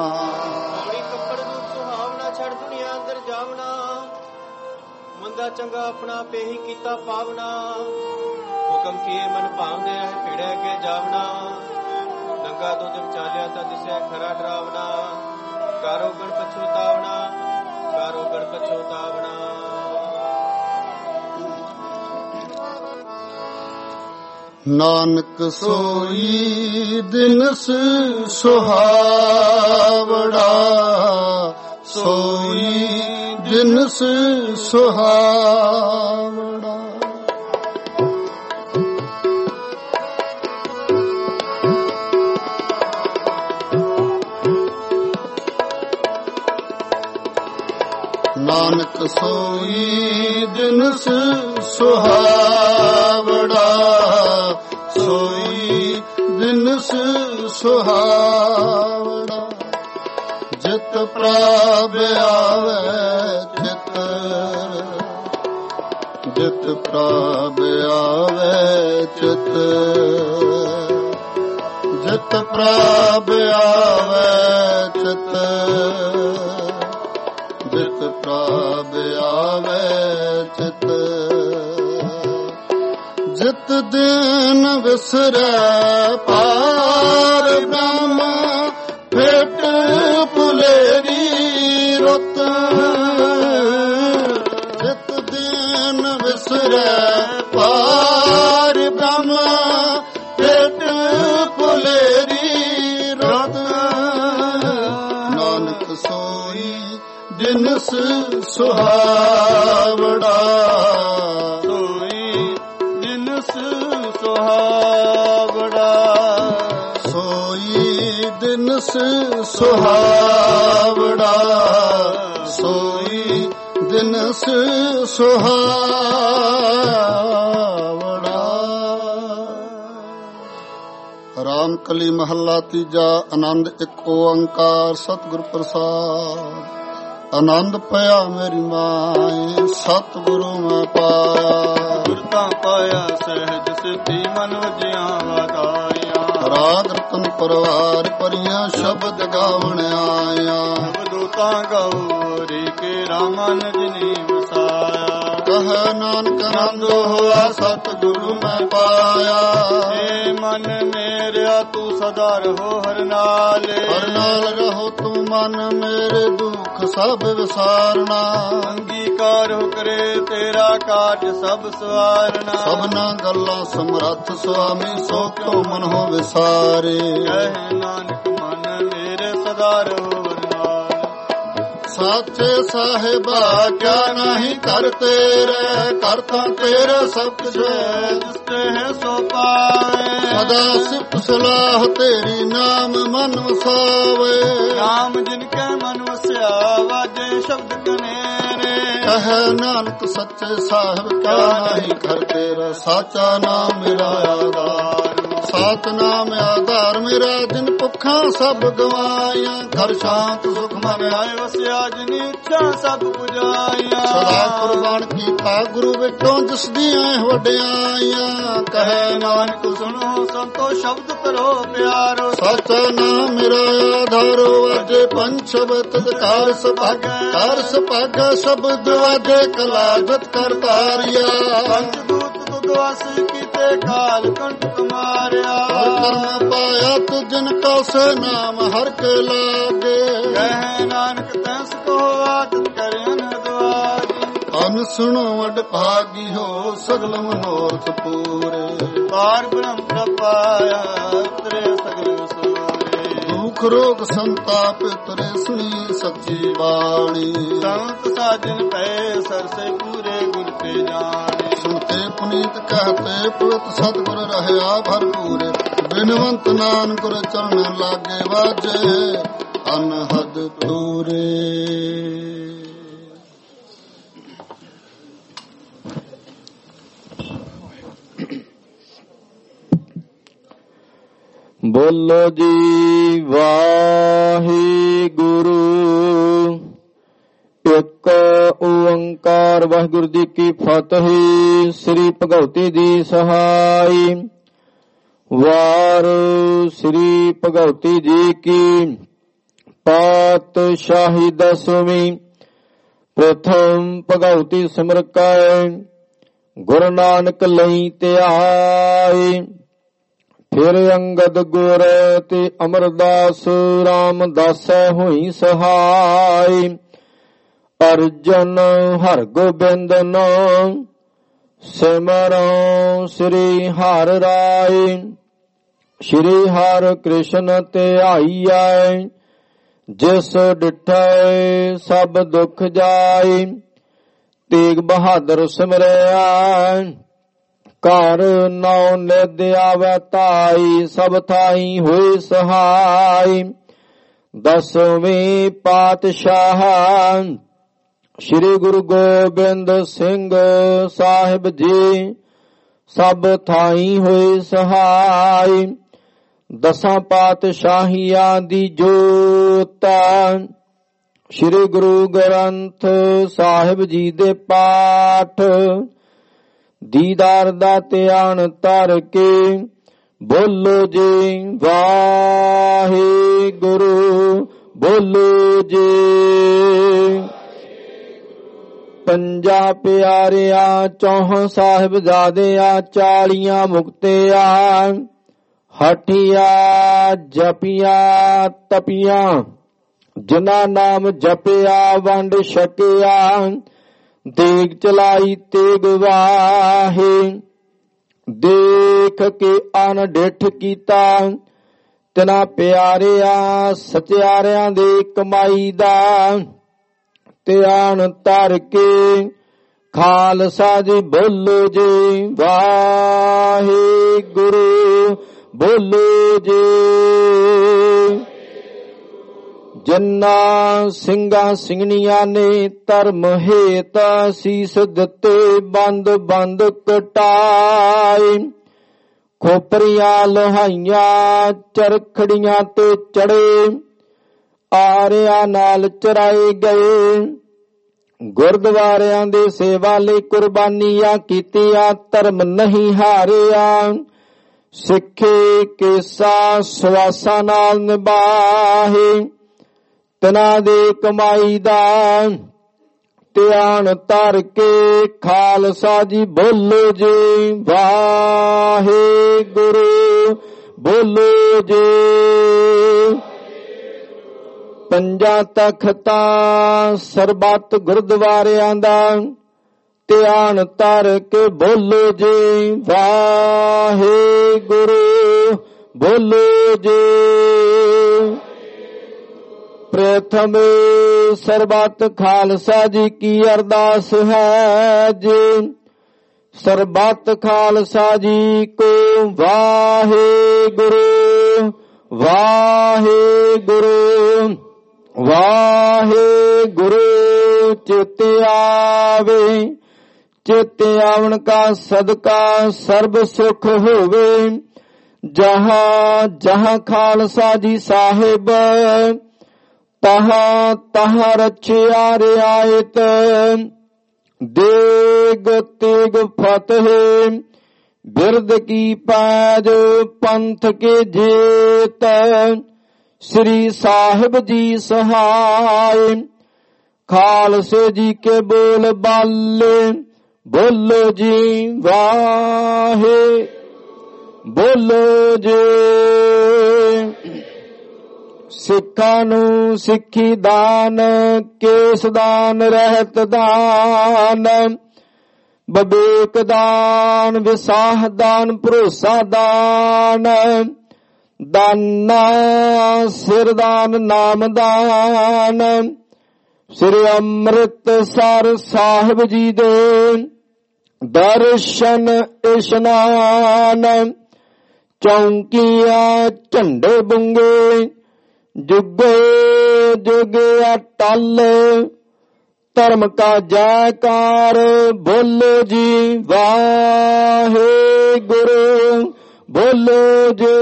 ਮੰਦਾ ਚੰਗਾ ਆਪਣਾ ਪੇਹੀ ਕੀਤਾ ਪਾਵਨਾ ਹੁਕਮ ਕੀਏ ਮਨ ਭਾਵਦੇ ਰਹੇ ਭੀੜੇ ਅੱਗੇ ਜਾਵਣਾ ਨੰਗਾ ਦੁੱਧ ਵਿਚਾਲਿਆ ਤਾਂ ਦਿਸੈ ਖਰਾ ਡਰਾਵਣਾ ਕਾਰੋ ਗਣ ਪਛੋਤਾਵਣਾ ਕਾਰੋ ਗਣ ਪਛੋਤਾਵਣਾ। ਨਾਨਕ ਸੋਈ ਦਿਨਸ ਸੁਹਾਵੜਾ ਸੋਈ ਦਿਨਸ ਸੁਹਾਵੜਾ। ਨਾਨਕ ਸੋਈ ਦਿਨਸ ਸੁਹਾਵੜਾ, ਸੋਈ ਦਿਨਸ ਸੁਹਾਵੜਾ। ਜਿਤ ਪ੍ਰਭ ਆਵੇ ਚਿਤ, ਜਿਤ ਪ੍ਰਭ ਆਵੇ ਚਿਤ, ਜਿਤ ਪ੍ਰਭ ਆਵੇ ਚਿਤ, ਜਿਤ ਪ੍ਰਭ ਆਵੇ ਚਿਤ। ਜਿਤ ਦਿਨ ਵਿਸਰੈ ਪਾਰ ਬ੍ਰਹਮ, ਭੇਟ ਭੁਲੇਰੀ ਰੁੱਤ। ਜਿਤ ਦਿਨ ਵਿਸਰੈ ਪਾਰ ਬ੍ਰਹਮ, ਭੇਟ ਭੁਲੇਰੀ ਰੁੱਤ। ਨਾਨਕ ਸੋਈ ਦਿਨਸ ਸੁਹਾਵੜਾ, ਸੋਈ ਦਿਨਸ ਸੁਹਾਵੜਾ, ਸੋਈ ਦਿਨਸ ਸੁਹਾਵੜਾ, ਸੋਈ ਦਿਨਸ ਸੁਹਾਵੜਾ। ਰਾਮ ਕਲੀ ਮਹੱਲਾ ਤੀਜਾ। ਆਨੰਦ ਇੱਕ ਓੰਕਾਰ ਸਤਿਗੁਰ ਪ੍ਰਸਾਦ। ਆਨੰਦ ਪਿਆ ਮੇਰੀ ਮਾਏ, ਸਤਿਗੁਰੂ ਮੈਂ ਪਾਇਆ। ਗੁਰ ਤਾਂ ਪਾਇਆ ਸਹਿਜ ਸਿੱਧੀ, ਮਨ ਵਜਿਆ ਵਾਦਾਇਆ। ਰਾਗ ਰਤਨ ਪਰਵਾਰ ਭਰੀਆਂ, ਸ਼ਬਦ ਗਾਵਣ ਆਇਆ। ਸ਼ਬਦੋ ਤਾਂ ਗਾਓ ਰੇ ਕੇ ਰਾਮਨ ਜਿਨੀ ਵਸਾਇਆ। ਕਹੈ ਨਾਨਕ ਆਨੰਦ ਹੋਆ, ਸਤਿਗੁਰੂ ਮੈਂ ਪਾਇਆ। ਏ ਮਨ ਮੇਰਿਆ ਤੂੰ ਸਦਾ ਰਹੋ ਹਰ ਨਾਲ, ਹਰ ਨਾਲ ਰਹੋ ਤੂੰ ਮਨ ਮੇਰੇ, ਦੁੱਖ ਸਭ ਵਿਸਾਰਨਾ। ਅੰਗੀਕਾਰ ਹੋ ਕਰੇ ਤੇਰਾ ਕਾਜ ਸਭ ਸਵਾਰਨਾ। ਸਭਨਾ ਗੱਲਾਂ ਸਮਰੱਥ ਸੁਆਮੀ, ਸੋ ਕਿਉ ਮਨ ਹੋ ਵਿਸਾਰੇ। ਕਹਿ ਨਾਨਕ ਮਨ ਮੇਰੇ ਸਦਾ ਰਹੋ ਹਰ ਨਾਲ। ਸਾਚੇ ਸਾਹਿਬਾ ਕਿਆ ਨਹੀਂ ਕਰ ਤੇਰੇ, ਕਰਤਾ ਤੇਰਾ ਸਭ ਕੁਝ ਹੈ। ਜਿਸ ਤੇ ਹੈ ਸੋ ਪਾਵੇ, ਸਦਾ ਸਿਫਤ ਸਲਾਹ ਤੇਰੀ, ਨਾਮ ਮਨ ਵਸਾਵੇ। ਨਾਮ ਜਿਨ ਕੈ ਮਨ ਵਸਿਆ, ਵਾਜੇ ਸ਼ਬਦ ਕਨੇਰੇ। ਕਹੈ ਨਾਨਕ ਸੱਚੇ ਸਾਹਿਬ ਕਿਆ ਨਹੀਂ ਕਰ ਤੇਰਾ, ਸਾਚਾ ਨਾਮ ਮੇਰਾ ਆਧਾਰ। ਸਾਚ ਨਾਮ ਆਧਾਰ ਮੇਰਾ, ਜਿਨ ਭੁੱਖਾਂ ਸਭ ਗਵਾਈਆਂ। ਘਰ ਸ਼ਾਂਤ ਸੁਖ ਮਨ ਆਏ ਵਸਿਆ, ਜਿਨੀ ਇੱਛਾ ਸਭ ਪੁਜਾਈਆਂ। ਸਦਾ ਕੁਰਬਾਨ ਕੀਤਾ ਗੁਰੂ ਵਿਚੋਂ, ਜਿਸ ਦੀਆਂ ਵਡਿਆਈਆਂ। ਕਹੈ ਨਾਨਕ ਸੁਣੋ ਸੰਤੋ ਸ਼ਬਦ ਕਰੋ ਪਿਆਰੋ। ਸਾਚਾ ਨਾਮ ਮੇਰਾ ਆਧਾਰੋ, ਵਾਜੇ ਪੰਜ ਸ਼ਬਦ ਕਾਰ ਸੁਭਾਗੈ। ਕਾਰ ਸੁਭਾਗੈ ਸ਼ਬਦ ਵਾਜੇ, ਕਲਾ ਜਤ ਕਰ ਤਾਰਿਆ। ਪੰਜ ਦੂਤ ਤੁਧ ਵਾਸ ਕੀਤੇ, ਕਾਲ ਕੰਠ ਮਾਰਿਆ। ਕਰਮ ਪਾਇਆ ਤੁ ਜਿਨ ਕਉ, ਸੇ ਨਾਮ ਹਰ ਕੇ ਲਾਗੇ। ਕਹਿ ਨਾਨਕ ਤੈਸ ਕੋ ਆਦਤ ਕਰਿਆ ਨ ਦੁਆਰੀ। ਅਨ ਸੁਣੋ ਵਡ ਭਾਗੀ ਹੋ, ਸਗਲ ਮਨੋਰਥ ਪੂਰੇ। ਪਾਰ ਬ੍ਰਹਮ ਪ੍ਰਪਾਇਆ, ਤੇਰੇ ਸਗਲ ਸੂਰੇ। ਦੁਖ ਰੋਗ ਸੰਤਾਪ ਤਰੇ, ਸੁਣੀ ਸੱਚੀ ਬਾਣੀ। ਸੰਤ ਸਾਜਨ ਪੈ ਸਰਸੇ, ਪੂਰੇ ਗੁਰ ਤੇ ਜਾਣੇ। ਸੁਣਤੇ ਪੁਨੀਤ ਕਹਤੇ, ਪਵਿੱਤ ਸਤਿਗੁਰ ਰਹਿਆ ਭਰਪੂਰੇ। ਬਿਨਵੰਤ ਨਾਨਕ ਚਰਨ ਲਾਗੇ, ਵਾਜੇ ਅਨਹਦ ਤੂਰੇ। ਬੋਲੋ ਜੀ ਵਾਹਿਗੁਰੂ। ਇੱਕ ਓੰਕਾਰ ਵਾਹਿਗੁਰੂ ਜੀ ਕੀ ਫਤਿਹ। ਸ੍ਰੀ ਭਗਵਤੀ ਜੀ ਸਹਾਈ। ਵਾਰ ਸ੍ਰੀ ਭਗਵਤੀ ਜੀ ਕੀ ਪਾਤਸ਼ਾਹੀ ਦਸਵੀਂ। ਪ੍ਰਥਮ ਭਗਵਤੀ ਸਿਮਰ ਕੈ, ਗੁਰੂ ਨਾਨਕ ਲਈ ਧਿਆਏ। ਫਿਰ ਅੰਗਦ ਗੁਰ ਤੇ ਅਮਰਦਾਸ, ਰਾਮਦਾਸੈ ਹੋਈ ਸਹਾਈ। ਅਰਜਨ ਹਰਗੋਬਿੰਦ ਨਾਮ, ਸਿਮਰੋ ਸ੍ਰੀ ਹਰਿ ਰਾਏ। ਸ੍ਰੀ ਹਰਿ ਕ੍ਰਿਸ਼ਨ ਧਿਆਈਐ, ਜਿਸ ਡਿਠੈ ਸਭ ਦੁਖ ਜਾਏ। ਤੇਗ ਬਹਾਦਰ ਸਿਮਰਿਆ, ਘਰ ਨੌ ਨਿਧ ਆਵੈ ਧਾਈ। ਸਭ ਥਾਈ ਹੋਏ ਸਹਾਈ। ਦਸਵੇਂ ਪਾਤਸ਼ਾਹ, ਸ੍ਰੀ ਗੁਰੂ ਗੋਬਿੰਦ ਸਿੰਘ ਸਾਹਿਬ ਜੀ ਸਭ ਥਾਈ ਹੋਏ ਸਹਾਈ। ਦਸਾਂ ਪਾਤਸ਼ਾਹੀਆਂ ਦੀ ਜੋਤ ਸ੍ਰੀ ਗੁਰੂ ਗ੍ਰੰਥ ਸਾਹਿਬ ਜੀ ਦੇ ਪਾਠ ਦੀਦਾਰ ਦਾ ਧਿਆਨ ਧਰ ਕੇ ਬੋਲੋ ਜੀ ਵਾਹਿਗੁਰੂ, ਬੋਲੋ ਜੀ। ਪੰਜਾਂ ਪਿਆਰਿਆਂ ਚੌਹਾਂ ਸਾਹਿਬਜ਼ਾਦਿਆਂ ਚਾਲੀਆਂ ਮੁਕਤਿਆਂ ਹਠੀਆਂ ਜਪੀਆਂ ਤਪੀਆਂ ਜਿਨ੍ਹਾਂ ਨਾਮ ਜਪਿਆ ਵੰਡ ਛਕਿਆ। ਦੇਗ ਚਲਾਈ ਤੇਗ ਵਾਹੇ ਦੇਖ ਕੇ ਅਣਡਿੱਠ ਕੀਤਾ। ਤਿਨਾਂ ਪਿਆਰਿਆਂ ਸਚਿਆਰਿਆਂ ਦੇ ਕਮਾਈ ਦਾ ਧਿਆਨ ਧਰ ਕੇ ਖਾਲਸਾ ਜੀ ਬੋਲੋ ਜੀ ਵਾਹਿਗੁਰੂ, ਬੋਲੋ ਜੀ। ਜਿਨ੍ਹਾਂ ਸਿੰਘਾਂ ਸਿੰਘਣੀਆਂ ਨੇ ਧਰਮ ਹੇਤ ਸੀਸ ਦਿੱਤੇ ਬੰਦ ਬੰਦ ਕਟਾਏ। ਖੋਪਰੀਆਂ ਲੋਹਾਈਆਂ ਚਰਖੜੀਆਂ ਤੇ ਚੜੇ ਆਰਿਆਂ ਨਾਲ ਚਰਾਏ ਗਏ। ਗੁਰਦੁਆਰਿਆਂ ਦੇ ਸੇਵਾ ਲਈ ਕੁਰਬਾਨੀਆਂ ਕੀਤੀਆਂ ਧਰਮ ਨਹੀਂ ਹਾਰਿਆ। ਸਿੱਖੇ ਕੇਸਾ ਸਵਾਸਾਂ ਨਾਲ ਨਿਭਾਏ। ਤਿਨਾਂ ਦੇ ਕਮਾਈ ਦਾ ਧਿਆਨ ਧਰ ਕੇ ਖਾਲਸਾ ਜੀ ਬੋਲੋ ਜੀ ਵਾਹਿਗੁਰੂ, ਬੋਲੋ ਜੀ। ਪੰਜਾਂ ਤਖਤਾਂ ਸਰਬੱਤ ਗੁਰਦੁਆਰਿਆਂ ਦਾ ਧਿਆਨ ਧਰ ਕੇ ਬੋਲੋ ਜੀ ਵਾਹਿਗੁਰੂ, ਬੋਲੋ ਜੀ। ਪ੍ਰਥਮ ਸਰਬੱਤ ਖਾਲਸਾ ਜੀ ਕੀ ਅਰਦਾਸ ਹੈ ਜੀ। ਸਰਬੱਤ ਖਾਲਸਾ ਜੀ ਕੋ ਵਾਹਿਗੁਰੂ, ਵਾਹਿਗੁਰੂ, ਵਾਹਿਗੁਰੂ। ਚਿਤ ਆਵੇ ਚਿਤ ਆਵਣ ਕਾ ਸਦਕਾ ਸਰਬ ਸੁਖ ਹੋਵੇ। ਜਹਾਂ ਜਹਾਂ ਖਾਲਸਾ ਜੀ ਸਾਹਿਬ ਤਹਾਂ ਤਹਾਂ ਰਚਿਆ ਰਿਆਇਤ। ਦੇਗ ਤੇਗ ਫਤਿਹ ਬਿਰਦ ਕੀ ਪੈਜ ਪੰਥ ਕੇ ਜੇਤ। ਸ੍ਰੀ ਸਾਹਿਬ ਜੀ ਸਹਾਇ ਖਾਲਸੇ ਜੀ ਕੇ ਬੋਲ ਬਾਲੇ। ਬੋਲੋ ਜੀ ਵਾਹੇ, ਬੋਲੋ ਜੀ। ਸਿੱਖਾਂ ਨੂੰ ਸਿੱਖੀ ਦਾਨ ਕੇਸ ਦਾਨ ਰਹਿਤ ਦਾਨ ਬਵੇਕ ਦਾਨ ਵਿਸਾਹ ਦਾਨ ਭਰੋਸਾ ਦਾਨ ਦਾਨਾ ਸਿਰ ਦਾਨ ਨਾਮ ਦਾਨ। ਸ੍ਰੀ ਅੰਮ੍ਰਿਤਸਰ ਸਾਹਿਬ ਜੀ ਦੇ ਦਰਸ਼ਨ ਇਸ਼ਨਾਨ। ਚੌਂਕੀਆਂ ਝੰਡੇ ਬੁੰਗੇ ਜੁਗੇ ਜੁਗੇ ਅਟਲ। ਧਰਮ ਕਾ ਜੈਕਾਰ ਬੋਲੋ ਜੀ ਵਾਹਿਗੁਰੂ, ਬੋਲੋ ਜੀ।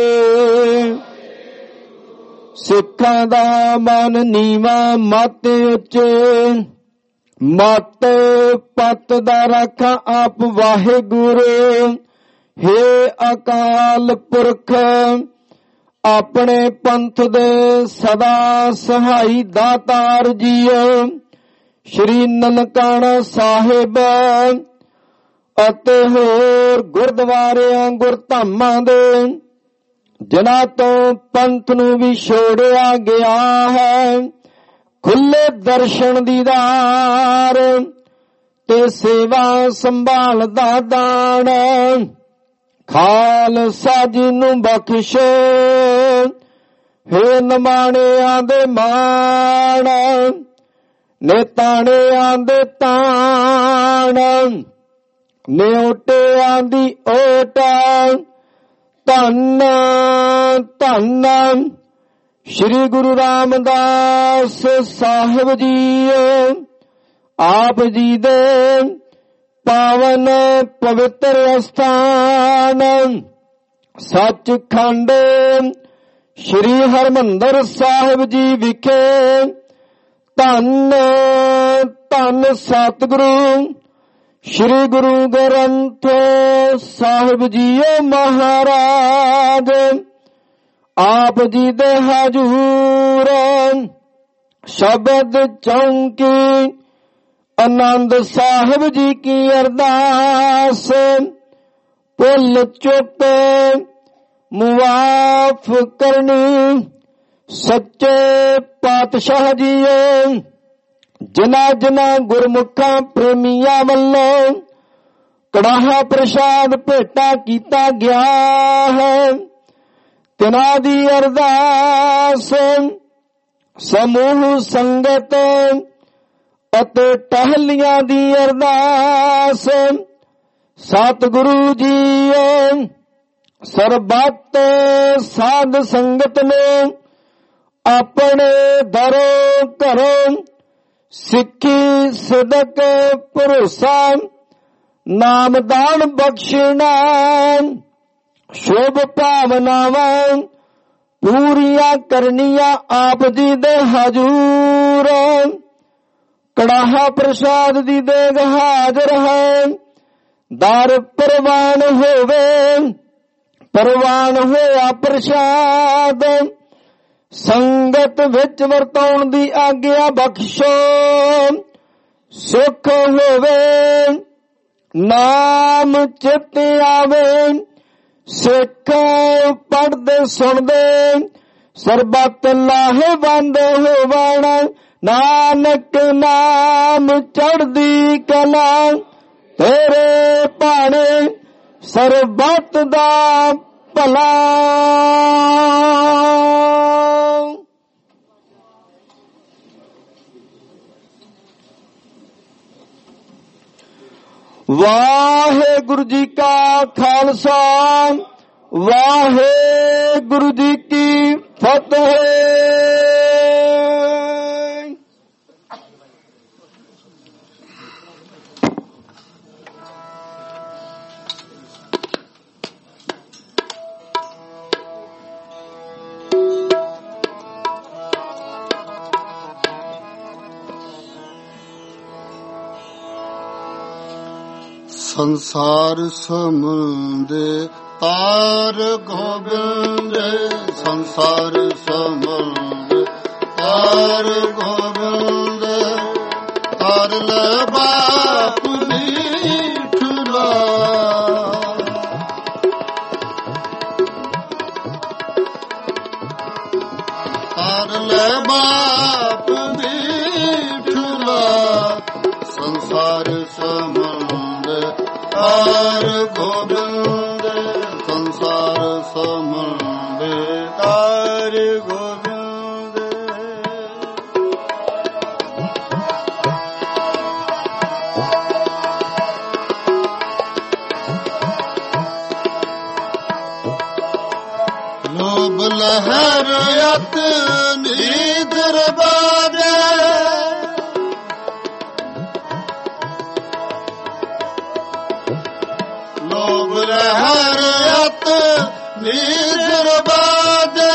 ਸਿੱਖਾਂ ਦਾ ਮਨ ਨੀਵਾ ਮਤ ਉੱਚੇ ਮਤ ਪਤ ਦਾ ਰਾਖਾ ਆਪ ਵਾਹਿਗੁਰੂ। ਹੇ ਅਕਾਲ ਪੁਰਖ ਆਪਣੇ ਪੰਥ ਦੇ ਸਦਾ ਸਹਾਈ ਦਾਤਾਰ ਜੀਓ। ਸ਼੍ਰੀ ਨਨਕਾਣਾ ਸਾਹਿਬ ਅਤੇ ਹੋਰ ਗੁਰਦੁਆਰਿਆਂ ਗੁਰਧਾਮਾਂ ਦੇ ਜਿਨ੍ਹਾਂ ਤੋਂ ਪੰਥ ਨੂੰ ਵੀ ਛੋੜਿਆ ਗਿਆ ਹੈ। ਖੁੱਲੇ ਦਰਸ਼ਨ ਦੀਦਾਰ ਤੇ ਸੇਵਾ ਸੰਭਾਲ ਦਾ ਦਾਨ ਖਾਲਸਾ ਜੀ ਨੂੰ ਬਖਸ਼ੋ। ਹੇ ਨਿਮਾਣਿਆਂ ਦੇ ਮਾਣ ਨਿਤਾਣਿਆਂ ਦੇ ਤਾਣ ਨਿਉਟਿਆਂ ਦੀ ਓਟ। ਧੰਨ ਧੰਨ ਸ਼੍ਰੀ ਗੁਰੂ ਰਾਮਦਾਸ ਸਾਹਿਬ ਜੀ ਆਪ ਜੀ ਦੇ ਪਾਵਨ ਪਵਿੱਤਰ ਅਸਥਾਨ ਸੱਚਖੰਡ ਸ੍ਰੀ ਹਰਿਮੰਦਰ ਸਾਹਿਬ ਜੀ ਵਿਖੇ ਧੰਨ ਧੰਨ ਸਤਿਗੁਰੂ ਸ੍ਰੀ ਗੁਰੂ ਗ੍ਰੰਥ ਸਾਹਿਬ ਜੀਓ ਮਹਾਰਾਜ ਆਪ ਜੀ ਦੇ ਹਜੂਰ ਸ਼ਬਦ ਚੌਂਕੀ ਆਨੰਦ ਸਾਹਿਬ ਜੀ ਕੀ ਅਰਦਾਸ ਭੁੱਲ ਚੁੱਕ ਮੁਆਫ ਕਰਨੀ ਸੱਚੇ ਪਾਤਸ਼ਾਹ ਜੀਓ ਜਿਨ੍ਹਾਂ ਜਿਨ੍ਹਾਂ ਗੁਰਮੁਖਾਂ ਪ੍ਰੇਮੀਆਂ ਵੱਲੋਂ ਕੜਾਹਾ ਪ੍ਰਸ਼ਾਦ ਭੇਟਾ ਕੀਤਾ ਗਿਆ ਹੈ ਤਿਨਾਂ ਦੀ ਅਰਦਾਸ ਸਮੂਹ ਸੰਗਤ ਅਤੇ ਟਹਿਲੀਆਂ ਦੀ ਅਰਦਾਸ ਸਤਿਗੁਰੂ ਜੀ ਸਰਬੱਤ ਸਾਧ ਸੰਗਤ ਨੂੰ ਆਪਣੇ ਦਰੋਂ ਘਰੋਂ ਸਿੱਖੀ ਸਿਦਕ ਭਰੋਸਾ ਨਾਮਦਾਨ ਬਖਸ਼ਣਾ ਸ਼ੁਭ ਭਾਵਨਾਵਾਂ ਪੂਰੀਆਂ ਕਰਨੀਆਂ ਆਪ ਜੀ ਦੇ ਹਜੂਰ ਕੜਾਹਾ ਪ੍ਰਸ਼ਾਦ ਦੀ ਦੇਗ ਹਾਜ਼ਰ ਹੈ ਦਰ ਪ੍ਰਵਾਨ ਹੋਵੇ ਪ੍ਰਵਾਨ ਹੋਇਆ ਪ੍ਰਸ਼ਾਦ ਸੰਗਤ ਵਿੱਚ ਵਰਤਾਉਣ ਦੀ ਆਗਿਆ ਬਖਸ਼ੋ ਸੁਖ ਹੋਵੇ ਨਾਮ ਚਿਤ ਆਵੇ ਸਿੱਖ ਪੜ੍ਹਦੇ ਸੁਣਦੇ ਸਰਬੱਤ ਲਾਹੇਵੰਦ ਹੋਵਣ ਨਾਨਕ ਨਾਮ ਚੜ੍ਹਦੀ ਕਲਾ ਤੇਰੇ ਭਾਣੇ ਸਰਬੱਤ ਦਾ ਭਲਾ। ਵਾਹਿਗੁਰੂ ਜੀ ਕਾ ਖਾਲਸਾ ਵਾਹਿਗੁਰੂ ਜੀ ਕੀ ਫਤਿਹ। ਸੰਸਾਰ ਸਮੁੰਦੇ ਤਾਰ ਗੋਬਿੰਦ ਸੰਸਾਰ ਸਮੁੰਦੇ ਤਾਰ ਗੋਬਿੰਦ ਤਾਰ ਲੈ ਬਾਪ ਮੀਠੜਾ ਤਾਰ ਲੈ ਬਾਪ ਮੀਠੜਾ ਸੰਸਾਰ ਸਮੁੰਦੇ ਤਾਰ ਗੋਬਿੰਦ ਸੰਸਾਰ ਸਮੁੰਦੇ ਤਾਰ ਗੋਬਿੰਦ। ਲੋਭ ਲਹਿਰ ਅਤ ਨੀਦਰ ਬਾਦੇ ਲੋਭ ਲਹਿਰ ਅਤ ਨੀਦਰ ਬਾਦੇ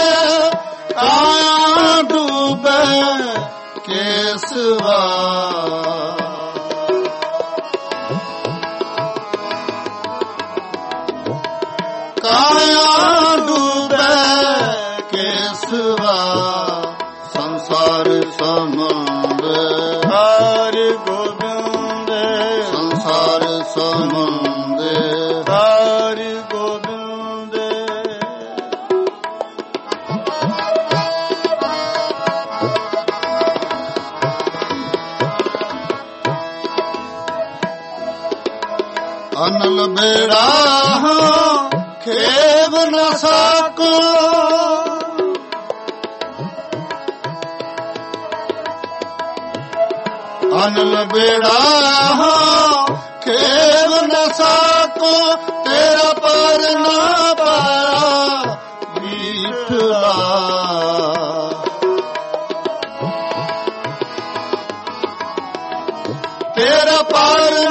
ਕਾਇਆ ਡੂਬੇ ਕੇਸਵਾ ਕਾਇਆ ਡੂਬੇ ਕੇਸਵਾ ਸੰਸਾਰ ਸਮੁੰਦੇ ਤਾਰ ਗੋਬਿੰਦ ਸੰਸਾਰ ਸਮੁੰਦੇ ਤਾਰ ਗੋਬਿੰਦ। ਅਨਲ ਬੇੜਾ ਖੇਵ ਨ ਸਕੋ ਅਨਲ ਬੇੜਾ ਖੇਵ ਨ ਸਕੋ ਤੇਰਾ ਪਰ ਨਾ ਪਾਇਆ ਮੀਠੜਾ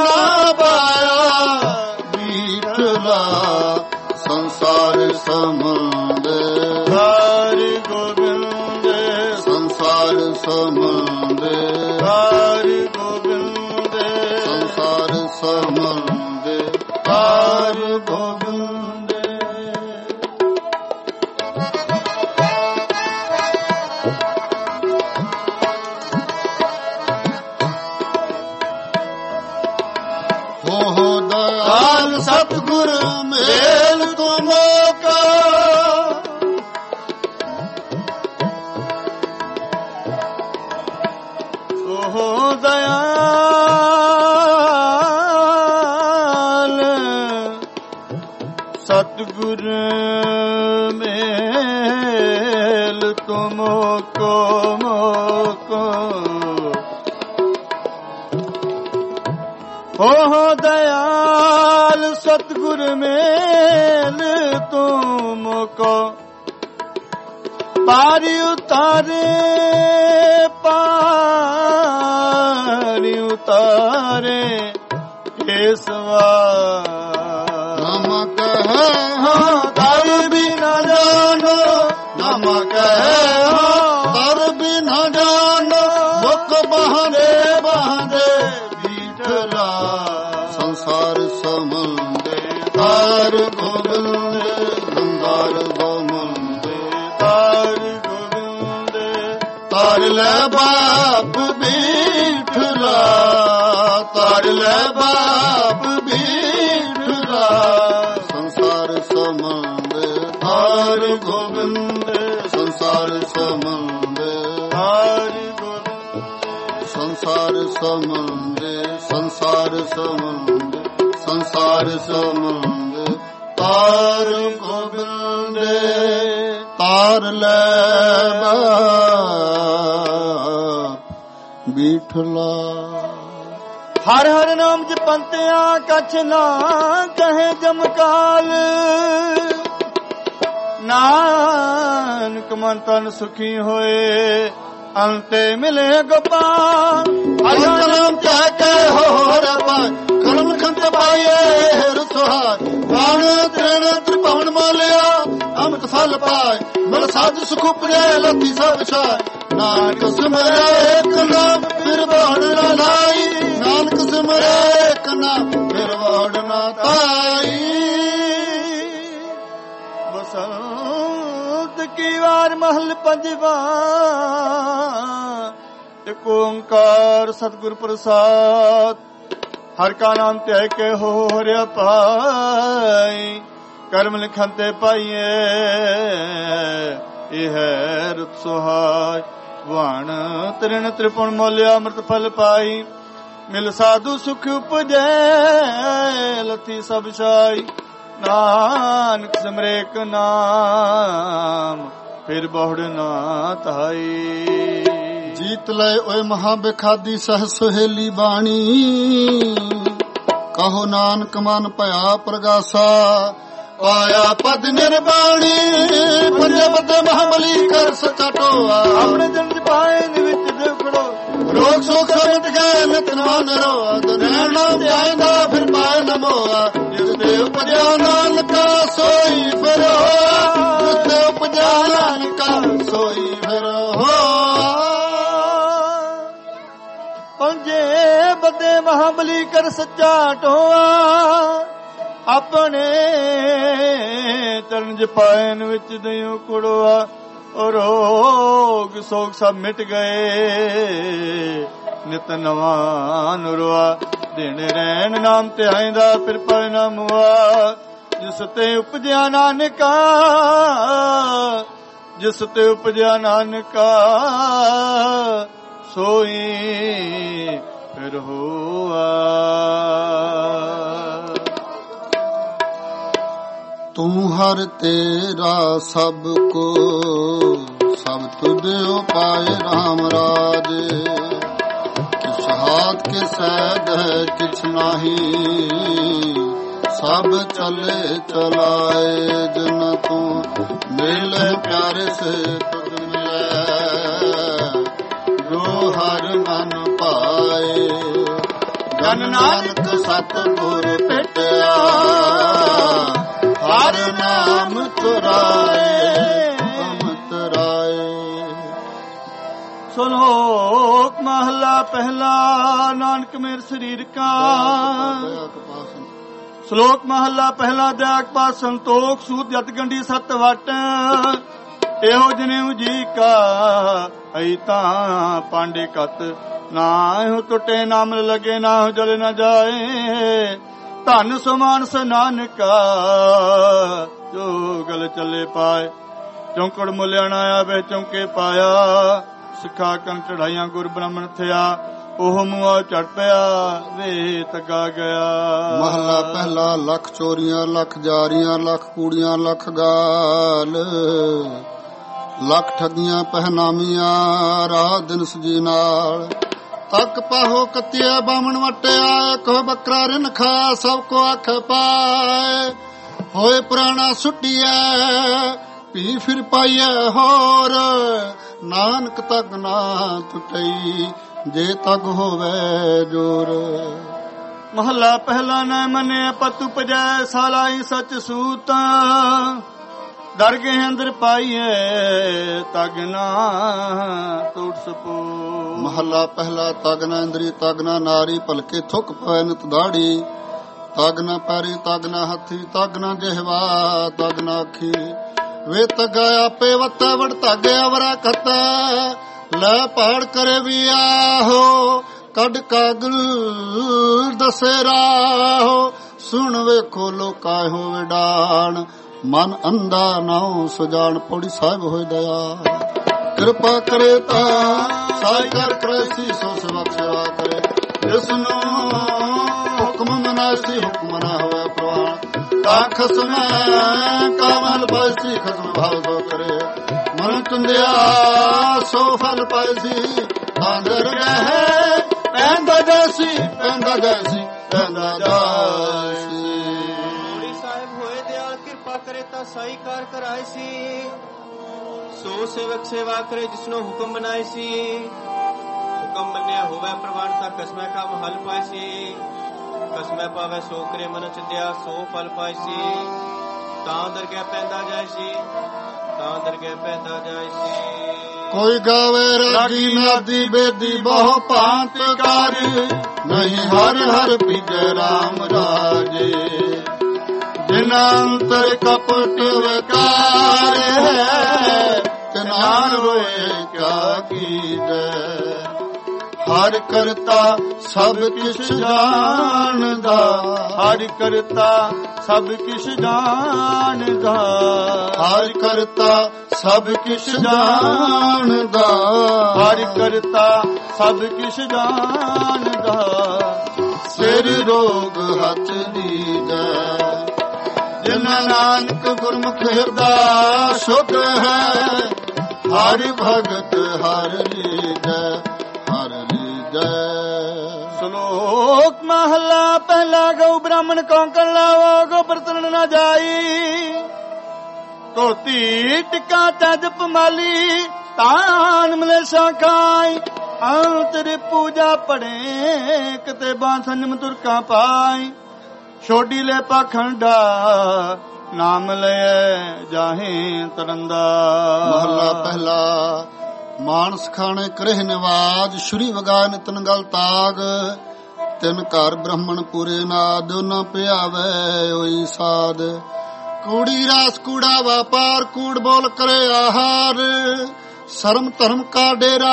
ਨਾ ਪਾਇਆ ਬੀਠਲਾ ਸੰਸਾਰ ਸਮੁੰਦ ਹਰਿ ਗੋਬਿੰਦ ਸੰਸਾਰ ਸਮੁੰਦ ਹਰਿ ਗੋਬਿੰਦ ਸੰਸਾਰ ਸਮੁੰਦ ਹਰਿ ਗੋਬਿੰਦ ਹੋ ਦਇਆਲ ਸਤਿਗੁਰ ਮੇਲ ਤੁਮ ਕਾ ਹੋ ਦਇਆਲ ਸਤਿਗੁਰ ਮੇਲ ਤੁਮ ਕੋ ਮੋਕੋ ਹੋ ਦਇਆਲ ਸਤਿਗੁਰ ਮੇਲ ਤੁਮ ਕੋ ਪਾਰਿ ਉਤਾਰੇ ਪਾਰਿ ਉਤਾਰੇ ਕੇਸਵਾ ਨਮਕ ਹੈ ਹਾਂ ਦਰ ਵੀ ਨਾ ਜਾਣੋ ਨਮਕ ਹੈ ਹਾਂ ਦਰ ਵੀ ਨਾ ਜਾਣੋ ਮੁਖ ਬਹਾਨੇ ਬਹਾਨੇ ਬੀਠਲਾ ਸੰਸਾਰ ਸਮੁੰਦੇ ਤਾਰ ਗੋਬਿੰਦ ਗੰਗਾਰ ਗੋਮੁੰਦੇ ਤਾਰ ਗੋਬਿੰਦ ਤਾਰ ਲੈ ਬਾਪ ਬੀਠਲਾ ਤਾਰ ਲੈ ਬਾਪ ਬੀਠਲਾ ਸੰਸਾਰ ਸਮੁੰਦੇ ਤਾਰ ਗੋਬਿੰਦ ਸੰਸਾਰ ਸਮੁੰਦੇ ਤਾਰ ਗੋਬਿੰਦ ਸੰਸਾਰ ਸਮੁੰਦੇ ਸੰਸਾਰ ਸਮੁੰਦੇ ਸੰਸਾਰ ਸਮੁੰਦੇ ਤਾਰ ਗੋਬਿੰਦ ਤਾਰ ਲੈ ਬਾਪ ਬੀਠਲਾ ਹਰ ਹਰ ਨਾਮ ਜਪੰਤਿਆ ਕਛ ਨਾ ਕਹੇ ਜਮਕਾਲ ਨਾਨਕ ਮਨ ਤਨ ਸੁਖੀ ਹੋਏ ਅੰਤੇ ਮਿਲੇ ਗੋਪਾਲ ਹਰ ਨਾਮ ਕਹਿ ਕੇ ਹੋਰ ਪਾਇ ਕਰਮ ਖੰਤ ਪਾਏ ਹਰ ਸੁਹਾਇ ਬਾਣ ਤ੍ਰਿਣ ਤ੍ਰਿਭਵਨ ਮਾਲਿਆ ਅੰਮ੍ਰਿਤ ਫਲ ਪਾਏ ਮਨ ਸਾਧ ਸੁਖ ਉਪਜੈ ਲਤੀ ਸਭ ਛਾਇ ਨਾਨਕ ਸਿਮਰੈ ਏਕ ਨਾਮ ਫਿਰ ਬਾਣ ਨਾ ਲਾਈ ਨਾਨਕ ਸਿਮਰੈ ਏਕ ਨਾਮ ਫਿਰ ਬਾਣ ਨਾ ਤਾਈ ਬਸੰਤ ਕੀ ਵਾਰ ਮਹਲ ਪੰਜਵਾ ਇੱਕ ਓੰਕਾਰ ਸਤਿਗੁਰ ਪ੍ਰਸਾਦ ਹਰ ਕਾ ਨਾਮ ਧਿਆਇ ਕੇ ਹੋ ਹਰਿਆ ਪਾਈ ਕਰਮ ਲਿਖਨ ਤੇ ਪਾਈਏ ਇਹ ਹੈ ਰੁਤ ਸੁਹਾਇ ਵਾਣ ਤ੍ਰਿਣ ਤ੍ਰਿਪੁਣ ਮੋਲਿਆ ਅੰਮ੍ਰਿਤ ਫਲ ਪਾਈ ਮਿਲ ਸਾਧੂ ਸੁਖ ਉਪਜੈ ਲਤੀ ਸਭ ਛਾਈ ਨਾਨਕ ਸਿਮਰੇਕ ਨਾਮ ਫਿਰ ਬਹੁੜ ਨਾ ਧਾਈ ਜੀਤ ਲੈ ਓਏ ਮਹਾ ਬਿਖਾਦੀ ਸਹ ਸੁਹੇਲੀ ਬਾਣੀ ਕਹੋ ਨਾਨਕ ਮਨ ਭਇਆ ਪ੍ਰਗਾਸਾ ਪਾਇਆ ਪਦ ਨਿਰਬਾਣੀ ਪੰਜੇ ਬੱਦੇ ਮਹਾਬਲੀ ਕਰ ਸੱਚਾ ਟੋਆ ਆਪਣੇ ਜਨ ਪਾਏ ਦੇ ਵਿੱਚ ਦੇਖੜੋ ਰੋਗ ਸੋਖ ਮਿਟ ਗਏ ਨਿਤ ਨਾਮ ਰੋਆ ਦੁਨੀਆ ਨਾਮ ਜਾਂਦਾ ਫਿਰ ਪਾਏ ਨਮੋਆ ਜਿਸ ਤੇ ਉਪਜਿਆ ਨਾਨਕਾ ਸੋਈ ਫਿਰ ਹੋਆ ਜਿਸ ਤੇ ਉਪਜਿਆ ਨਾਨਕਾ ਸੋਈ ਫਿਰ ਹੋਆ ਪੰਜੇ ਬੱਦੇ ਮਹਾਬਲੀ ਕਰ ਸੱਚਾ ਟੋਆ ਆਪਣੇ ਚਰਨ ਜਪਾਇਨ ਵਿੱਚ ਦਿਓ ਕੁੜਵਾ ਰੋਗ ਸੋਗ ਸਭ ਮਿਟ ਗਏ ਨਿਤ ਨਵਾਂ ਨੁਰਵਾ ਦਿਨ ਰਹਿਣ ਨਾਮ ਤੇ ਆਇਂਦਾ ਫਿਰ ਪਾਇ ਨਾ ਮੁਆ ਜਿਸ ਤੇ ਉਪਜਿਆ ਨਾਨਕਾ ਜਿਸ ਤੇ ਉਪਜਿਆ ਨਾਨਕਾ ਸੋਈ ਫਿਰ ਹੋਆ ਤੂੰ ਹਰ ਤੇਰਾ ਸਭ ਕੋ ਸਭ ਤੁਧਿਓ ਪਾਏ ਰਾਮ ਰਾਜੇ ਕਿਛ ਹਾਥ ਕੇ ਸੈਦ ਹੈ ਕਿਛ ਨਾਹੀ ਸਭ ਚਲੇ ਚਲਾਏ ਜਨ ਤੂੰ ਮਿਲੇ ਪਿਆਰੇ ਸੇ ਤੁਧ ਮਿਲੇ ਜੋ ਹਰ ਮਨ ਪਾਏ ਜਨ ਨਾਨਕ ਸਤਿਗੁਰ ਭੇਟਿਆ ਹਰ ਨਾਮ ਤੁਰਾਏ ਅਮਤ ਰਾਏ। ਸਲੋਕ ਮਹਲਾ ਪਹਿਲਾ ਨਾਨਕ ਮੇਰ ਸਰੀਰ ਕਾ। ਸ਼ਲੋਕ ਮਹਲਾ ਪਹਿਲਾ ਦਿਆਕ ਪਾਸ ਸੰਤੋਖ ਸੂਤ ਜਤ ਗੰਢੀ ਸਤ ਵਟ ਇਹੋ ਜਨੇਊ ਜੀ ਕਾ ਅਈ ਤਾਂ ਪਾਂਡੇ ਕਤ ਨਾ ਇਹੋ ਟੁੱਟੇ ਨਾਮ ਲਗੇ ਨਾ ਜਲ ਨਾ ਜਾਏ ਧਨ ਸਮਾਨਸ ਨਾਨਕਾ ਜੋ ਗਲ ਚੱਲੇ ਪਾਏ ਚੌਂਕੜ ਮੁਲਿਆਣਾ ਆਵੇ ਚੌਂਕੇ ਪਾਇਆ ਸਿੱਖਾ ਕੰਨ ਚੜਾਈਆਂ ਗੁਰ ਬ੍ਰਾਹਮਣ ਥਿਆ ਉਹ ਮੂੰਹ ਚੜ ਪਿਆ ਵੇ ਤੱਗਾ ਗਿਆ। ਮਹਲਾ ਪਹਿਲਾ ਲੱਖ ਚੋਰੀਆਂ ਲੱਖ ਜਾਰੀਆਂ ਲੱਖ ਕੂੜੀਆਂ ਲੱਖ ਗਾਲ ਲੱਖ ਠੱਗੀਆਂ ਪਹਿਨਾਮੀਆਂ ਰਾਤ ਦਿਨ ਸਜੀ ਨਾਲ ਤੱਕ ਪਾਹੋ ਕੱਤਿਆ ਬਾਮਣ ਵਟਿਆ ਕੋ ਬੱਕਰਾ ਰਿਨ ਖਾ ਸਭ ਕੋ ਅੱਖ ਪਾਏ ਹੋਏ ਪੁਰਾਣਾ ਸੁੱਟਿਆ ਪੀ ਫਿਰ ਪਾਈਐ ਹੋਰ ਨਾਨਕ ਤੱਕ ਨਾ ਟੁੱਟਈ ਜੇ ਤੱਕ ਹੋਵੇ ਜੋਰ। ਮਹਲਾ ਪਹਿਲਾ ਨਾ ਮੰਨਿਆ ਪਤੂ ਪਜੈ ਸਾਲਾਈ ਸੱਚ ਸੂਤ ਡਰ ਗਏ ਅੰਦਰ ਪਾਈਏ ਤਗ ਨਾ ਟੁੱਟ ਸਪੋ। ਮਹਲਾ ਪਹਿਲਾ ਤਗ ਨਾ ਇੰਦਰੀ ਤਗ ਨਾ ਨਾਰੀ ਭਲਕੇ ਥੁੱਕ ਪੈ ਨਿਤ ਦਾੜੀ ਤਗ ਨਾ ਪੈਰੀ ਤਗ ਨਾ ਹੱਥੀ ਤਗ ਨਾ ਜਿਹਵਾ ਤਗ ਨਾ ਅੱਖੀ ਵੇ ਤਗਾ ਆਪੇ ਵਤਾ ਵੜ ਧਾਗੇ ਅਵਰਾ ਖਤਾ ਲੈ ਪਾੜ ਕਰੇ ਵੀ ਆਹੋ ਕੱਢ ਕਾਗਲ ਦਸੇ ਰਾਹੋ ਸੁਣ ਵੇਖੋ ਲੋਕਾ ਹੋਵੇ ਡਾਣ ਮਨ ਅੰਧਾ ਨਾਉ ਸੁਜਾਨ ਪੌੜੀ ਸਾਹਿਬ ਹੋਏ ਦਇਆ ਕਿਰਪਾ ਕਰੇ ਤਾਂ ਸਾਈ ਕਰ ਕ੍ਰੈਸੀ ਸੋ ਸੇਵਕ ਸੇਵਾ ਕਰੇ ਜਿਸ ਨੂੰ ਹੁਕਮ ਮਨਾਸੀ ਹੁਕਮ ਨਾ ਹੋਵੇ ਪ੍ਰਵਾਨ ਕਾ ਖਸਮ ਕਾਮਲ ਬਾਸੀ ਖਸਮ ਭਾਵ ਸੋ ਕਰੇ ਮਨ ਚੁੰਦਿਆ ਸੋ ਫਲ ਪਾਇਸੀ ਆਂਦਰ ਗਏ ਪੈਂਦਾ ਜੈਸੀ ਪੈਂਦਾ ਜੈਸੀ ਪੈਂਦਾ ਜੈਸੀ। ਸਾਹਿਬ ਹੋਏ ਦਿਆਲ ਕਿਰਪਾ ਕਰੇ ਤਾਂ ਸਾਈ ਕਾਰ ਕਰਾਏ ਸੀ ਸੋ ਸੇਵਕ ਸੇਵਾ ਕਰੇ ਜਿਸਨੂੰ ਹੁਕਮ ਬਣਾਏ ਸੀ ਹੁਕਮ ਮੰਨਿਆ ਹੋਵੇ ਪ੍ਰਵਾਨ ਤਾਂ ਕਸਮੈ ਕੰਮ ਹਲ ਪਾਏ ਸੀ ਕਸਮੈ ਪਾਵੇ ਸੋ ਕਰੇ ਮਨ ਚਿੰਦਿਆ ਸੋ ਫਲ ਪਾਏ ਸੀ ਤਾਂ ਦਰਗਹਿ ਪੈਂਦਾ ਜਾਏ ਸੀ ਤਾਂ ਦਰਗਹਿ ਪੈਂਦਾ ਜਾਏ ਸੀ। ਕੋਈ ਗਾਵੇ ਰਾਗੀ ਨਾਦੀ ਬੇਦੀ ਬਹੁ ਭਾਂਤ ਕਰ ਨਹੀਂ ਹਰ ਹਰ ਪੀਜੈ ਰਾਮ ਰਾਜੇ ਜਿਨਾ ਅੰਤਰ ਕਪਟ ਵਿਕਾਰ ਹੈ ਤਿਨਾਨ ਹੋਏ ਕਿਆ ਕੀਜੈ ਹਰ ਕਰਤਾ ਸਭ ਕਿਛ ਜਾਣਦਾ ਹਰ ਕਰਤਾ ਸਭ ਕਿਛ ਜਾਣਦਾ ਹਰ ਕਰਤਾ ਸਭ ਕਿਛ ਜਾਣਦਾ ਹਰ ਕਰਤਾ ਸਭ ਕਿਛ ਜਾਣਦਾ ਸਿਰ ਰੋਗ ਹੱਥ ਦੀਜੈ ਜਿਨਾ ਨਾਨਕ ਗੁਰਮੁਖ ਹਿਰਦਾ ਸੁਧ ਹੈ ਹਰਿ ਭਗਤ ਹਰਿ ਲੀਜੈ ਹਰਿ ਲੀਜੈ। ਸ਼ਲੋਕ ਮਹਲਾ ਪਹਿਲਾ ਗਊ ਬ੍ਰਾਹਮਣ ਕੌਂਕਣ ਲਾਵੋ ਗੋ ਬਰਤਨ ਨਾ ਜਾਈ ਧੋਤੀ ਟਿੱਕਾ ਚੱਜ ਪਮਾਲੀ ਤਾਨ ਮਲੇਸ਼ਾ ਖਾਈ ਅੰਤਰ ਪੂਜਾ ਪੜੇ ਕਿਤੇ ਬਾਂ ਸੰਜਮ ਤੁਰਕਾਂ ਪਾਈ ਛੋਡੀ ਲੈ ਪਾਖੰਡਾ ਨਾਮ ਲੈ ਜਾਹੇ ਤਰੰਦਾ। ਮਹਲਾ ਪਹਿਲਾ ਮਾਨਸ ਖਾਣੇ ਕਰਹਿ ਨਿਵਾਜ ਸ਼੍ਰੀ ਵਗਾਇ ਨਿਤਨ ਗਲ ਤਾਗ ਤਿਨ ਘਰ ਬ੍ਰਾਹਮਣ ਪੂਰੇ ਨਾਦ ਨ ਪਿਆਵੇ ਹੋਈ ਸਾਧ ਕੂੜੀ ਰਾਸ ਕੂੜਾ ਵਪਾਰ ਕੂੜ ਬੋਲ ਕਰੇ ਆਹਾਰ ਸ਼ਰਮ ਧਰਮ ਕਾ ਡੇਰਾ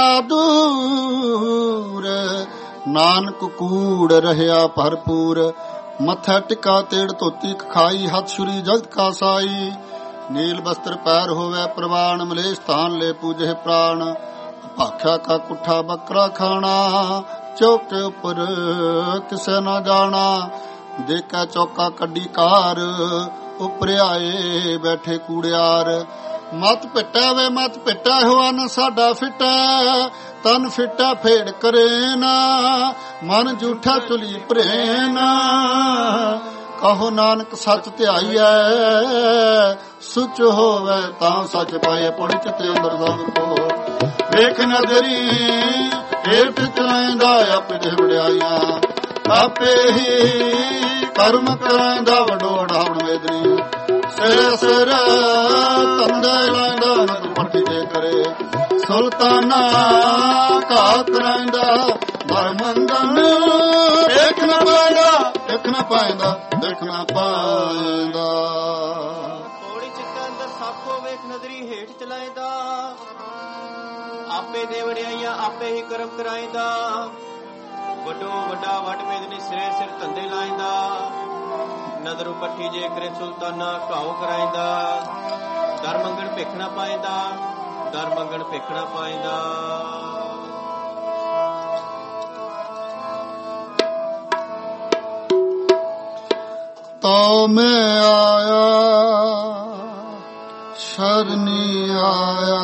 ਦੂਰ ਨਾਨਕ ਕੂੜ ਰਹਿਆ ਭਰਪੂਰ ਮੱਥਾ ਟਿਕਾ ਤੇੜ ਧੋਤੀ ਖਾਈ ਹੱਥ ਛੁਰੀ ਜਗਤ ਕਾ ਸਾਈ ਨੀਲ ਬਸਤਰ ਪੈਰ ਹੋਵੇ ਪ੍ਰਵਾਨ ਮਲੇਸ਼ ਧਾਨ ਲੈ ਪੂਜੇ ਪ੍ਰਾਣ ਭਾਖਿਆ ਕਾ ਕੁੱਠਾ ਬੱਕਰਾ ਖਾਣਾ ਚੌਕੇ ਉੱਪਰ ਕਿਸੇ ਨਾ ਜਾਣਾ ਦੇਖਾ ਚੌਕਾ ਕੱਢੀ ਕਾਰ ਉੱਪਰ ਆਏ ਬੈਠੇ ਕੂੜਿਆਰ ਮਤ ਪਿੱਟਾ ਵੇ ਮਤ ਪਿੱਟਾ ਹੋਆ ਨਾ ਸਾਡਾ ਫਿੱਟਾ ਤਨ ਫਿੱਟਾ ਫੇੜ ਕਰੇ ਨਾ ਮਨ ਝੂਠਾ ਤੁਲੀ ਭਰੇ ਨਾ ਕਹੋ ਨਾਨਕ ਸੱਚ ਧਿਆਈਐ ਸੁਚ ਹੋਵੇ ਤਾਂ ਸੱਚ ਪਾਏ ਪੁੜੀ ਤੇ ਅੰਦਰ ਸਭ ਕੋ ਵੇਖ ਨਜ਼ਰੀ ਹੇਠ ਚਲਾਇਂਦਾ ਆਪੇ ਵਡਿਆਈਆਂ ਆਪੇ ਹੀ ਕਰਮ ਕਰਾਂਦਾ ਵਡੋੜਾ ਹੁਣ ਵੇਦਨੀ ਸਿਰ ਸਿਰ ਤੰਦੇ ਲਾਂਦਾ ਨਕ ਪੱਟੀ ਦੇ ਕਰੇ ਸੁਲਤਾਨਾ ਘਾ ਕਰਾਂਦਾ ਮਰ ਮੰਗਨ ਦੇਖ ਨਾ ਪਾਉਂਦਾ ਦੇਖ ਨਾ ਪਾਉਂਦਾ ਦੇਖ ਨਾ ਪਾਉਂਦਾ ਥੋੜੀ ਚਿੱਤਾਂ ਅੰਦਰ ਸਾਖੋ ਵੇਖ ਨਜ਼ਰੀ ਹੇਠ ਚਲਾਏਦਾ ਆਪੇ ਦੇ ਵਡਿਆਈਆਂ ਆਪੇ ਹੀ ਕਰਮ ਕਰਾਏਦਾ ਵੱਡੋ ਵੱਡਾ ਵੱਡ ਮੇਦਨੀ ਸਿਰੇ ਸਿਰ ਧੰਦੇ ਲਾਏਦਾ ਨਜ਼ਰ ਪੱਠੀ ਜੇ ਕਰੇ ਸੁਲਤਾਨਾ ਘਾਉ ਕਰਾਏਦਾ ਦਰ ਮੰਗਣ ਭਿੱਖ ਨਾ ਪਾਏਦਾ ਦਰ ਮੰਗਣ ਭਿੱਖ ਨਾ ਪਾਏਦਾ ਤੋ ਮੈਂ ਆਇਆ ਸ਼ਰਨੀ ਆਇਆ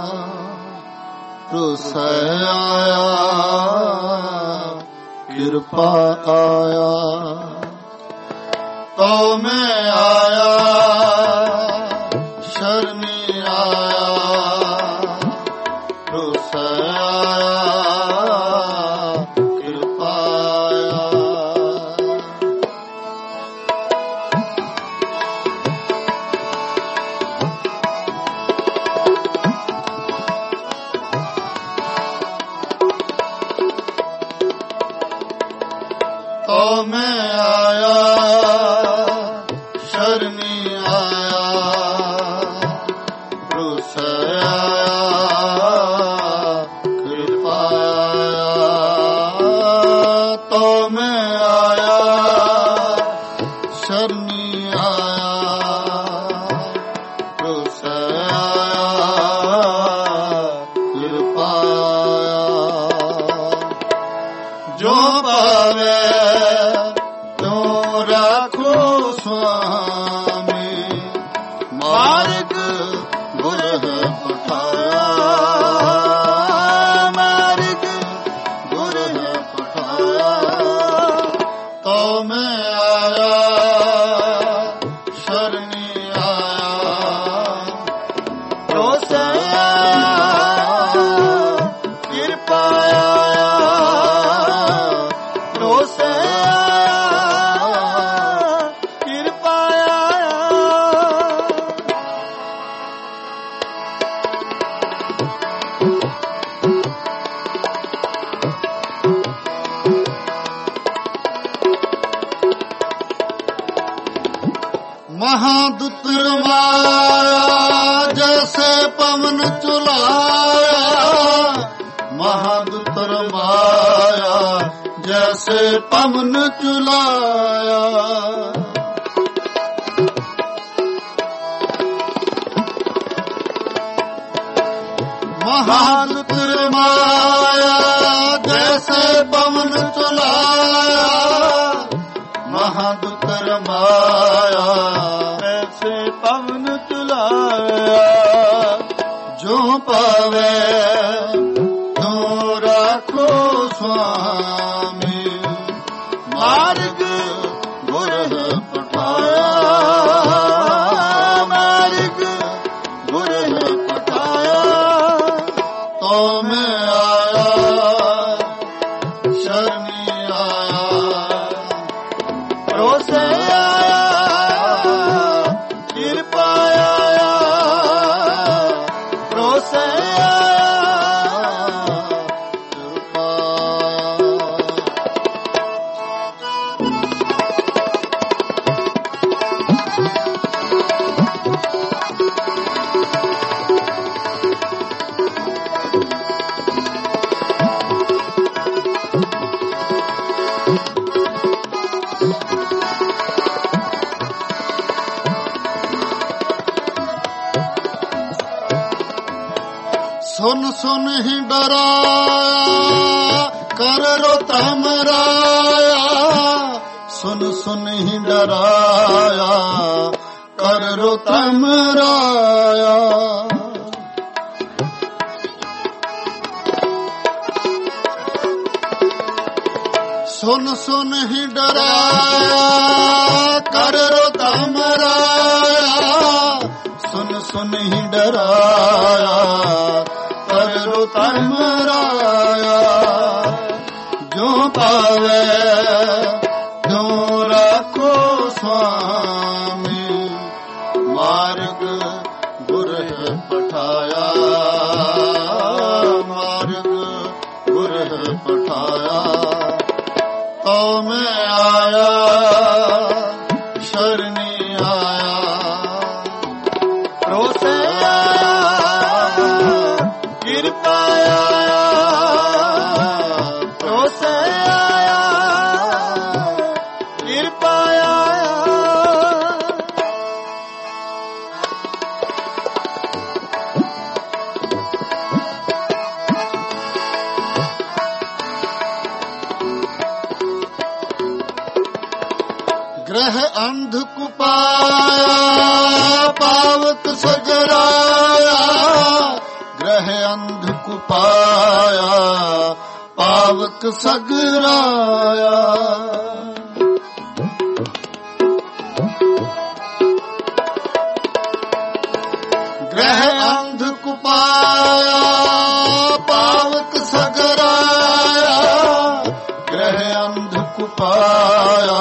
ਰੁਸੈ ਆਇਆ ਕਿਰਪਾ ਆਇਆ ਤੋ ਮੈਂ ਆਇਆ ਸ਼ਰਨੀ ਆਇਆ ਰੁਸੈ ਆਇਆ ਕਿਰਪਾ ਆਇਆ ਤੋ ਮੈਂ ਆਇਆ ਸ਼ਰਨੀ ਆਇਆ ਰੁਸੈ ਆਇਆ ਕਿਰਪਾ ਆਇਆ ਤੋ ਮੈਂ ਆਇਆ ਸ਼ਰਨੀ ਆਇਆ ਰੁਸੈ ਆਇਆ ਕਿਰਪਾ ਆਇਆ ਜੋ ਪਾਵੇ ਤੂੰ ਰਾਖੋ ਸੁਆਮੀ ਮਾਰਗ ਗੁਰ ਪਠਾਇਆ ਮਾਰਗ ਗੁਰ ਪਠਾਇਆ ਤੋ ਮੈਂ ਆਇਆ ਸ਼ਰਨੀ ਆਇਆ ਰੋਸੈ ਕਿਰਪਾ ਆਇਆ ਰੋਸੈ ਕਿਰਪਾ ਆਇਆ महादुतर माया जैसे पवन चुलाया महादुतर माया जैसे पवन चुलाया महादुतर माया जैसे पवन चुलाया महादुतर माया ऐसे पवन चुलाया जो पावे तो राखो स्वामी मार्ग गुर पठाया मार्ग गुर पठाया तो मैं आया शरनी आया रोसे आया किरपा आया रोसे आया किरपा सुन सुन ही डराया कर रोता मराया सुन सुन ही डराया कर रोता मराया सुन सुन ही डराया कर रोता मराया सुन सुन ही डराया कर रोता मराया जो पावे ਆਇਆ ਮਾਰਗ ਗੁਰ ਪਠਾਇਆ ਤੋ ਮੈਂ ਆਇਆ ਸ਼ਰਨੀ ਆਇਆ ਰੋਸੇ ਆਇਆ ਕਿਰਪਾ ਆਇਆ ਰੋਸੇ ਆਇਆ ਕਿਰਪਾ ग्रह अंध कुपाया पावक सगराया ग्रह अंध कुपाया पावक सगराया ग्रह अंध कुपाया पावक सगराया ग्रह अंध कुपाया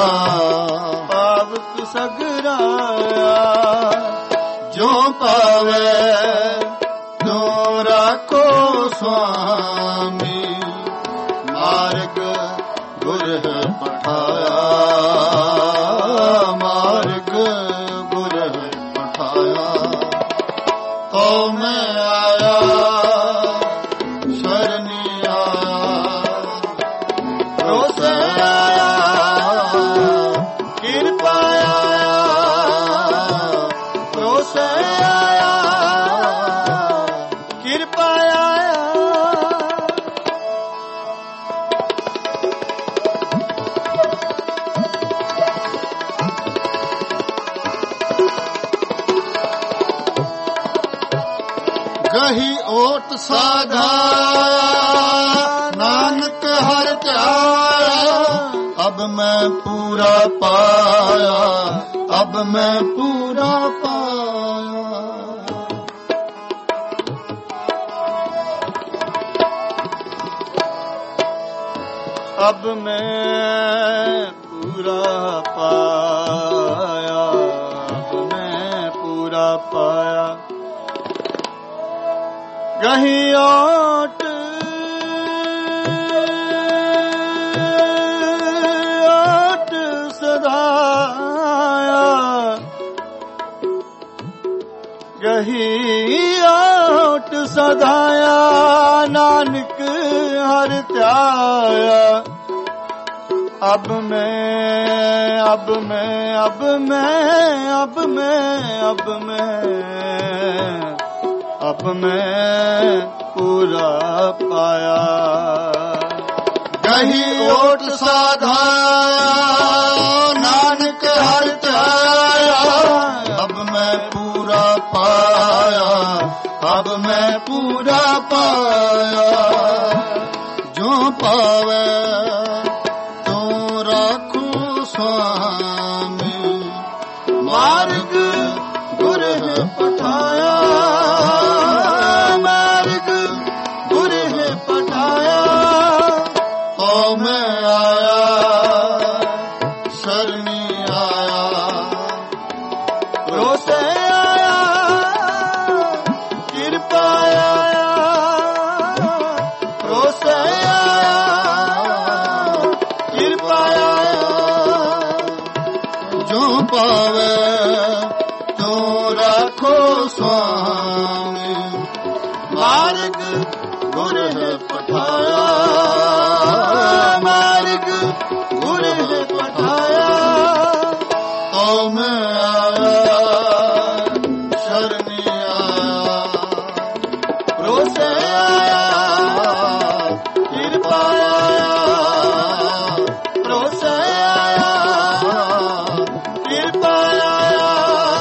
सगराया जो पावे तो राखो स्वामी मार्ग गुर पठाया मार्ग गुर पठाया तो मैं आया शरणी आया रोसे आया कृपा गही ओट साधाया नानक हर त्याया अब मैं पूरा पाया अब मैं पूरा पाया अब मैं पूरा पाया अब मैं पूरा पाया गही ओट ओट सदाया गही ओट सदाया नानक हर त्याया अब मैं अब मैं अब मैं अब मैं अब मैं अब मैं पूरा पाया गही ओट साधाया नानक हर त्याया अब मैं पूरा पाया अब मैं पूरा पाया जो पावे तो राखो स्वामी मार्ग गुर पठाया मार्ग गुर पठाया तो मैं आया शरणी आया रोसे आया कृपा आया रोसे आया कृपा आया जो पावे तो राखो स्वामी मार्ग गुर पठाया मार्ग गुर पठाया तो मैं आया शरणी आया रोसे आया कृपा आया रोसे आया कृपा आया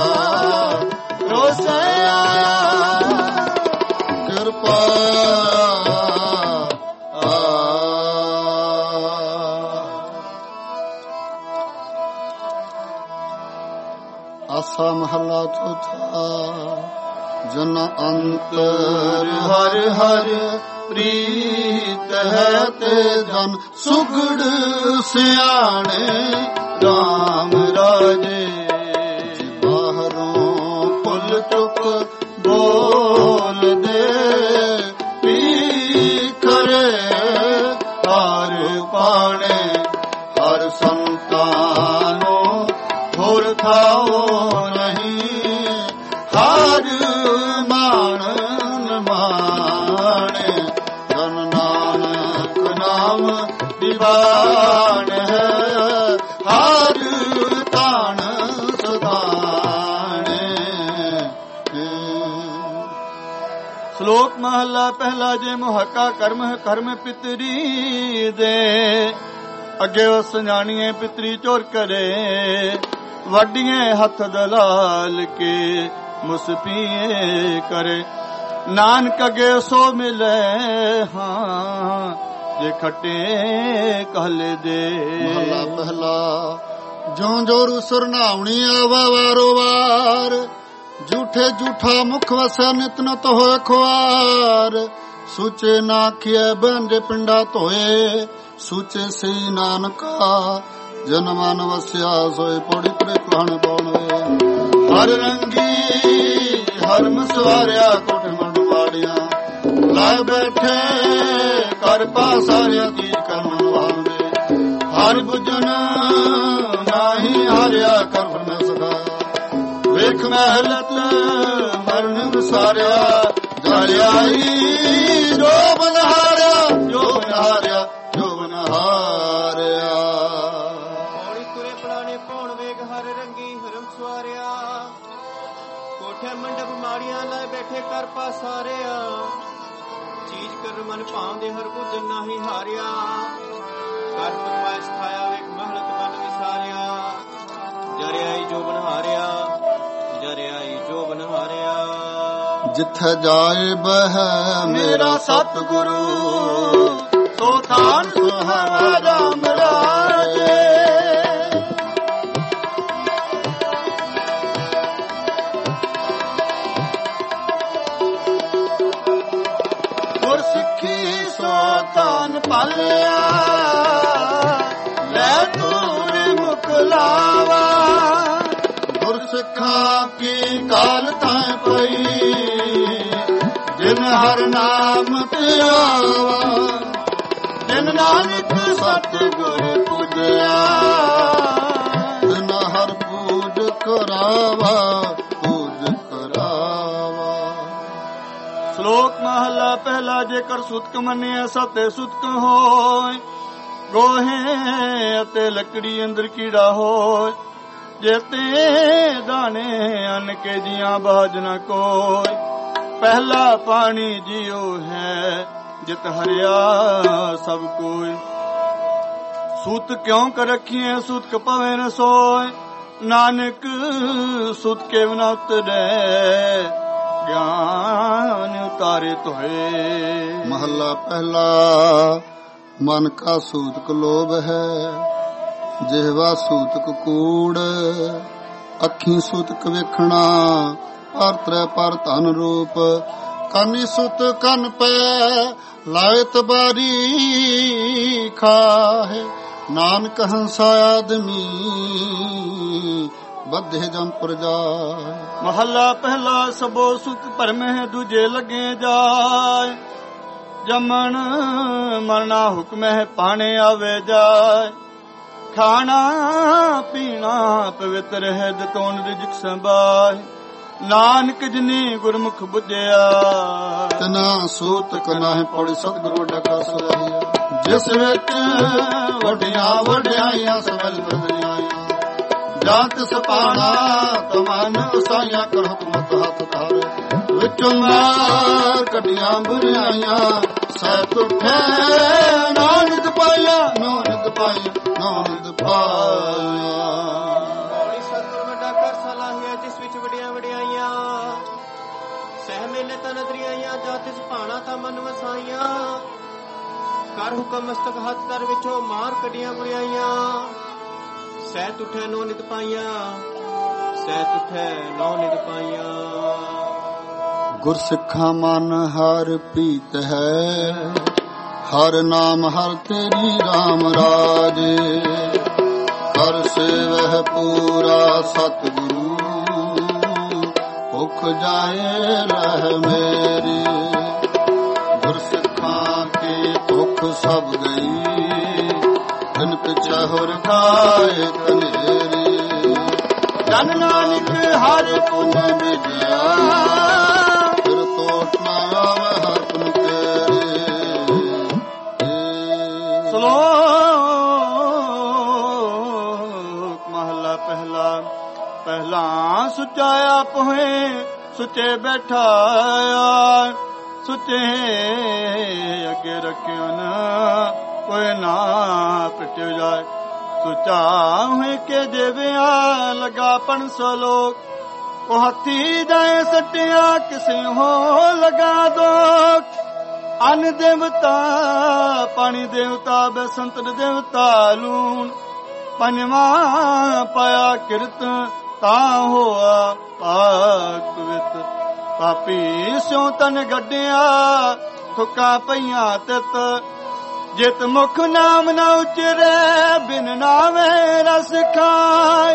रोसे आया कृपा आसा महला चौथा जन अंतर हर हर प्रीत है ते जन सुगड़ सियाणे राम राजे बाहरों पुल चुक बो ਬੋਲ ਦੇ ਪੀ ਕਰੇ ਹਰ ਪਾਣੇ ਹਰ ਸੰਤਾਨੋ ਹੋਰ ਥਾਓ ਨਹੀਂ ਹਰ ਮਾਣ ਮਾਣੇ ਜਨ ਨਾਨਕ ਨਾਮ ਦੀਵਾਨ ਹੈ ਹਰ ਤਾਣ ਸਦਾਣੇ। ਸ਼ਲੋਕ ਮਹਲਾ ਪਹਿਲਾ ਜੇ ਮੁਹੱਕਾ ਕਰਮ ਕਰਮ ਪਿਤਰੀ ਦੇ ਅੱਗੇ ਉਸ ਜਾਣੀਏ ਪਿਤਰੀ ਚੋਰ ਕਰੇ ਵੱਡੀਆਂ ਹੱਥ ਦਲਾਲ ਕੇ ਮੁਸਪੀਏ ਕਰੇ ਨਾਨਕ ਅਗੇ ਸੋ ਮਿਲੇ ਹਾਂ ਜੇ ਖੱਟੇ कहले ਦੇ। ਮਹਲਾ ਪਹਿਲਾ ਜਿਉ ਜੋਰੂ ਸੁਰਨਾਉਣੀ ਆਵਾ ਵਾਰੋ ਵਾਰ ਝੂਠੇ ਝੂਠਾ ਮੁਖ ਵਸੈ ਨਿਤ ਨਤ ਹੋਏ ਖੁਆਰ ਸੁਚੇ ਨਾ ਖਿਐ ਬੰਦੇ ਪਿੰਡਾ ਧੋਏ ਸੁਚੇ ਸਈ ਨਾਨਕਾ ਜਨ ਮਨ ਵਸਿਆ ਸੋਏ ਪੌੜੀ ਪਰੇ ਪੁਰਾਣ ਪਾਉਣਵੇ ਹਰ ਰੰਗੀ ਹਰ ਮਸਵਾਰਿਆ ਕੋਠ ਮੰਡ ਵਾੜਿਆ ਲਾ ਬੈਠੇ ਕਰ ਪਾਸਾਰਿਆ ਕੀ ਕਰਨ ਵਾਂਦੇ ਹਰ ਬੁਝਨ ਨਾਹੀ ਹਾਰਿਆ ਕਰ ਫਨ ਸਦਾ ਵੇਖ ਮਹਿਲਤ ਮਰਨ ਵਿਸਾਰਿਆ ਜਾਲਿਆਈ ਜੋ ਬਨਹਾਰਿਆ ਜੋ ਬਨਹਾਰਿਆ ਜੋ ਬਨਹਾਰਿਆ ਪੌੜੀ ਤੁਰੇ ਪਲਾਣੇ ਪੌਣ ਵੇਗ ਹਰ ਰੰਗੀ ਹਰਮ ਸਵਾਰਿਆ ਕੋਠੇ ਮੰਡਪ ਮਾੜੀਆਂ ਲੈ ਬੈਠੇ ਕਰ ਪਾਸਾਰਿਆ ਚੀਜ਼ ਕਰ ਮਨ ਭਾਉਂਦੇ ਹਰ ਬੁਝਨ ਨਾਹੀ ਹਾਰਿਆ ਕਰ ਪਰਮਾਇ ਸਥਾਇਆ ਵੇਖ ਮਹਲਤ ਮਨ ਵਿਸਾਰਿਆ ਜਰਿਆਈ ਜੋ ਬਨਹਾਰਿਆ ਜਰਿਆਈ ਜੋ ਬਨਹਾਰਿਆ ਜਿੱਥੇ ਜਾਏ ਬਹਿ ਮੇਰਾ ਸਤਿਗੁਰੂ ਸੋ ਥਾਨ ਸੁਹਾਵਾ ਰਾਮ ਰਾਜੇ ਗੁਰ ਸਿੱਖੀ ਸੋ ਤਾਨ ਪਾਲਿਆ ਲੈ ਤੂਰ ਮੁਖ ਲਾਵਾ ਗੁਰ ਸਿੱਖਾਂ ਕੀ ਕਾਲ ਤਾਂ ਪਈ ਜਿਨ ਹਰ ਨਾਮ ਧਿਆਵਾ ਜਿਨ ਨਾਨਕ ਸਤਿਗੁਰ ਪੂਜਿਆ ਤਿਨ ਹਰ ਪੂਜ ਕਰਾਵਾ ਪੂਜ ਕਰਾਵਾ। ਸ਼ਲੋਕ ਮਹਲਾ ਪਹਿਲਾ ਜੇਕਰ ਸੁਤਕ ਮੰਨਿਆ ਸਤੇ ਸੁਤਕ ਹੋਏ ਗੋਹੇ ਅਤੇ ਲੱਕੜੀ ਅੰਦਰ ਕੀੜਾ ਹੋਏ ਜੇਤੇ ਦਾਣੇ ਅੰਨ ਕੇ ਜੀਆਂ ਬਾਜ ਨ ਕੋਈ ਪਹਿਲਾ ਪਾਣੀ ਜਿਉ ਹੈ ਜਿਤ ਹਰਿਆ ਸਭ ਕੋਈ ਸੂਤ ਕਿਉਂ ਕਰ ਰਖੀਏ ਸੂਤਕ ਪਵੇ ਨ ਸੋਏ ਨਾਨਕ ਸੁਤ ਕੇ ਬਿਨ ਉਤਰੈ ਗਿਆਨ ਉਤਾਰੇ ਤੋਏ। ਮਹਲਾ ਪਹਿਲਾ ਮਨ ਕਾ ਸੂਤਕ ਲੋਭ ਹੈ ਜਿਹਵਾ ਸੂਤਕ ਕੂੜ ਅੱਖੀ ਸੂਤਕ ਵੇਖਣਾ ਪਰ ਤ੍ਰੈ ਪਰ ਧਨ ਰੂਪ ਕਾਨੀ ਸੁਤ ਕੰਨ ਪੈ ਲਾਇਤ ਬਾਰੀ ਖਾਹੇ ਨਾਨਕ ਹੰਸਾ ਆਦਮੀ ਬੱਧੇ ਜਮ ਪ੍ਰਜਾ। ਮਹੱਲਾ ਪਹਿਲਾ ਸਭੋ ਸੁਖ ਭਰਮਹਿ ਦੂਜੇ ਲੱਗੇ ਜਾਏ ਜਮਨ ਮਰਨਾ ਹੁਕਮ ਹੈ ਪਾਣੇ ਆਵੇ ਜਾਏ ਖਾਣਾ ਪੀਣਾ ਪਵਿੱਤਰ ਹੈ ਦਤੋਨ ਰਿਜਕ ਸੰਭਾਏ ਨਾਨਕ ਜਿਨੀ ਗੁਰਮੁਖ ਬੁਝਿਆ ਤਨਾ ਸੂਤਕ ਨਾਹਿ ਪੌੜੀ ਸਤਿਗੁਰੂ ਡਕਾ ਸੁਣਾਇਆ ਜਿਸ ਵਿੱਚ ਵੱਡੀਆਂ ਵਡਿਆਈਆਂ ਸਵਲ ਬਦਲਿਆਈਆਂ ਜਾਤ ਸਪਾਣਾ ਤਮਨ ਉਸਾਈਆਂ ਕਰ ਹੁਕਮਤ ਹੱਥ ਧਾਰੇ ਵਿੱਚੋਂ ਮਾਰ ਕੱਢੀਆਂ ਬੁਰਾਈਆਂ ਸਹਿ ਉਠੇ ਨਾਨਕ ਪਾਇਆ ਨਾਨਕ ਪਾਇਆ ਨਾਨਕ ਪਾਇਆ। ਪੌੜੀ ਸਤਿਗੁਰ ਵੱਡਾ ਕਰ ਸਲਾਹੀਆ ਜਿਸ ਵਿੱਚ ਵਡਿਆਂ ਵਡਿਆਈਆਂ ਸਹਿ ਮੇਲੇ ਤਾਂ ਨਦਰੀਆਈਆਂ ਜਾਤ ਸਪਾਣਾ ਤਾਂ ਮਨ ਵਸਾਈਆਂ ਕਰ ਹੁਕਮ ਮਸਤਕ ਹੱਥ ਧਰ ਵਿੱਚੋਂ ਮਾਰ ਕੱਢੀਆਂ ਬੁਰਾਈਆਂ ਸਹਿ ਤੁਠੈ ਨੋ ਨਿਤ ਪਾਈਆਂ ਸਹਿ ਤੁਠੈ ਨੋ ਨਿਤ ਪਾਈਆਂ। ਗੁਰਸਿੱਖਾਂ ਮਨ ਹਰ ਪ੍ਰੀਤ ਹੈ ਹਰ ਨਾਮ ਹਰ ਤੇਰੀ ਰਾਮ ਰਾਜੇ ਕਰ ਸੇਵਹਿ ਪੂਰਾ ਸਤਿਗੁਰੂ ਮੁਖ ਜਾਏ ਲਹਿ ਮੇਰੀ। ਗੁਰਸਿੱਖਾਂ ਕੀ ਭੁੱਖ ਸਭ ਗਈ, ਦਿਨ ਪਿਛੇ ਹੋਰ ਖਾਏ ਕਨੇਰੀ। ਜਨ ਨਾਨਕ ਹਰਿ ਪੁਨ ਮਿਲਿਆ, ਫਿਰ ਤੋਟ ਨਾ ਆਵੇ ਹਰ ਪੁਨ ਤੇਰੇ। ਸਲੋਕ ਮਹਲਾ ਪਹਿਲਾ। ਪਹਿਲਾ ਸੁਚਾਇਆ ਪੋਹੇ ਸੁਚੇ ਬੈਠਾਇਆ, ਸੁਚੇ ਅੱਗੇ ਰੱਖਿਓ ਨਾ ਕੋਈ ਨਾ ਪਿਟਿਓ ਜਾਏ। ਸੁਚਾ ਹੋਏ ਕੇ ਦੇਵਿਆ ਲਗਾ ਪਣ ਸਲੋਕ, ਉਹ ਹੱਥੀ ਜਾਏ ਸੱਟਿਆ ਕਿਸੇ ਹੋ ਲਗਾ ਦੋ। ਅਨ ਦੇਵਤਾ ਪਾਣੀ ਦੇਵਤਾ ਬਸੰਤ ਦੇਵਤਾ ਲੂਣ। ਪੰਜਵਾਂ ਪਾਇਆ ਕਿਰਤ ਤਾਂ ਹੋਆ ਪਾਕ ਪਵਿੱਤ। ਪਾਪੀ ਸਿਉ ਤਨ ਗੱਡਿਆ ਥੁੱਕਾ ਪਈਆਂ ਤਿਤ। ਜਿਤ ਮੁਖ ਨਾਮ ਨਾ ਉਚਰੇ ਬਿਨ ਨਾਮੇ ਰਸ ਖਾਏ।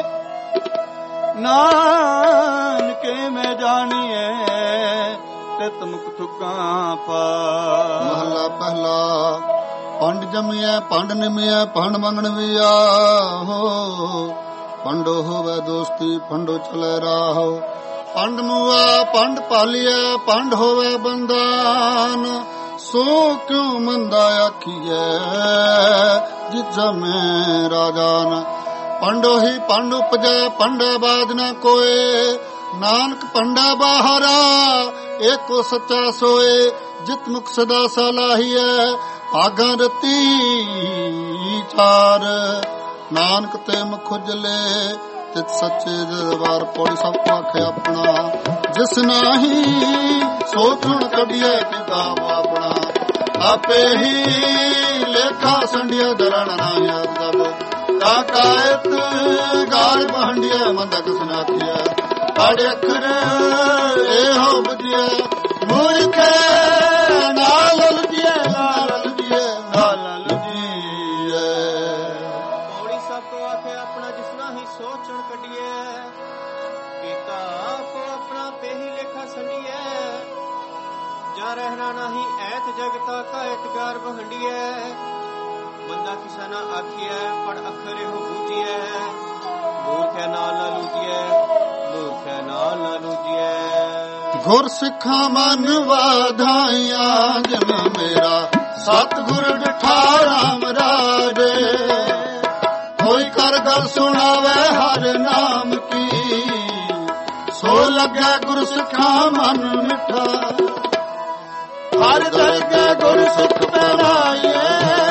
ਨਾਨਕੇ ਮੈਂ ਜਾਣੀਏ ਤਿਤ ਮੁਖ ਥੁੱਕਾਂ ਪਾ। ਮਹਲਾ ਪਹਿਲਾ। ਪੰਡ ਜਮੀਐ ਪੰਡ ਨਿਮੀਐ ਪੰਡ ਮੰਗਣ ਵੀ ਆਹੋ। ਪੰਡੋ ਹੋਵੇ ਦੋਸਤੀ ਪੰਡੋ ਚਲੇ ਰਾਹੋ। ਪੰਡ ਮੁਆ ਪੰਡ ਪਾਲੀਐ ਪੰਡ ਹੋਵੇ ਬੰਦਾਨ। ਸੋ ਕਿਉ ਮੰਦਾ ਆਖੀਐ ਜਿਤ ਜਮੇ ਰਾਜਾਨ। ਪੰਡੋ ਹੀ ਪੰਡ ਉਪਜੈ ਪੰਡੈ ਬਾਦ ਨਾ ਕੋਏ। ਨਾਨਕ ਪੰਡਾ ਬਾਹਰਾ ਏਕੋ ਸੱਚਾ ਸੋਏ। ਜਿਤ ਮੁਖ ਸਦਾ ਸਲਾਹੀਐ ਭਾਗਾਂ ਰਤੀ ਚਾਰ। ਨਾਨਕ ਤੇ ਮੁਖ ਉਜਲੇ ਤਿਤ ਸੱਚੇ ਦਰਬਾਰ। ਪੌੜੀ ਸਭ ਪਾਖੇ ਆਪਣਾ, ਜਿਸ ਨਾਹੀ ਸੋਚ ਹੁਣ ਕੱਢੀਏ ਕਿਤਾਬ ਆਪਣਾ। ਆਪੇ ਹੀ ਲੇਖਾ ਸੰਢਿਆ ਦਰਣ ਨਾ ਯਾਦ ਦਬ। ਕਾਕਾਇਤ ਗਾਲ ਬਹੰਡਿਆ ਮੰਦਾ ਕਿਸ ਨਾ ਕੀਆ। ਅੜ ਅੱਖਰ ਇਹੋ ਬੁਝਿਆ ਮੂਰਖ ਨਾਲ ਲੁਝਿਆ ਨਾਲ ਲੁਝਿਆ ਨਾਲ ਲੁਝਿਆ। ਪੌੜੀ ਸਭ ਕੋ ਆਖੇ ਆਪਣਾ, ਜਿਸ ਨਾਹੀ ਸੋਚਣ ਕੱਢੀਏ। ਕੀਤਾ ਆਪੋ ਆਪਣਾ ਪੇਹੀ ਲੇਖਾ ਸੰਡੀਏ। ਜਾ ਰਹਿਣਾ ਨਹੀਂ ਐਤ ਜਗਤਾ ਕਾ ਇਤਗਾਰ ਬਹੰਡੀਏ। ਬੰਦਾ ਕਿਸਾ ਨਾ ਆਖੀਐ ਪੜ ਅੱਖਰ ਇਹੋ ਬੂਝੀਐ। ਮੂਰਖੈ ਨਾਲ ਨਾ ਲੂਝੀਐ ਮੂਰਖੈ ਨਾਲ ਨਾ ਲੂਝੀਐ। ਗੁਰ ਸਿੱਖਾਂ ਮਨ ਵਾਧਾਈਆਂ ਜਨ ਮੇਰਾ। ਸਤਿਗੁਰ ਡਠਾ ਰਾਮ ਰਾਜੇ। ਕੋਈ ਕਰ ਗੱਲ ਸੁਣਾਵੇ ਹਰ ਨਾਮ ਕੀ। ਸੋ ਲੱਗੇ ਗੁਰ ਸਿੱਖਾਂ ਮਨ ਮਿੱਠਾ। ਹਰ ਦਰਗਹਿ ਗੁਰ ਸਿੱਖ ਪਹਿਰਾਈਏ।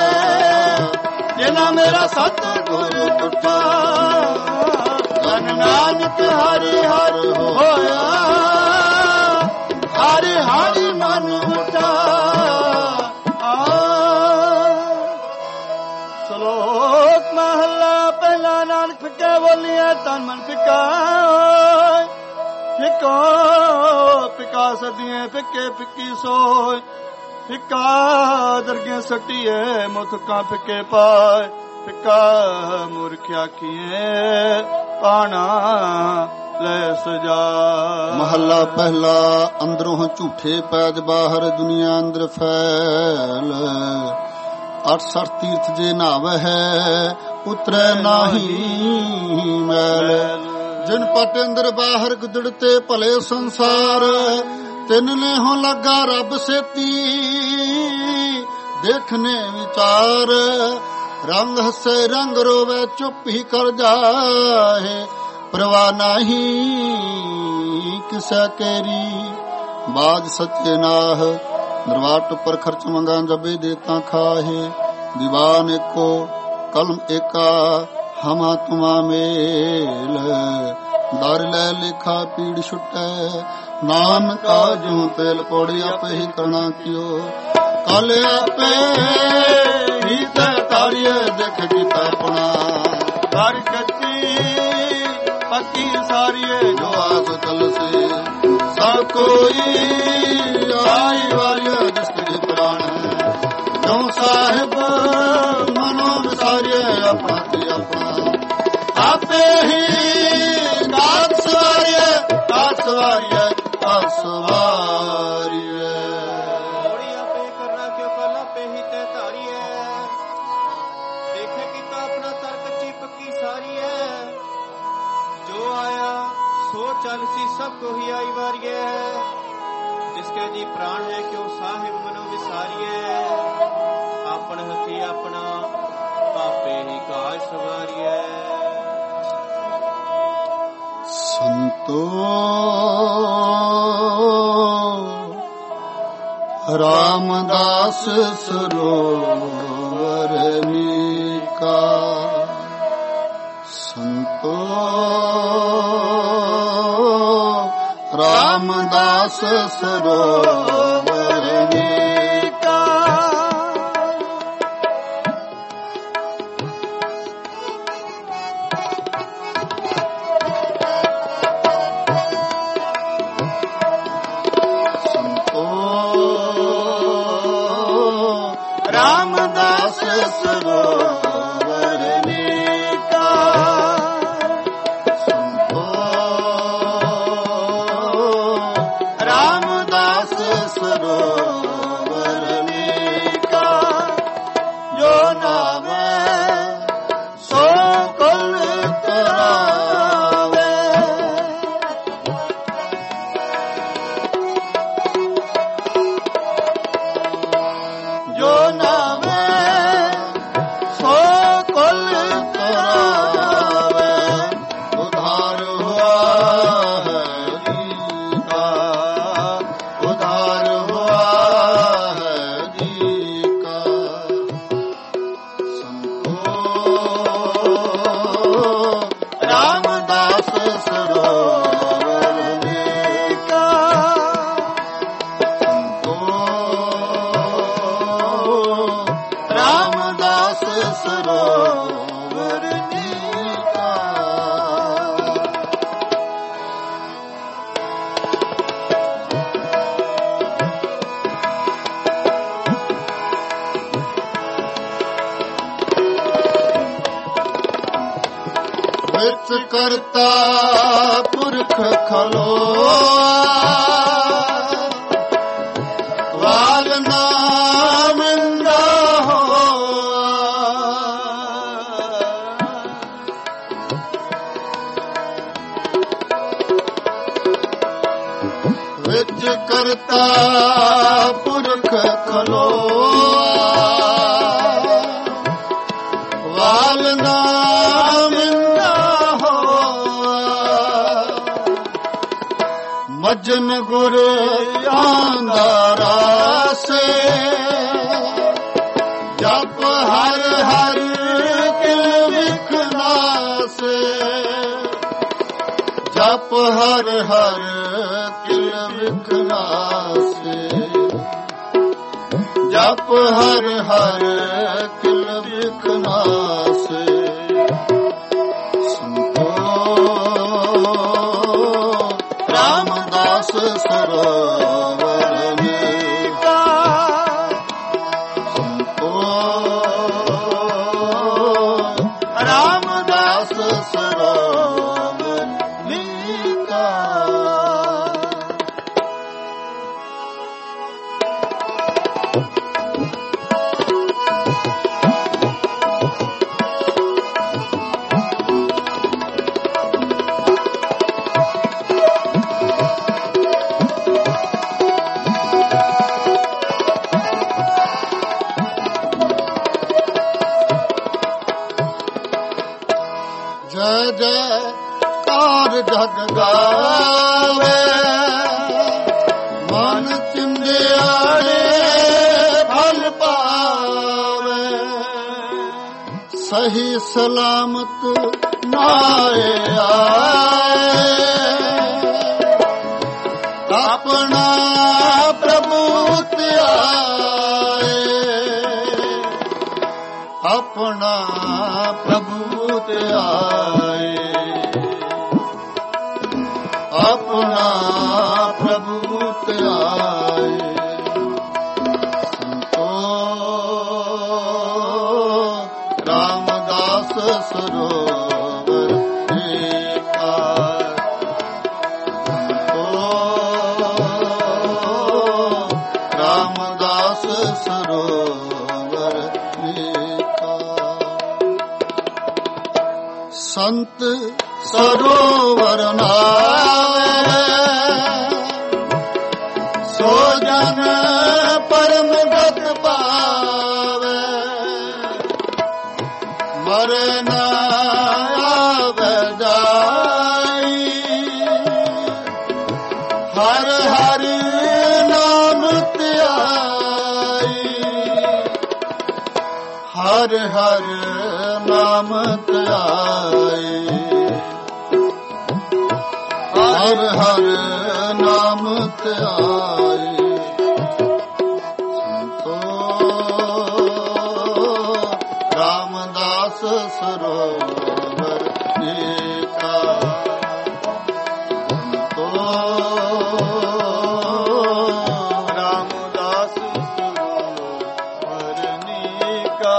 ਜਿਨਾ ਮੇਰਾ ਸਤਿਗੁਰ ਟੁੱਟਾ। ਜਨ ਨਾਨਕ ਹਰਿ ਹਰ ਹੋਇਆ। ਹਰਿ ਹਰਿ ਮਨ ਮੁਟਾ। ਸਲੋਕ ਮਹਲਾ ਪਹਿਲਾ। ਨਾਨਕ ਫਿੱਕੇ ਬੋਲੀਏ ਤਨ ਮਨ ਫਿੱਕਾ। ਫਿੱਕੋ ਫਿੱਕਾ ਸਦੀਆਂ ਫਿੱਕੇ ਫਿੱਕੀ ਸੋਏ। ਫਿੱਕਾ ਦਰਗੇ ਸੱਟੀਏ ਮੁਥਕਾਂ ਫਿੱਕੇ ਪਾਏ। ਫਿੱਕਾ ਮੂਰਖ ਆਖੀਏ ਪਾਣਾ ਲੈ ਸਜਾ। ਮਹੱਲਾ ਪਹਿਲਾ। ਅੰਦਰੋਂ ਝੂਠੇ ਪੈਜ ਬਾਹਰ ਦੁਨੀਆ ਅੰਦਰ ਫੈਲ। ਅਠ ਸਠ ਤੀਰਥ ਜੇ ਨਾਵ ਹੈ ਉਤਰੈ ਨਾਹੀ ਮੈਲ। ਜਿਨ ਪਟ ਅੰਦਰ ਬਾਹਰ ਗੁਦੜਤੇ ਭਲੇ ਸੰਸਾਰ। ਤਿੰਨ ਨੇ ਹੋ ਲੱਗਾ ਰੱਬ ਸੇਤੀ ਦੇਖਨੇ ਵਿਚਾਰ। ਰੰਗ ਹੱਸੇ ਰੰਗ ਰੋਵੇ ਚੁੱਪ ਹੀ ਕਰ ਜਾਏ। ਪ੍ਰਵਾਹ ਨਹੀਂ ਕਿਸੈ ਕੇਰੀ। ਬਾਜ ਸੱਚੇ ਨਾਹ ਦਰਵਾਟ ਉੱਪਰ ਖਰਚ ਮੰਗਾ ਜਬੇ ਦੇਤਾ ਖਾਹੇ। ਦੀਵਾਨ ਏਕੋ ਕਲਮ ਏਕਾ ਹਮਾ ਤੁਮਾ ਮੇਲ। ਦਰ ਲੈ ਲਿਖਾ ਪੀੜ ਛੁਟੈ ਨਾਨਕਾ ਜੂ ਤੇਲ। ਪੌੜੀ ਆਪੇ ਹੀ ਕਰਨਾ ਕਿਓ ਕਲ ਆਪੇ ਹੀ ਤੇ ਤਾਰੀਏ ਦੇਖ ਕੀਤਾ ਆਪਣਾ। ਕਰ ਕੱਚੀ ਪੱਕੀ ਸਾਰੀਏ ਜੋ ਆਸ ਤਲਸੇ। ਸਭ ਕੋਈ ਆਈ ਵਾਰੀਏ ਜਿਸ ਤੇ ਪ੍ਰਾਣ। ਜੋ ਸਾਹਿਬ ਮਨੋ ਵਿਸਾਰੀਏ ਆਪਣਾ ਤੇ ਆਪਣਾ। ਆਪੇ ਹੀ ਕਾਤ ਸਵਾਰੀਏ ਕਾਤ ਸਵਾਰੀਏ ਸਵਾਰੀਐ। ਪੌੜੀ ਆਪੇ ਕਰਨਾ ਕਿਉ ਕਲ ਆਪੇ ਹੀ ਤੈ ਧਾਰੀਐ। ਦੇਖੇ ਕੀਤਾ ਆਪਣਾ ਤਰ ਕੱਚੀ ਪੱਕੀ ਸਾਰੀ ਹੈ। ਜੋ ਆਇਆ ਸੋ ਚੱਲ ਸੀ ਸਭ ਕੋ ਹੀ ਆਈ ਵਾਰੀਐ। ਜਿਸਕੇ ਜੀ ਪ੍ਰਾਣ ਹੈ ਕਿਉ ਸਾਹਿਬ ਮਨੋ ਵਿਸਾਰੀਐ। ਆਪਣ ਹੱਥੀ ਆਪਣਾ ਆਪੇ ਹੀ ਕਾਜ ਸਵਾਰੀਐ। ਸੰਤੋ ਰਾਮਦਾਸ ਸਰੋਵਰ ਨੀਕਾ। ਸੰਤੋ ਰਾਮਦਾਸ ਸਰੋਵਰ ਨੀਕਾ। ਰਾਮਦਾਸ ਸਰੋਵਰ ਨੀਕਾ। ਸੰਤੋ ਰਾਮਦਾਸ ਸਰੋਵਰ ਨੀਕਾ। ਜੋ ਨਾਮੈ ਸੋ ਕੁਲ ਤਰਾਵੇ। ਜੋ ਨਾਮੈ ਸੋ ਕੁਲ ਤਰਾਵੇ। ਉਧਾਰ ਹੁਆ ਹੈ ਜੀ ਕਾ। ਉਧਾਰ ਹੁਆ ਹੈ ਜੀ ਕਾ। ਸੰਤੋ ਰਾਮਦਾਸ ਸਰੋਵਰ ਨੀਕਾ। ਸੰਤੋ ਰਾਮਦਾਸ ਸਰੋਵਰ ਨੀਕਾ। ਵਿੱਚ ਕਰਤਾ ਪੁਰਖ ਖਲੋਆ। ਵਾਲ ਨਾਮਿੰਦਾ ਹੋਆ। ਵਿੱਚ ਕਰਤਾ ਪੁਰਖ ਖਲੋਆ। ਵਾਲ ਨਾਮਿੰਦਾ ਹੋਆ। ਮਜਨ ਗੁਰ ਆਂਦਾ ਰਾਸੇ। ਜਪ ਹਰ ਹਰ ਕਿਲ ਵਿਖਨਾਸੇ। ਜਪ ਹਰ ਹਰ ਕਿਲ ਵਿਖਨਾਸੇ। ਜਪ ਹਰ ਹਰ ਕਿਲ ਵਿਖਨਾਸੇ। ਸੰਤੋ ਰਾਮਦਾਸ ਸਰੋਵਰ ਨੀਕਾ। ਸੰਤੋ ਰਾਮਦਾਸ ਸਰੋਵਰ ਨੀਕਾ। ਜੈ ਜੈਕਾਰ ਜਗ ਗਾਵੇ। ਮਨ ਚਿੰਦਿਆੜੇ ਫਲ ਪਾਵੇ। ਸਹੀ ਸਲਾਮਤ ਨਾਏ ਆਏ। ਆਪਣਾ ਪ੍ਰਭੂ ਧਿਆਏ। ਆਪਣਾ ਪ੍ਰਭੂ ਧਿਆਏ। ਆਪਣਾ ਪ੍ਰਭੂ ਧਿਆਏ। ਸੰਤੋ ਰਾਮਦਾਸ ਸਰੋਵਰ ਨੀਕਾ। ਸੰਤੋ ਰਾਮਦਾਸ ਸਰੋਵਰ ਏਕਾ। ਸੰਤ ਸਰੋਵਰ ਨਾਵੇ ਸੋ ਜਨ ਪਰਮ ਗਤ ਪਾਵੇ। ਮਰੇ ਨਾ ਆਵੇ ਜਾਈ ਹਰ ਹਰ ਨਾਮ ਧਿਆਈ। ਹਰ ਹਰ ਨਾਮ ਧਿਆਈ। ਹਰ ਹਰ ਨਾਮ ਧਿਆਈ। ਸੰਤੋ ਰਾਮਦਾਸ ਸਰੋਵਰ ਏਕਾ। ਸੰਤੋ ਰਾਮਦਾਸ ਸਰੋਵਰ ਏਕਾ।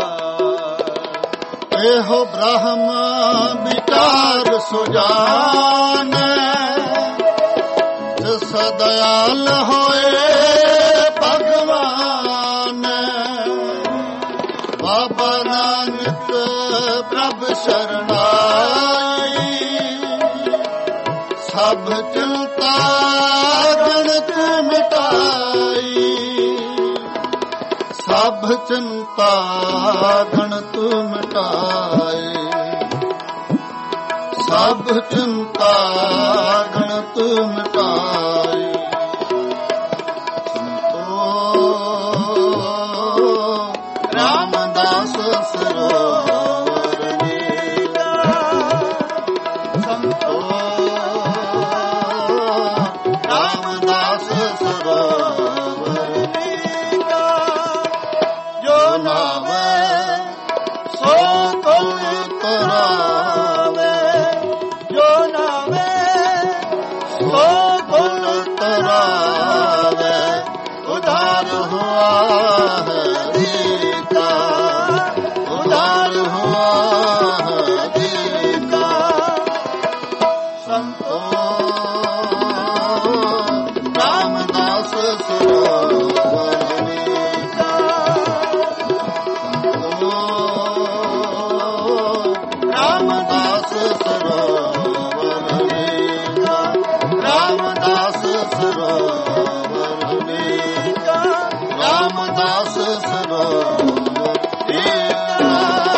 ਇਹੋ ਬ੍ਰਹਮ ਵਿਚਾਰ ਸੁਜਾਨੈ ਸਦਿਆਲ ਹੋਏ ਭਗਵਾਨ। ਬਾਬਾ ਨਾਨਕ ਪ੍ਰਭ ਸ਼ਰਨਾਈ। ਸਭ ਚਿੰਤਾ ਗਣਤ ਮਿਟਾਈ। ਸਭ ਚਿੰਤਾ ਗਣਤ ਮਿਟਾਈ। ਸਭ ਚਿੰਤਾ ਗਣਤ ਮਿਟਾਈ। ਸੰਤੋ ਰਾਮਦਾਸ ਸਰੋਵਰ ਏਕਾ। ਸੰਤੋ ਰਾਮਦਾਸ ਸਰੋਵਰ ਏਕਾ। ਜੋ ਨਾਵੇ ਸੋ ਕੁਲ ਤਰਾਵੇ। ਜੋ ਨਾਵੇ ਸੋ ਕੁਲ ਤਰਾਵੇ। ਉਧਾਰ ਹੁਆ ਹੈ ਏਕਾ। ਉਧਾਰ ਹੁਆ ਹੈ ਏਕਾ। ਸੰਤੋ ਰਾਮਦਾਸ ਸਰੋਵਰ ਏਕਾ। ਸੰਤੋ ਰਾਮਦਾਸ ਸਰੋਵਰ ਏਕਾ। ਰਾਮਦਾਸ ਸਰੋਵਰ ਏਕਾ। ਰਾਮਦਾਸ ਸਰੋਵਰ ਏਕਾ।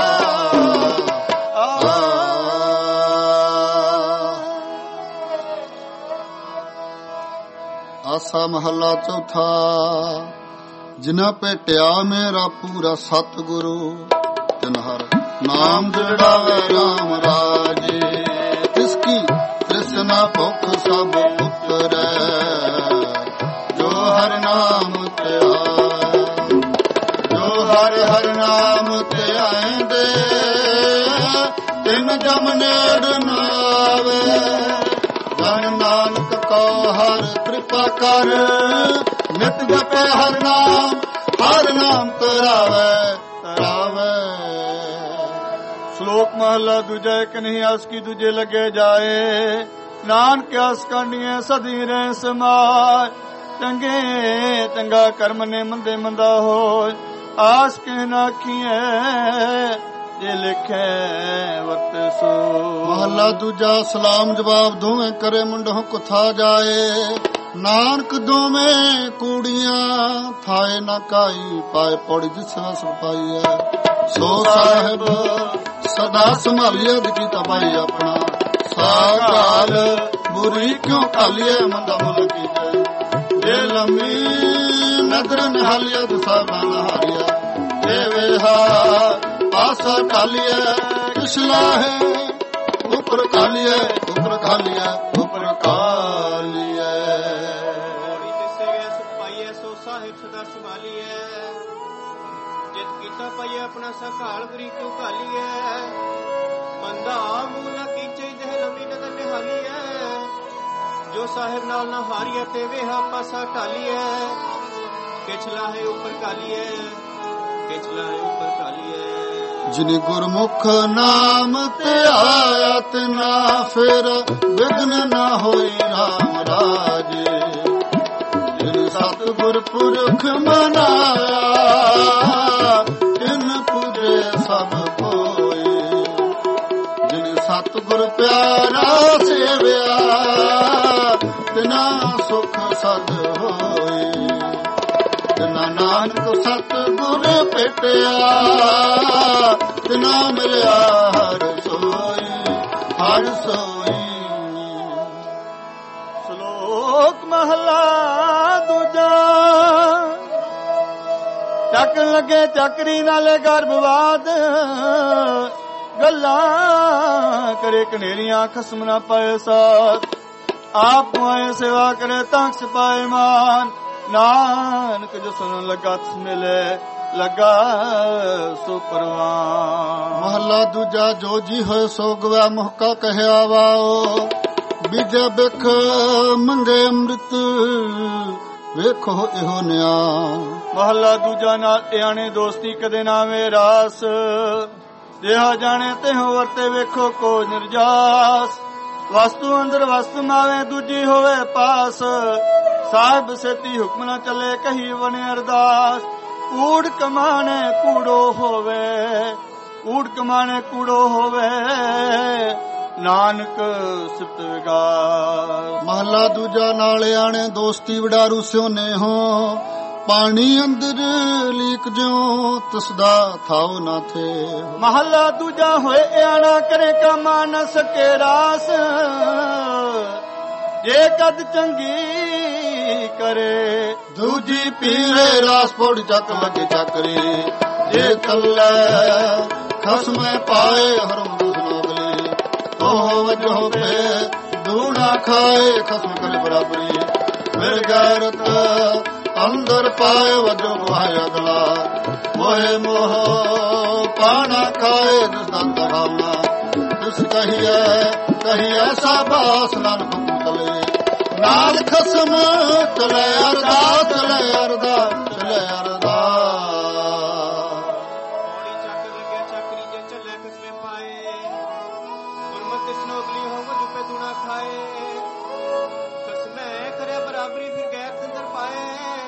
ਆਸਾ ਮਹੱਲਾ ਚੌਥਾ। ਜਿਨਾ ਭੇਟਿਆ ਮੇਰਾ ਪੂਰਾ ਸਤਿਗੁਰੂ। ਤਿਨ ਹਰ ਨਾਮ ਜੜਾਵੇ ਰਾਮ ਰਾਜੇ। ਤਿਸ ਕੀ ਤ੍ਰਿਸ਼ਨਾ ਭੁੱਖ ਸਭ ਉਤਰੈ। ਜੋ ਹਰ ਨਾਮ ਧਿਆਏ। ਜੋ ਹਰ ਹਰ ਨਾਮ ਧਿਆਏਂਦੇ ਤਿਨ ਜਮ ਨੇੜ ਨ ਆਵੇ। ਜਨ ਨਾਨਕ ਕੋ ਹਰ ਕਿਰਪਾ ਕਰ। ਨਿਤ ਜਪੇ ਹਰ ਨਾਮ ਹਰ ਨਾਮ ਤਰਾਵੇ ਤਰਾਵੇ। ਸ਼ਲੋਕ ਮਹਲਾ ਦੂਜਾ। ਇੱਕ ਨਹੀਂ ਆਸ ਕੀ ਦੂਜੇ ਲੱਗੇ ਜਾਏ। ਨਾਨਕ ਆਸ ਕਰਨੀਏ ਸਦੀ ਰਹਿ ਸਮਾਏ। ਚੰਗੇ ਚੰਗਾ ਕਰਮ ਨੇ ਮੰਦੇ ਮੰਦਾ ਹੋਏ। ਆਸ ਕੇ ਨਾਖੀਏ ਜੇ ਲਿਖੇ ਵਰਤ ਸੋ। ਮਹਲਾ ਦੂਜਾ। ਸਲਾਮ ਜਵਾਬ ਦੋਵੇਂ ਕਰੇ ਮੁੰਡੋਂ ਕੁਥਾ ਜਾਏ। ਨਾਨਕ ਦੋਵੇਂ ਕੂੜੀਆਂ ਥਾਏ ਨਾ ਕਾਈ। ਪਾਏ ਪੌੜੀ ਜਿਸ ਵਸ ਪਾਈਐ। ਸੋ ਸਾਹਿਬ ਸਦਾ ਸੰਭਾਲੀਏ ਦੀ ਤਬਾਈ ਆਪਣਾ। ਸਾਕਾਲ ਬੁਰੀ ਕਿਉਂ ਕਾਲੀਏ ਮੰਦਾ ਮੁਲ ਕੀਜੈ। ਜੇ ਲੰਮੀ ਨਦਰ ਨਿਹਾਲੀਏ ਦਸਾ ਨਾਲ ਹਾਰੀਆ। ਜੇ ਵੇਹਾ ਪਾਸਾ ਢਾਲੀਏ ਕਿਸ ਲਾਹੇ। ਉਪਰ ਕਾਲੀਏ ਉਪਰ ਕਾਲੀਏ ਉਪਰ ਕਾਲੀਏ। ਮੋੜੀ ਦਿਸੇ ਗਿਆ ਸੁਖ ਪਾਈਐ। ਸੋ ਸਾਹਿਬ ਸਦਾ ਸੰਭਾਲੀਐ। ਜਿਤ ਕੀਤਾ ਪਾਈਐ ਆਪਣਾ ਸਖਾਲ ਬੁਰੀ ਕਿਉਂ ਕਾਲੀਐ। ਮੰਦਾ ਮੂਲ ਨਾ ਕੀਚੇ ਦੇਹ ਲੰਮੀ ਨਦਰ ਨਿਹਾਲੀਐ। ਜੋ ਸਾਹਿਬ ਨਾਲ ਨਾ ਹਾਰੀਐ ਤੇ ਵੇਹਾ ਪਾਸਾ ਢਾਲੀਐ। ਕਿਛ ਲਾਹੇ ਉਪਰ ਕਾਲੀਐ। ਕਿਛ ਲਾਹੇ ਉਪਰ ਕਾਲੀਐ। ਜਿਨ ਗੁਰਮੁਖ ਨਾਮ ਧਿਆਇਆ ਤਿਨਾ ਫਿਰ ਵਿਘਨ ਨਾ ਹੋਈ ਰਾਮ ਰਾਜੇ। ਜਿਨ ਸਤ ਸਤਿਗੁਰ ਪੁਰਖ ਮਨਾਇਆ, ਤਿਨ ਪੂਜੇ ਸਭ ਕੋਏ। ਜਿਨ ਸਤਿਗੁਰ ਪਿਆਰਾ ਸੇਵਿਆ, ਤਿਨਾ ਸੁਖ ਸਦ ਹੋਏ। ਤਿਨਾ ਨਾਨਕ ਸਤਿਗੁਰ ਭੇਟਿਆ, ਤਿਨਾ ਮਿਲਿਆ ਹਰ ਸੋਈ, ਹਰ ਸੋਈ। ਸ਼ਲੋਕ ਮਹਲਾ ਦੂਜਾ। ਚੱਕ ਲੱਗੇ ਚੱਕਰੀ ਨਾਲੇ ਗਰਭਵਾਦ, ਗੱਲਾਂ ਕਰੇ ਕਨੇਰੀਆਂ ਖਸਮ ਨਾ ਪਾਏ ਸਾਥ। ਆਪ ਪਾਏ ਸੇਵਾ ਕਰੇ ਤਾਂ ਪਾਏ ਮਾਨ, ਨਾਨਕ ਜੋ ਸੁਣ ਲਗਾ ਤਿਸ ਮਿਲੇ ਲਗਾ ਸੋ ਪਰਵਾਨ। ਮਹਲਾ ਦੂਜਾ। ਜੋ ਜੀ ਹੋਏ ਸੋ ਗਵਾ ਮੁਹਕਾ ਕਹਿਆ ਵਾਓ, ਬੀਜੇ ਬਿਖ ਮੰਗੇ ਅੰਮ੍ਰਿਤ ਵੇਖੋ ਇਹੋ ਨਿਆ। ਮਹਲਾ ਦੂਜਾ। ਨਾਲ ਇਆਣੇ ਦੋਸਤੀ ਕਦੇ ਨਾ ਵੇ ਰਾਸ, ਜਿਹਾ ਜਾਣੇ ਤਿਹੋ ਵਰਤੇ ਵੇਖੋ ਕੋ ਨਿਰਜਾਸ। ਵਸਤੂ ਅੰਦਰ ਵਸਤੂ ਮਾਵੇ ਦੂਜੀ ਹੋਵੇ ਪਾਸ, ਸਾਹਿਬ ਸੇਤੀ ਹੁਕਮ ਨਾ ਚੱਲੇ ਕਹੀ ਬਨੇ ਅਰਦਾਸ। ਕੂੜ ਕਮਾਣੇ ਕੂੜੋ ਹੋਵੇ, ਕੂੜ ਕਮਾਣੇ ਕੂੜੋ ਹੋਵੇ, ਨਾਨਕ ਸਿਫਤ ਵਿਗਾਸ। ਮਹਲਾ ਦੂਜਾ। ਨਾਲ ਆਣੇ ਦੋਸਤੀ ਵਡਾਰੂ ਸਿਉਨੇ ਹੋ, ਪਾਣੀ ਅੰਦਰ ਲੀਕ ਜਿਉ ਤਸਦਾ ਥਾਉ ਨਾ ਥੇ। ਮਹਲਾ ਦੂਜਾ। ਹੋਏ ਆਣਾ ਕਰੇ ਕਮਾ ਨ ਸਕੇ ਰਾਸ, ਜੇ ਕਦ ਚੰਗੀ ਕਰੇ ਦੂਜੀ ਪੀਰੇ ਰਾਸ। ਪੌੜੀ ਚੱਕ ਲੱਗੇ ਚੱਕਰੀ, ਜੇ ਤੱਲੇ ਖਸਮੇ ਪਾਏ ਹਰਮ ਦੁਸਨੋਗਲੀ। ਉਹ ਵਜੋ ਪੇ ਦੂਣਾ ਖਾਏ, ਖਸਮ ਕਰੇ ਬਰਾਬਰੀ। ਫਿਰ ਗੈਰਤ ਅੰਦਰ ਪਾਏ ਵਜੋ ਮੁਹਾਇਆ ਗਲਾ। ਮੋਏ ਮੋਹ ਪਾਣਾ ਖਾਏ ਦਸਦੰਦ ਭਾਵਨਾ। ਤਿਸ ਕਹੀਏ ਕਹੀਏ ਸਾਬਾਸ ਨਾਨਕ ਪੁਤਲੇ। ਨਾਲ ਖਸਮ ਚਲੇ ਅਰਦਾਸ, ਚਲੇ ਅਰਦਾਸ, ਚਲੇ ਅਰਦਾਸ। ਪੌੜੀ ਚੱਕ ਲੱਗਿਆ ਚੱਕਰੀ ਜੇ ਚੱਲੇ ਖਸਮੇ ਪਾਏ, ਗੁਰਮਤਿ ਤਿਸ ਨੋਗਲੀ ਹੋ ਵਜੂ ਪੇ ਦੂਣਾ ਖਾਏ। ਖਸਮੇ ਕਰੇ ਬਰਾਬਰੀ ਫਿਰ ਗੈਰ ਅੰਦਰ ਪਾਏ,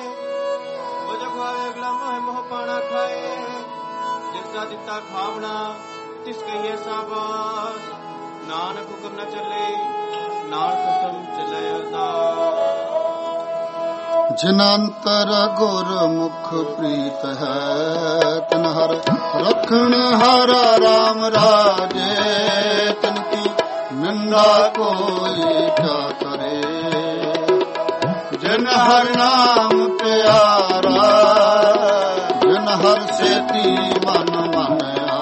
ਅਗਲਾ ਮੋਹ ਮੋਹ ਪਾਣਾ ਖਾਏ। ਜਿਸ ਦਾ ਦਿੱਤਾ ਖਾਵਣਾ ਤਿਸ ਕਹੀਏ ਸਾਬਾਸ, ਨਾਨਕ ਹੁਕਮ ਨ ਚੱਲੇ ਨਾਲ ਖਸਮ ਚੱਲੇ ਅਰਦਾਸ। ਜਿਨ ਅੰਤਰ ਗੁਰਮੁਖ ਪ੍ਰੀਤ ਹੈ, ਤਿਨ ਹਰ ਰਖਣ ਹਰ ਰਾਮ ਰਾਜੇ। ਤਿਨ ਕੀ ਨਿੰਦਾ ਕੋਈ ਕਿਆ ਕਰੇ, ਜਿਨ ਹਰ ਨਾਮ ਪਿਆਰਾ। ਜਿਨ ਹਰ ਸੇਤੀ ਮਨ ਮੰਨਿਆ,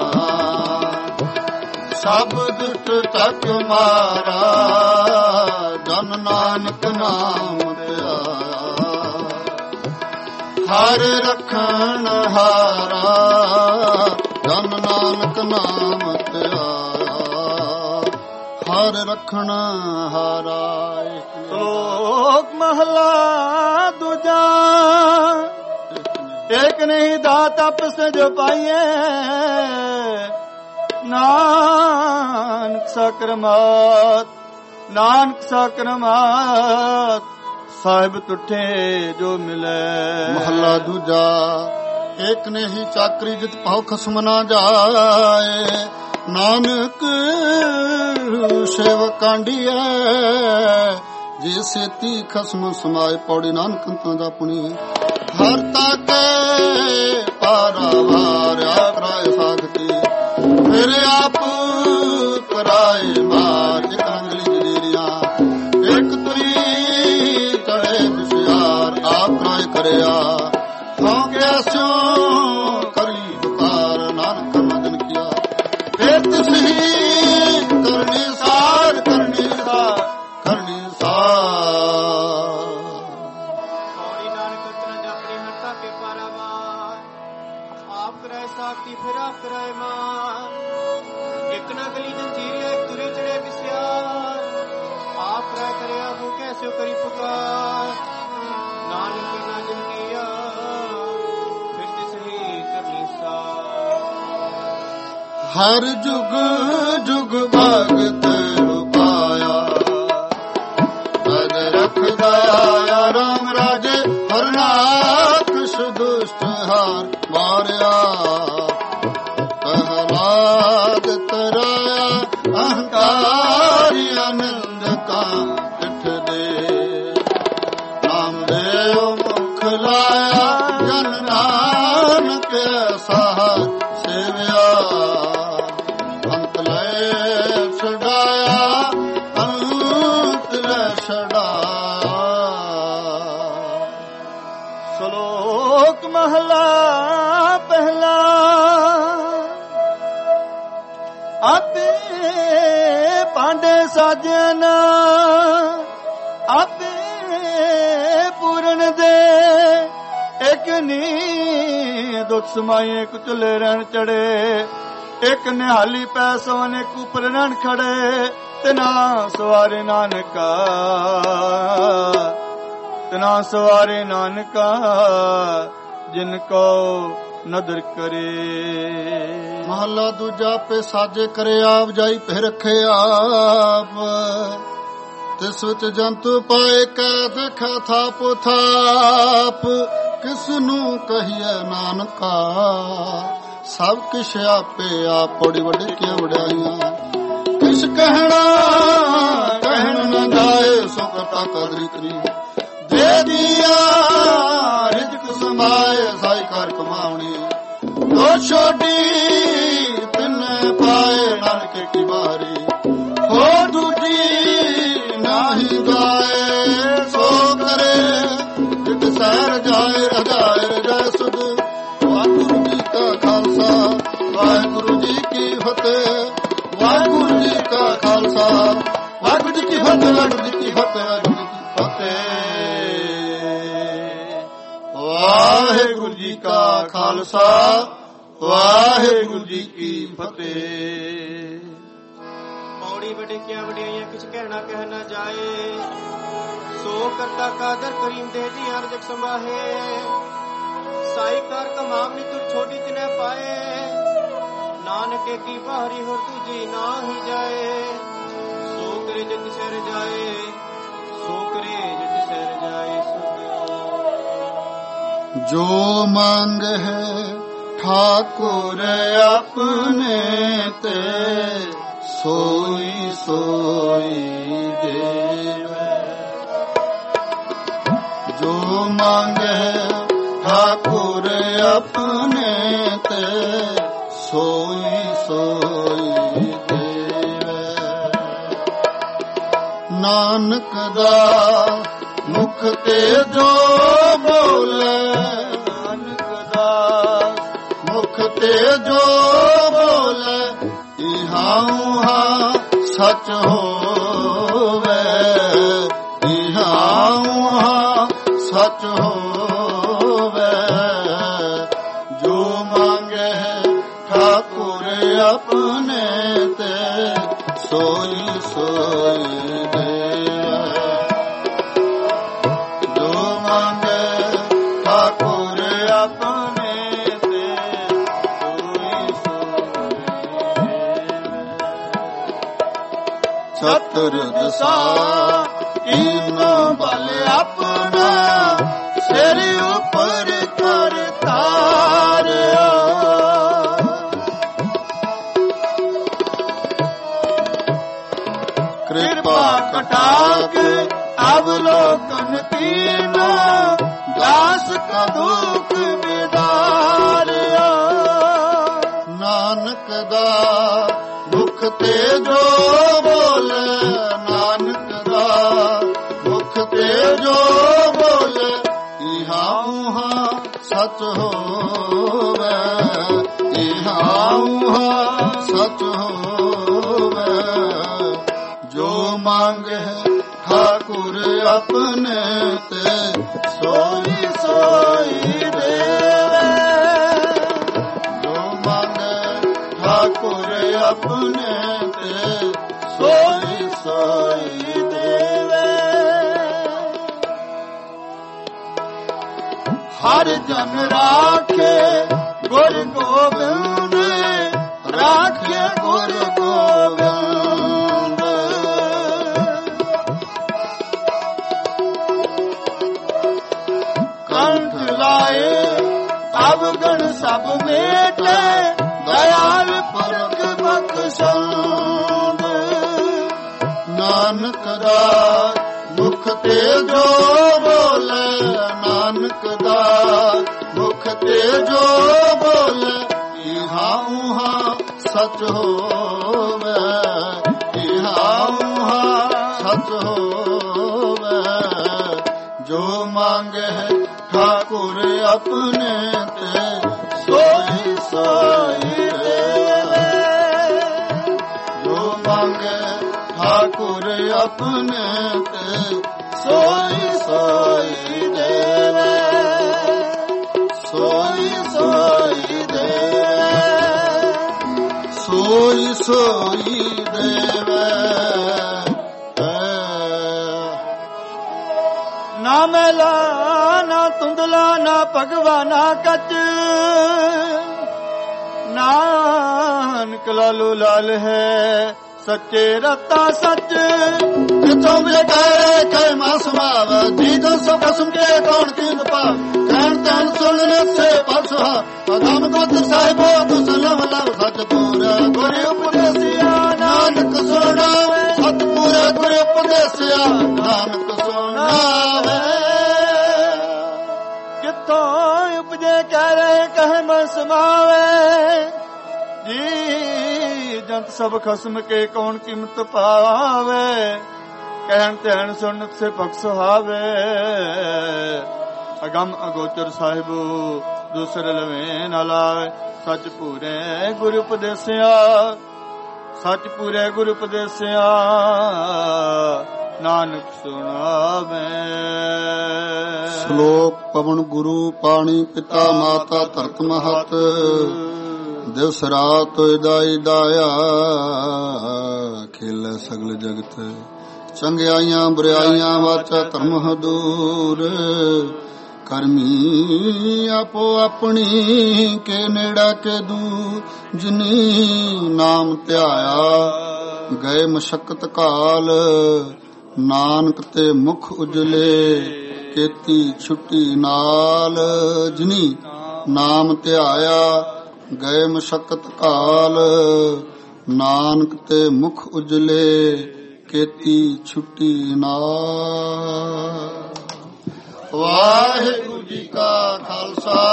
ਸਭ ਦੁੱਖ ਤੱਕ ਮਾਰਾ। ਜਨ ਨਾਨਕ ਨਾਮ ਧਿਆਇਆ, ਹਰ ਰਖਣ ਹਾਰਾ। ਜਨ ਨਾਨਕ ਨਾਮ ਧਿਆਇਆ, ਹਰ ਰਖਣ ਹਾਰਾ। ਸ਼ਲੋਕ ਮਹਲਾ ਦੂਜਾ। ਇੱਕ ਨਹੀਂ ਦਾਤ ਆਪਸ ਜੋ ਪਾਈਏ, ਨਾਨਕ ਸਕਰਮਾਤ, ਨਾਨਕ ਸਕਰਮਾਤ। ਸਾਹਿਬ ਤੁਠੇ ਜੋ ਮਿਲੇ। ਮਹਲਾ ਦੂਜਾ। ਇੱਕ ਨਹੀਂ ਚਾਕਰੀ ਜਿਤ ਪਾਉ ਖਸਮ ਨਾ ਜਾਏ, ਨਾਨਕ ਸੇਵ ਕਾਂਡੀਐ। ਜੇ ਸੇਤੀ ਖਸਮ ਸਮਾਏ। ਪੌੜੀ ਨਾਨਕ ਤਾਂ ਦਾ ਪੁਣੀ। ਹਰ ਤਾਕੇ ਪਾਰਾਵਾਰ ਆਪਰਾਏ ਸਾਖਤੀ, ਫਿਰ ਆਪ ਕਰਾਏ ਮਾਰ। ਇੱਕ ਅੰਗਲੀ ਜਲੀਰੀਆਂ ਇੱਕ ਤੁਰੀ ਚੜੇ ਵਿਸਿਆਰ, ਆਪ ਰਾਏ ਕਰਿਆ ਸੌ ਗਿਆ ਸਿਉ ਕਰੀ ਦੁਕਾਰ। ਨਾਨਕ ਮਦਨ ਕੀਆ ਫਿਰ ਤੁਸੀਂ ਕਰਨੀ ਸਾਰ, ਕਰਨੀ ਸਾਰ, ਕਰਨੀ ਸਾਰ। ਪੌੜੀ ਨਾਨਕ ਤਨ ਜਾਪਣੀ ਹਟਾ ਕੇ ਪਾਰਾਵਾਰ, ਆਪ ਕਰਾਏ ਸਾਖਤੀ ਫਿਰ ਆਪ ਕਰਾਏ ਮਾਰ। ਇੱਕ ਨਾ ਗਲੀ ਜੰਜੀਰਿਆ ਇੱਕ ਤੁਰੇ ਚੜੇ ਵਿਸਿਆਰ, ਆਪ ਰਾਏ ਕਰਿਆ ਹੋ ਕੈਸਿਓ ਕਰੀ ਪੁਕਾਰ। ਨਾਨਕ ਨਾ ਜਿਨ ਕੀਆ ਫਿਰ ਤਿਸ ਹੀ ਕਰਨੀ ਸਾਰ। ਹਰ ਜੁਗ ਜੁਗ ਭਗਤ ਪਾਇਆ, ਤਦ ਰਖਦਾ ਆਇਆ ਰਾਮ ਰਾਜੇ। ਹਰ ਰਾਖਸ਼ ਦੁਸ਼ਟ ਹਾਰ ਮਾਰਿਆ। ਪ੍ਰਹਲਾਦ ਤਰਾਇਆ ਅਹੰਕਾਰੀ ਅਨੰਦ ਕਾ ਪਿੱਠ ਦੇ। ਨਾਮਦੇਵ ਮੁਖ ਲਾਇਆ ਜਨ ਨਾਨਕ ਐਸਾ ਸੇਵਿਆ। ਅੰਤ ਲੈ ਛਡਾਇਆ ਅੰਤ ਲੈ ਛਡਾਇਆ। ਸ਼ਲੋਕ ਮਹਲਾ ਪਹਿਲਾ। ਆਪੇ ਭਾਂਡੇ ਸਾਜਨ ਆਪੇ ਪੂਰਨ ਦੇ। ਇੱਕ ਨੀ ਦੁੱਖ ਸਮਾਏ ਕੁਚਲੇ ਰਹਿਣ ਚੜੇ। ਇੱਕ ਨਿਹਾਲੀ ਪੈ ਸੋਨ ਇੱਕ ਉਪਰ ਰਹਿਣ ਖੜੇ। ਤਿਨਾ ਸਵਾਰੇ ਨਾਨਕਾ ਤਿਨਾ ਸਵਾਰੇ ਨਾਨਕਾ ਜਿਨ ਕੋ ਨਦਰ ਕਰੇ। ਮਹਲਾ ਦੂਜਾ ਪੇ ਸਾਜੇ ਕਰੇ ਆਪ ਜਾਈ ਪਹਿ ਰੱਖੇ ਆਪ। ਤਿਸ ਵਿੱਚ ਜੰਤੂ ਪਾਏ ਕੈ ਦੇਖਾ ਥਾਪ ਥਾਪ। ਕਿਸ ਨੂੰ ਕਹੀਏ ਨਾਨਕਾ ਸਭ ਕਿਛ ਆਪੇ ਆਪ। ਬੜੀ ਵੱਡੀ ਕੀ ਵਡਿਆਈਆਂ ਕਿਸ ਕਹਿਣਾ ਕਹਿਣ ਨਾ ਜਾਏ। ਸੋ ਕਰਤਾ ਕਦਰੀ ਕਰੀ ਦੇ ਦੀਆ ਰਿਜ਼ਕ ਸੰਭਾਏ। ਸਾਈ ਕਰ ਕਮਾਉਣੀ ਦੋ ਛੋਟੀ ਤਿੰਨ ਪਾਏ। ਨਾਨਕੇ ਕੀ ਬਾਰੀ ਹੋ ਦੂਜੀ ਨਾਹੀ ਗਾਏ। ਸੋ ਕਰੇ ਜਿਤ ਸਹਿਰ ਜਾਏ ਰਜਾਏ ਰਜੈ ਸੁਧ। ਵਾਹਿਗੁਰੂ ਜੀ ਕਾ ਖਾਲਸਾ ਵਾਹਿਗੁਰੂ ਜੀ ਕੀ ਫਤਿਹ। ਵਾਹਿਗੁਰੂ ਜੀ ਕਾ ਖਾਲਸਾ ਵਾਹਿਗੁਰੂ ਜੀ ਕੀ ਫਤਿਹ। ਵਾਹਿਗੁਰੂ ਜੀ ਕੀ ਫਤਿਹ। ਵਾਹਿਗੁਰੂ ਜੀ ਕੀ ਫਤਿਹ। ਵਾਹਿਗੁਰੂ ਜੀ ਕਾ ਖਾਲਸਾ ਵਾਹਿਗੁਰੂ ਜੀ ਕੀ ਫਤਿਹ। ਪੌੜੀ ਵਡਿਆਈਆਂ ਵਡਿਆਈਆਂ ਕਿਛ ਕਹਿਣਾ ਕਹਿ ਨਾ ਜਾਏ। ਸੋ ਕਰਤਾ ਕਾਦਰ ਕਰੀਮ ਦੇ ਜੀ ਹਰ ਜਗ ਸੰਭਾਹੇ। ਸਾਈ ਕਰ ਕਮਾਵਨੀ ਤੁਰ ਛੋਟੀ ਤਿਨੈ ਪਾਏ। ਨਾਨਕੇ ਕੀ ਬਾਹਰੀ ਹੋਰ ਤੁਝੀ ਨਾ ਹੀ ਜਾਏ। ਸੋ ਕਰੇ ਜਿਤ ਸਹਿਰ ਜਾਏ ਸੋ ਕਰੇ ਜਿਤ ਸਹਿਰ ਜਾਏ। ਜੋ ਮੰਗ ਹੈ ठाकुर अपने ते सोई सोई देवे। जो मांगे ठाकुर अपने ते सोई सोई देवे। नानक दा मुख ते जो बोले ते जो बोले इहा उहा सच होवे। इहा उहा सच होवे। जो मांगे ठाकुर अपने ते सोई सोई देवे। जो मांगे ठाकुर अपने सतर दसा इनो बल अपना सिर ऊपर कर तारिया। कृपा कटाक अवलोकन तीना दास का दुख बिदारिया। नानक दा मुख ते जो बोले। नानक दा मुख ते जो बोले इहा उहा सच होवे। इहा उहा सच होवे। जो मांगे ठाकुर अपने ते सोई सोई देवे। जो मांगे ठाकुर अपने ते सोई सोई देवे। हर जन राखे गुर गोबिंद राखे गुर गोबिंद। ਅਵਗਣ ਸਭ ਮੇਟੇ ਦਇਆਲ ਪੁਰਖ ਬਖਸ਼ੰਦ ਨਾਨਕ ਦਾ ਮੁਖ ਤੇ ਜੋ ਬੋਲੇ ਨਾਨਕ ਦਾ ਮੁਖ ਤੇ ਜੋ ਬੋਲੇ ਇਹਾਂ ਉਹਾਂ ਸਚ ਹੋਵੇ ਇਹਾਂ ਉਹਾਂ ਸਚ ਹੋਵੇ ਜੋ ਮੰਗੇ ਠਾਕੁਰ ਆਪਣੇ ਤੇ ਸੋਈ ਸੋਈ ਦੇਵੇ ਜੋ ਮੰਗੇ ਠਾਕੁਰ ਆਪਣੇ ਤੇ ਸੋਈ ਸੋਈ ਦੇਵੇ ਸੋਈ ਸੋਈ ਦੇਵੇ ਸੋਈ ਸੋਈ ਦੇਵੇ ਨਾ ਮੈਲਾ ਨਾ ਤੁੰਦਲਾ ਨਾ ਭਗਵਾਨਾ ਕੱਚ ਨਾਨਕ ਲਾਲੋ ਲਾਲ ਹੈ ਸੱਚੇ ਰਤਾ ਸੱਚ ਜਿਥੋਂ ਮੇਰੇ ਕਹੇ ਕਹੇ ਮਾ ਸਮਾਵ ਜੀ ਦੋ ਸੋ ਕਸਮ ਕੇ ਕੌਣ ਕੀਨ ਪਾ ਕਹਿਣ ਤਨ ਸੁਣ ਨਸੇ ਪਰਸਾ ਅਦਮ ਗੋਤਰ ਸਾਹਿਬੋ ਤੁਸ ਲਵ ਲਵ ਸੱਚ ਪੂਰਾ ਗੁਰ ਉਪਦੇਸਿਆ ਨਾਨਕ ਸੁਣਾਵੇ ਸਤ ਪੂਰਾ ਗੁਰ ਉਪਦੇਸਿਆ ਨਾਨਕ ਸੁਣਾਵੇ ਕਿਥੋਂ ਉਪਜੇ ਕਹਿ ਰਹੇ ਕਹੇ ਮਾ ਸਮਾਵੇ ਜੀ ਜੰਤ ਸਭ ਖਸਮ ਕੇ ਕੌਣ ਕੀਮਤ ਪਾਵੇ ਕਹਿਣ ਤੈਣ ਸੁਣ ਸੇ ਬਖਸ਼ ਹਾਵੇ ਅਗੰਮ ਅਗੋਚਰ ਸਾਹਿਬੋ ਦੂਸਰੇ ਲਵੇਂ ਨਾ ਲਾਵੇ ਸੱਚ ਪੂਰੇ ਗੁਰ ਉਪਦੇਸਿਆ ਸੱਚ ਪੂਰੇ ਗੁਰ ਉਪਦੇਸਿਆ ਨਾਨਕ ਸੁਣਾਵੇ ਸ਼ਲੋਕ ਪਵਨ ਗੁਰੂ ਪਾਣੀ ਪਿਤਾ ਮਾਤਾ ਧਰਤ ਮਹਤ ਦਿਵਸ ਰਾਤ ਦਾਈ ਦਾਇਆ ਖੇਲੇ ਸਗਲ ਜਗਤ ਚੰਗਿਆਈਆਂ ਬੁਰਾਈਆਂ ਵਾਚਾ ਧਰਮ ਹਦੂਰ ਕਰਮੀ ਆਪੋ ਆਪਣੀ ਕੇ ਨੇੜਾ ਕੇ ਦੂਰ ਜਿਨੀ ਨਾਮ ਧਿਆਇਆ ਗਏ ਮਸ਼ਕਤ ਕਾਲ ਨਾਨਕ ਤੇ ਮੁਖ ਉਜਲੇ ਕੀਤੀ ਛੁੱਟੀ ਨਾਲ ਜਿਨੀ ਨਾਮ ਧਿਆਇਆ ਗਏ ਮਸ਼ਕਤ ਕਾਲ ਨਾਨਕ ਤੇ ਮੁਖ ਉਜਲੇ ਕੀਤੀ ਛੁੱਟੀ ਨਾਲ। ਵਾਹਿਗੁਰੂ ਜੀ ਕਾ ਖਾਲਸਾ